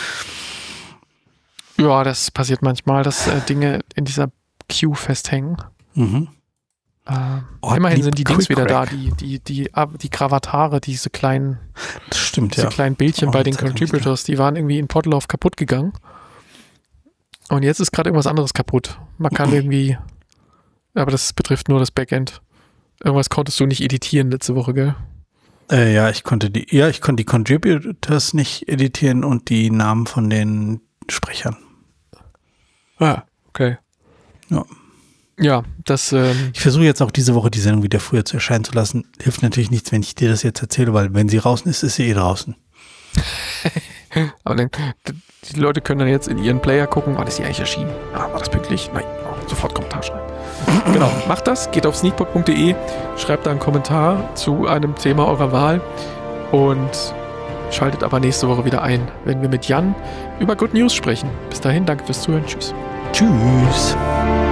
Ja, das passiert manchmal, dass äh, Dinge in dieser Queue festhängen. Mhm. Äh, Ortlieb immerhin sind die Dings wieder da, Quick die, die, die, ah, die Kravatare, diese kleinen, Das stimmt, diese ja. kleinen Bildchen Auch bei eine den Zeit lang nicht Contributors, die waren irgendwie in Potlauf kaputt gegangen. Und jetzt ist gerade irgendwas anderes kaputt. Man kann irgendwie, aber das betrifft nur das Backend. Irgendwas konntest du nicht editieren letzte Woche, gell? Äh, ja, ich konnte die, ja, ich konnte die Contributors nicht editieren und die Namen von den Sprechern. Ah, okay. Ja. Ja, das, ähm, Ich versuche jetzt auch diese Woche die Sendung wieder früher zu erscheinen zu lassen. Hilft natürlich nichts, wenn ich dir das jetzt erzähle, weil wenn sie draußen ist, ist sie eh draußen. aber dann, die Leute können dann jetzt in ihren Player gucken, wann ist die eigentlich erschienen? Ah, war das pünktlich? Nein, oh, sofort Kommentar schreiben. Genau, macht das, geht auf sneakpot punkt de, schreibt da einen Kommentar zu einem Thema eurer Wahl und schaltet aber nächste Woche wieder ein, wenn wir mit Jan über Good News sprechen. Bis dahin, danke fürs Zuhören, tschüss. Tschüss.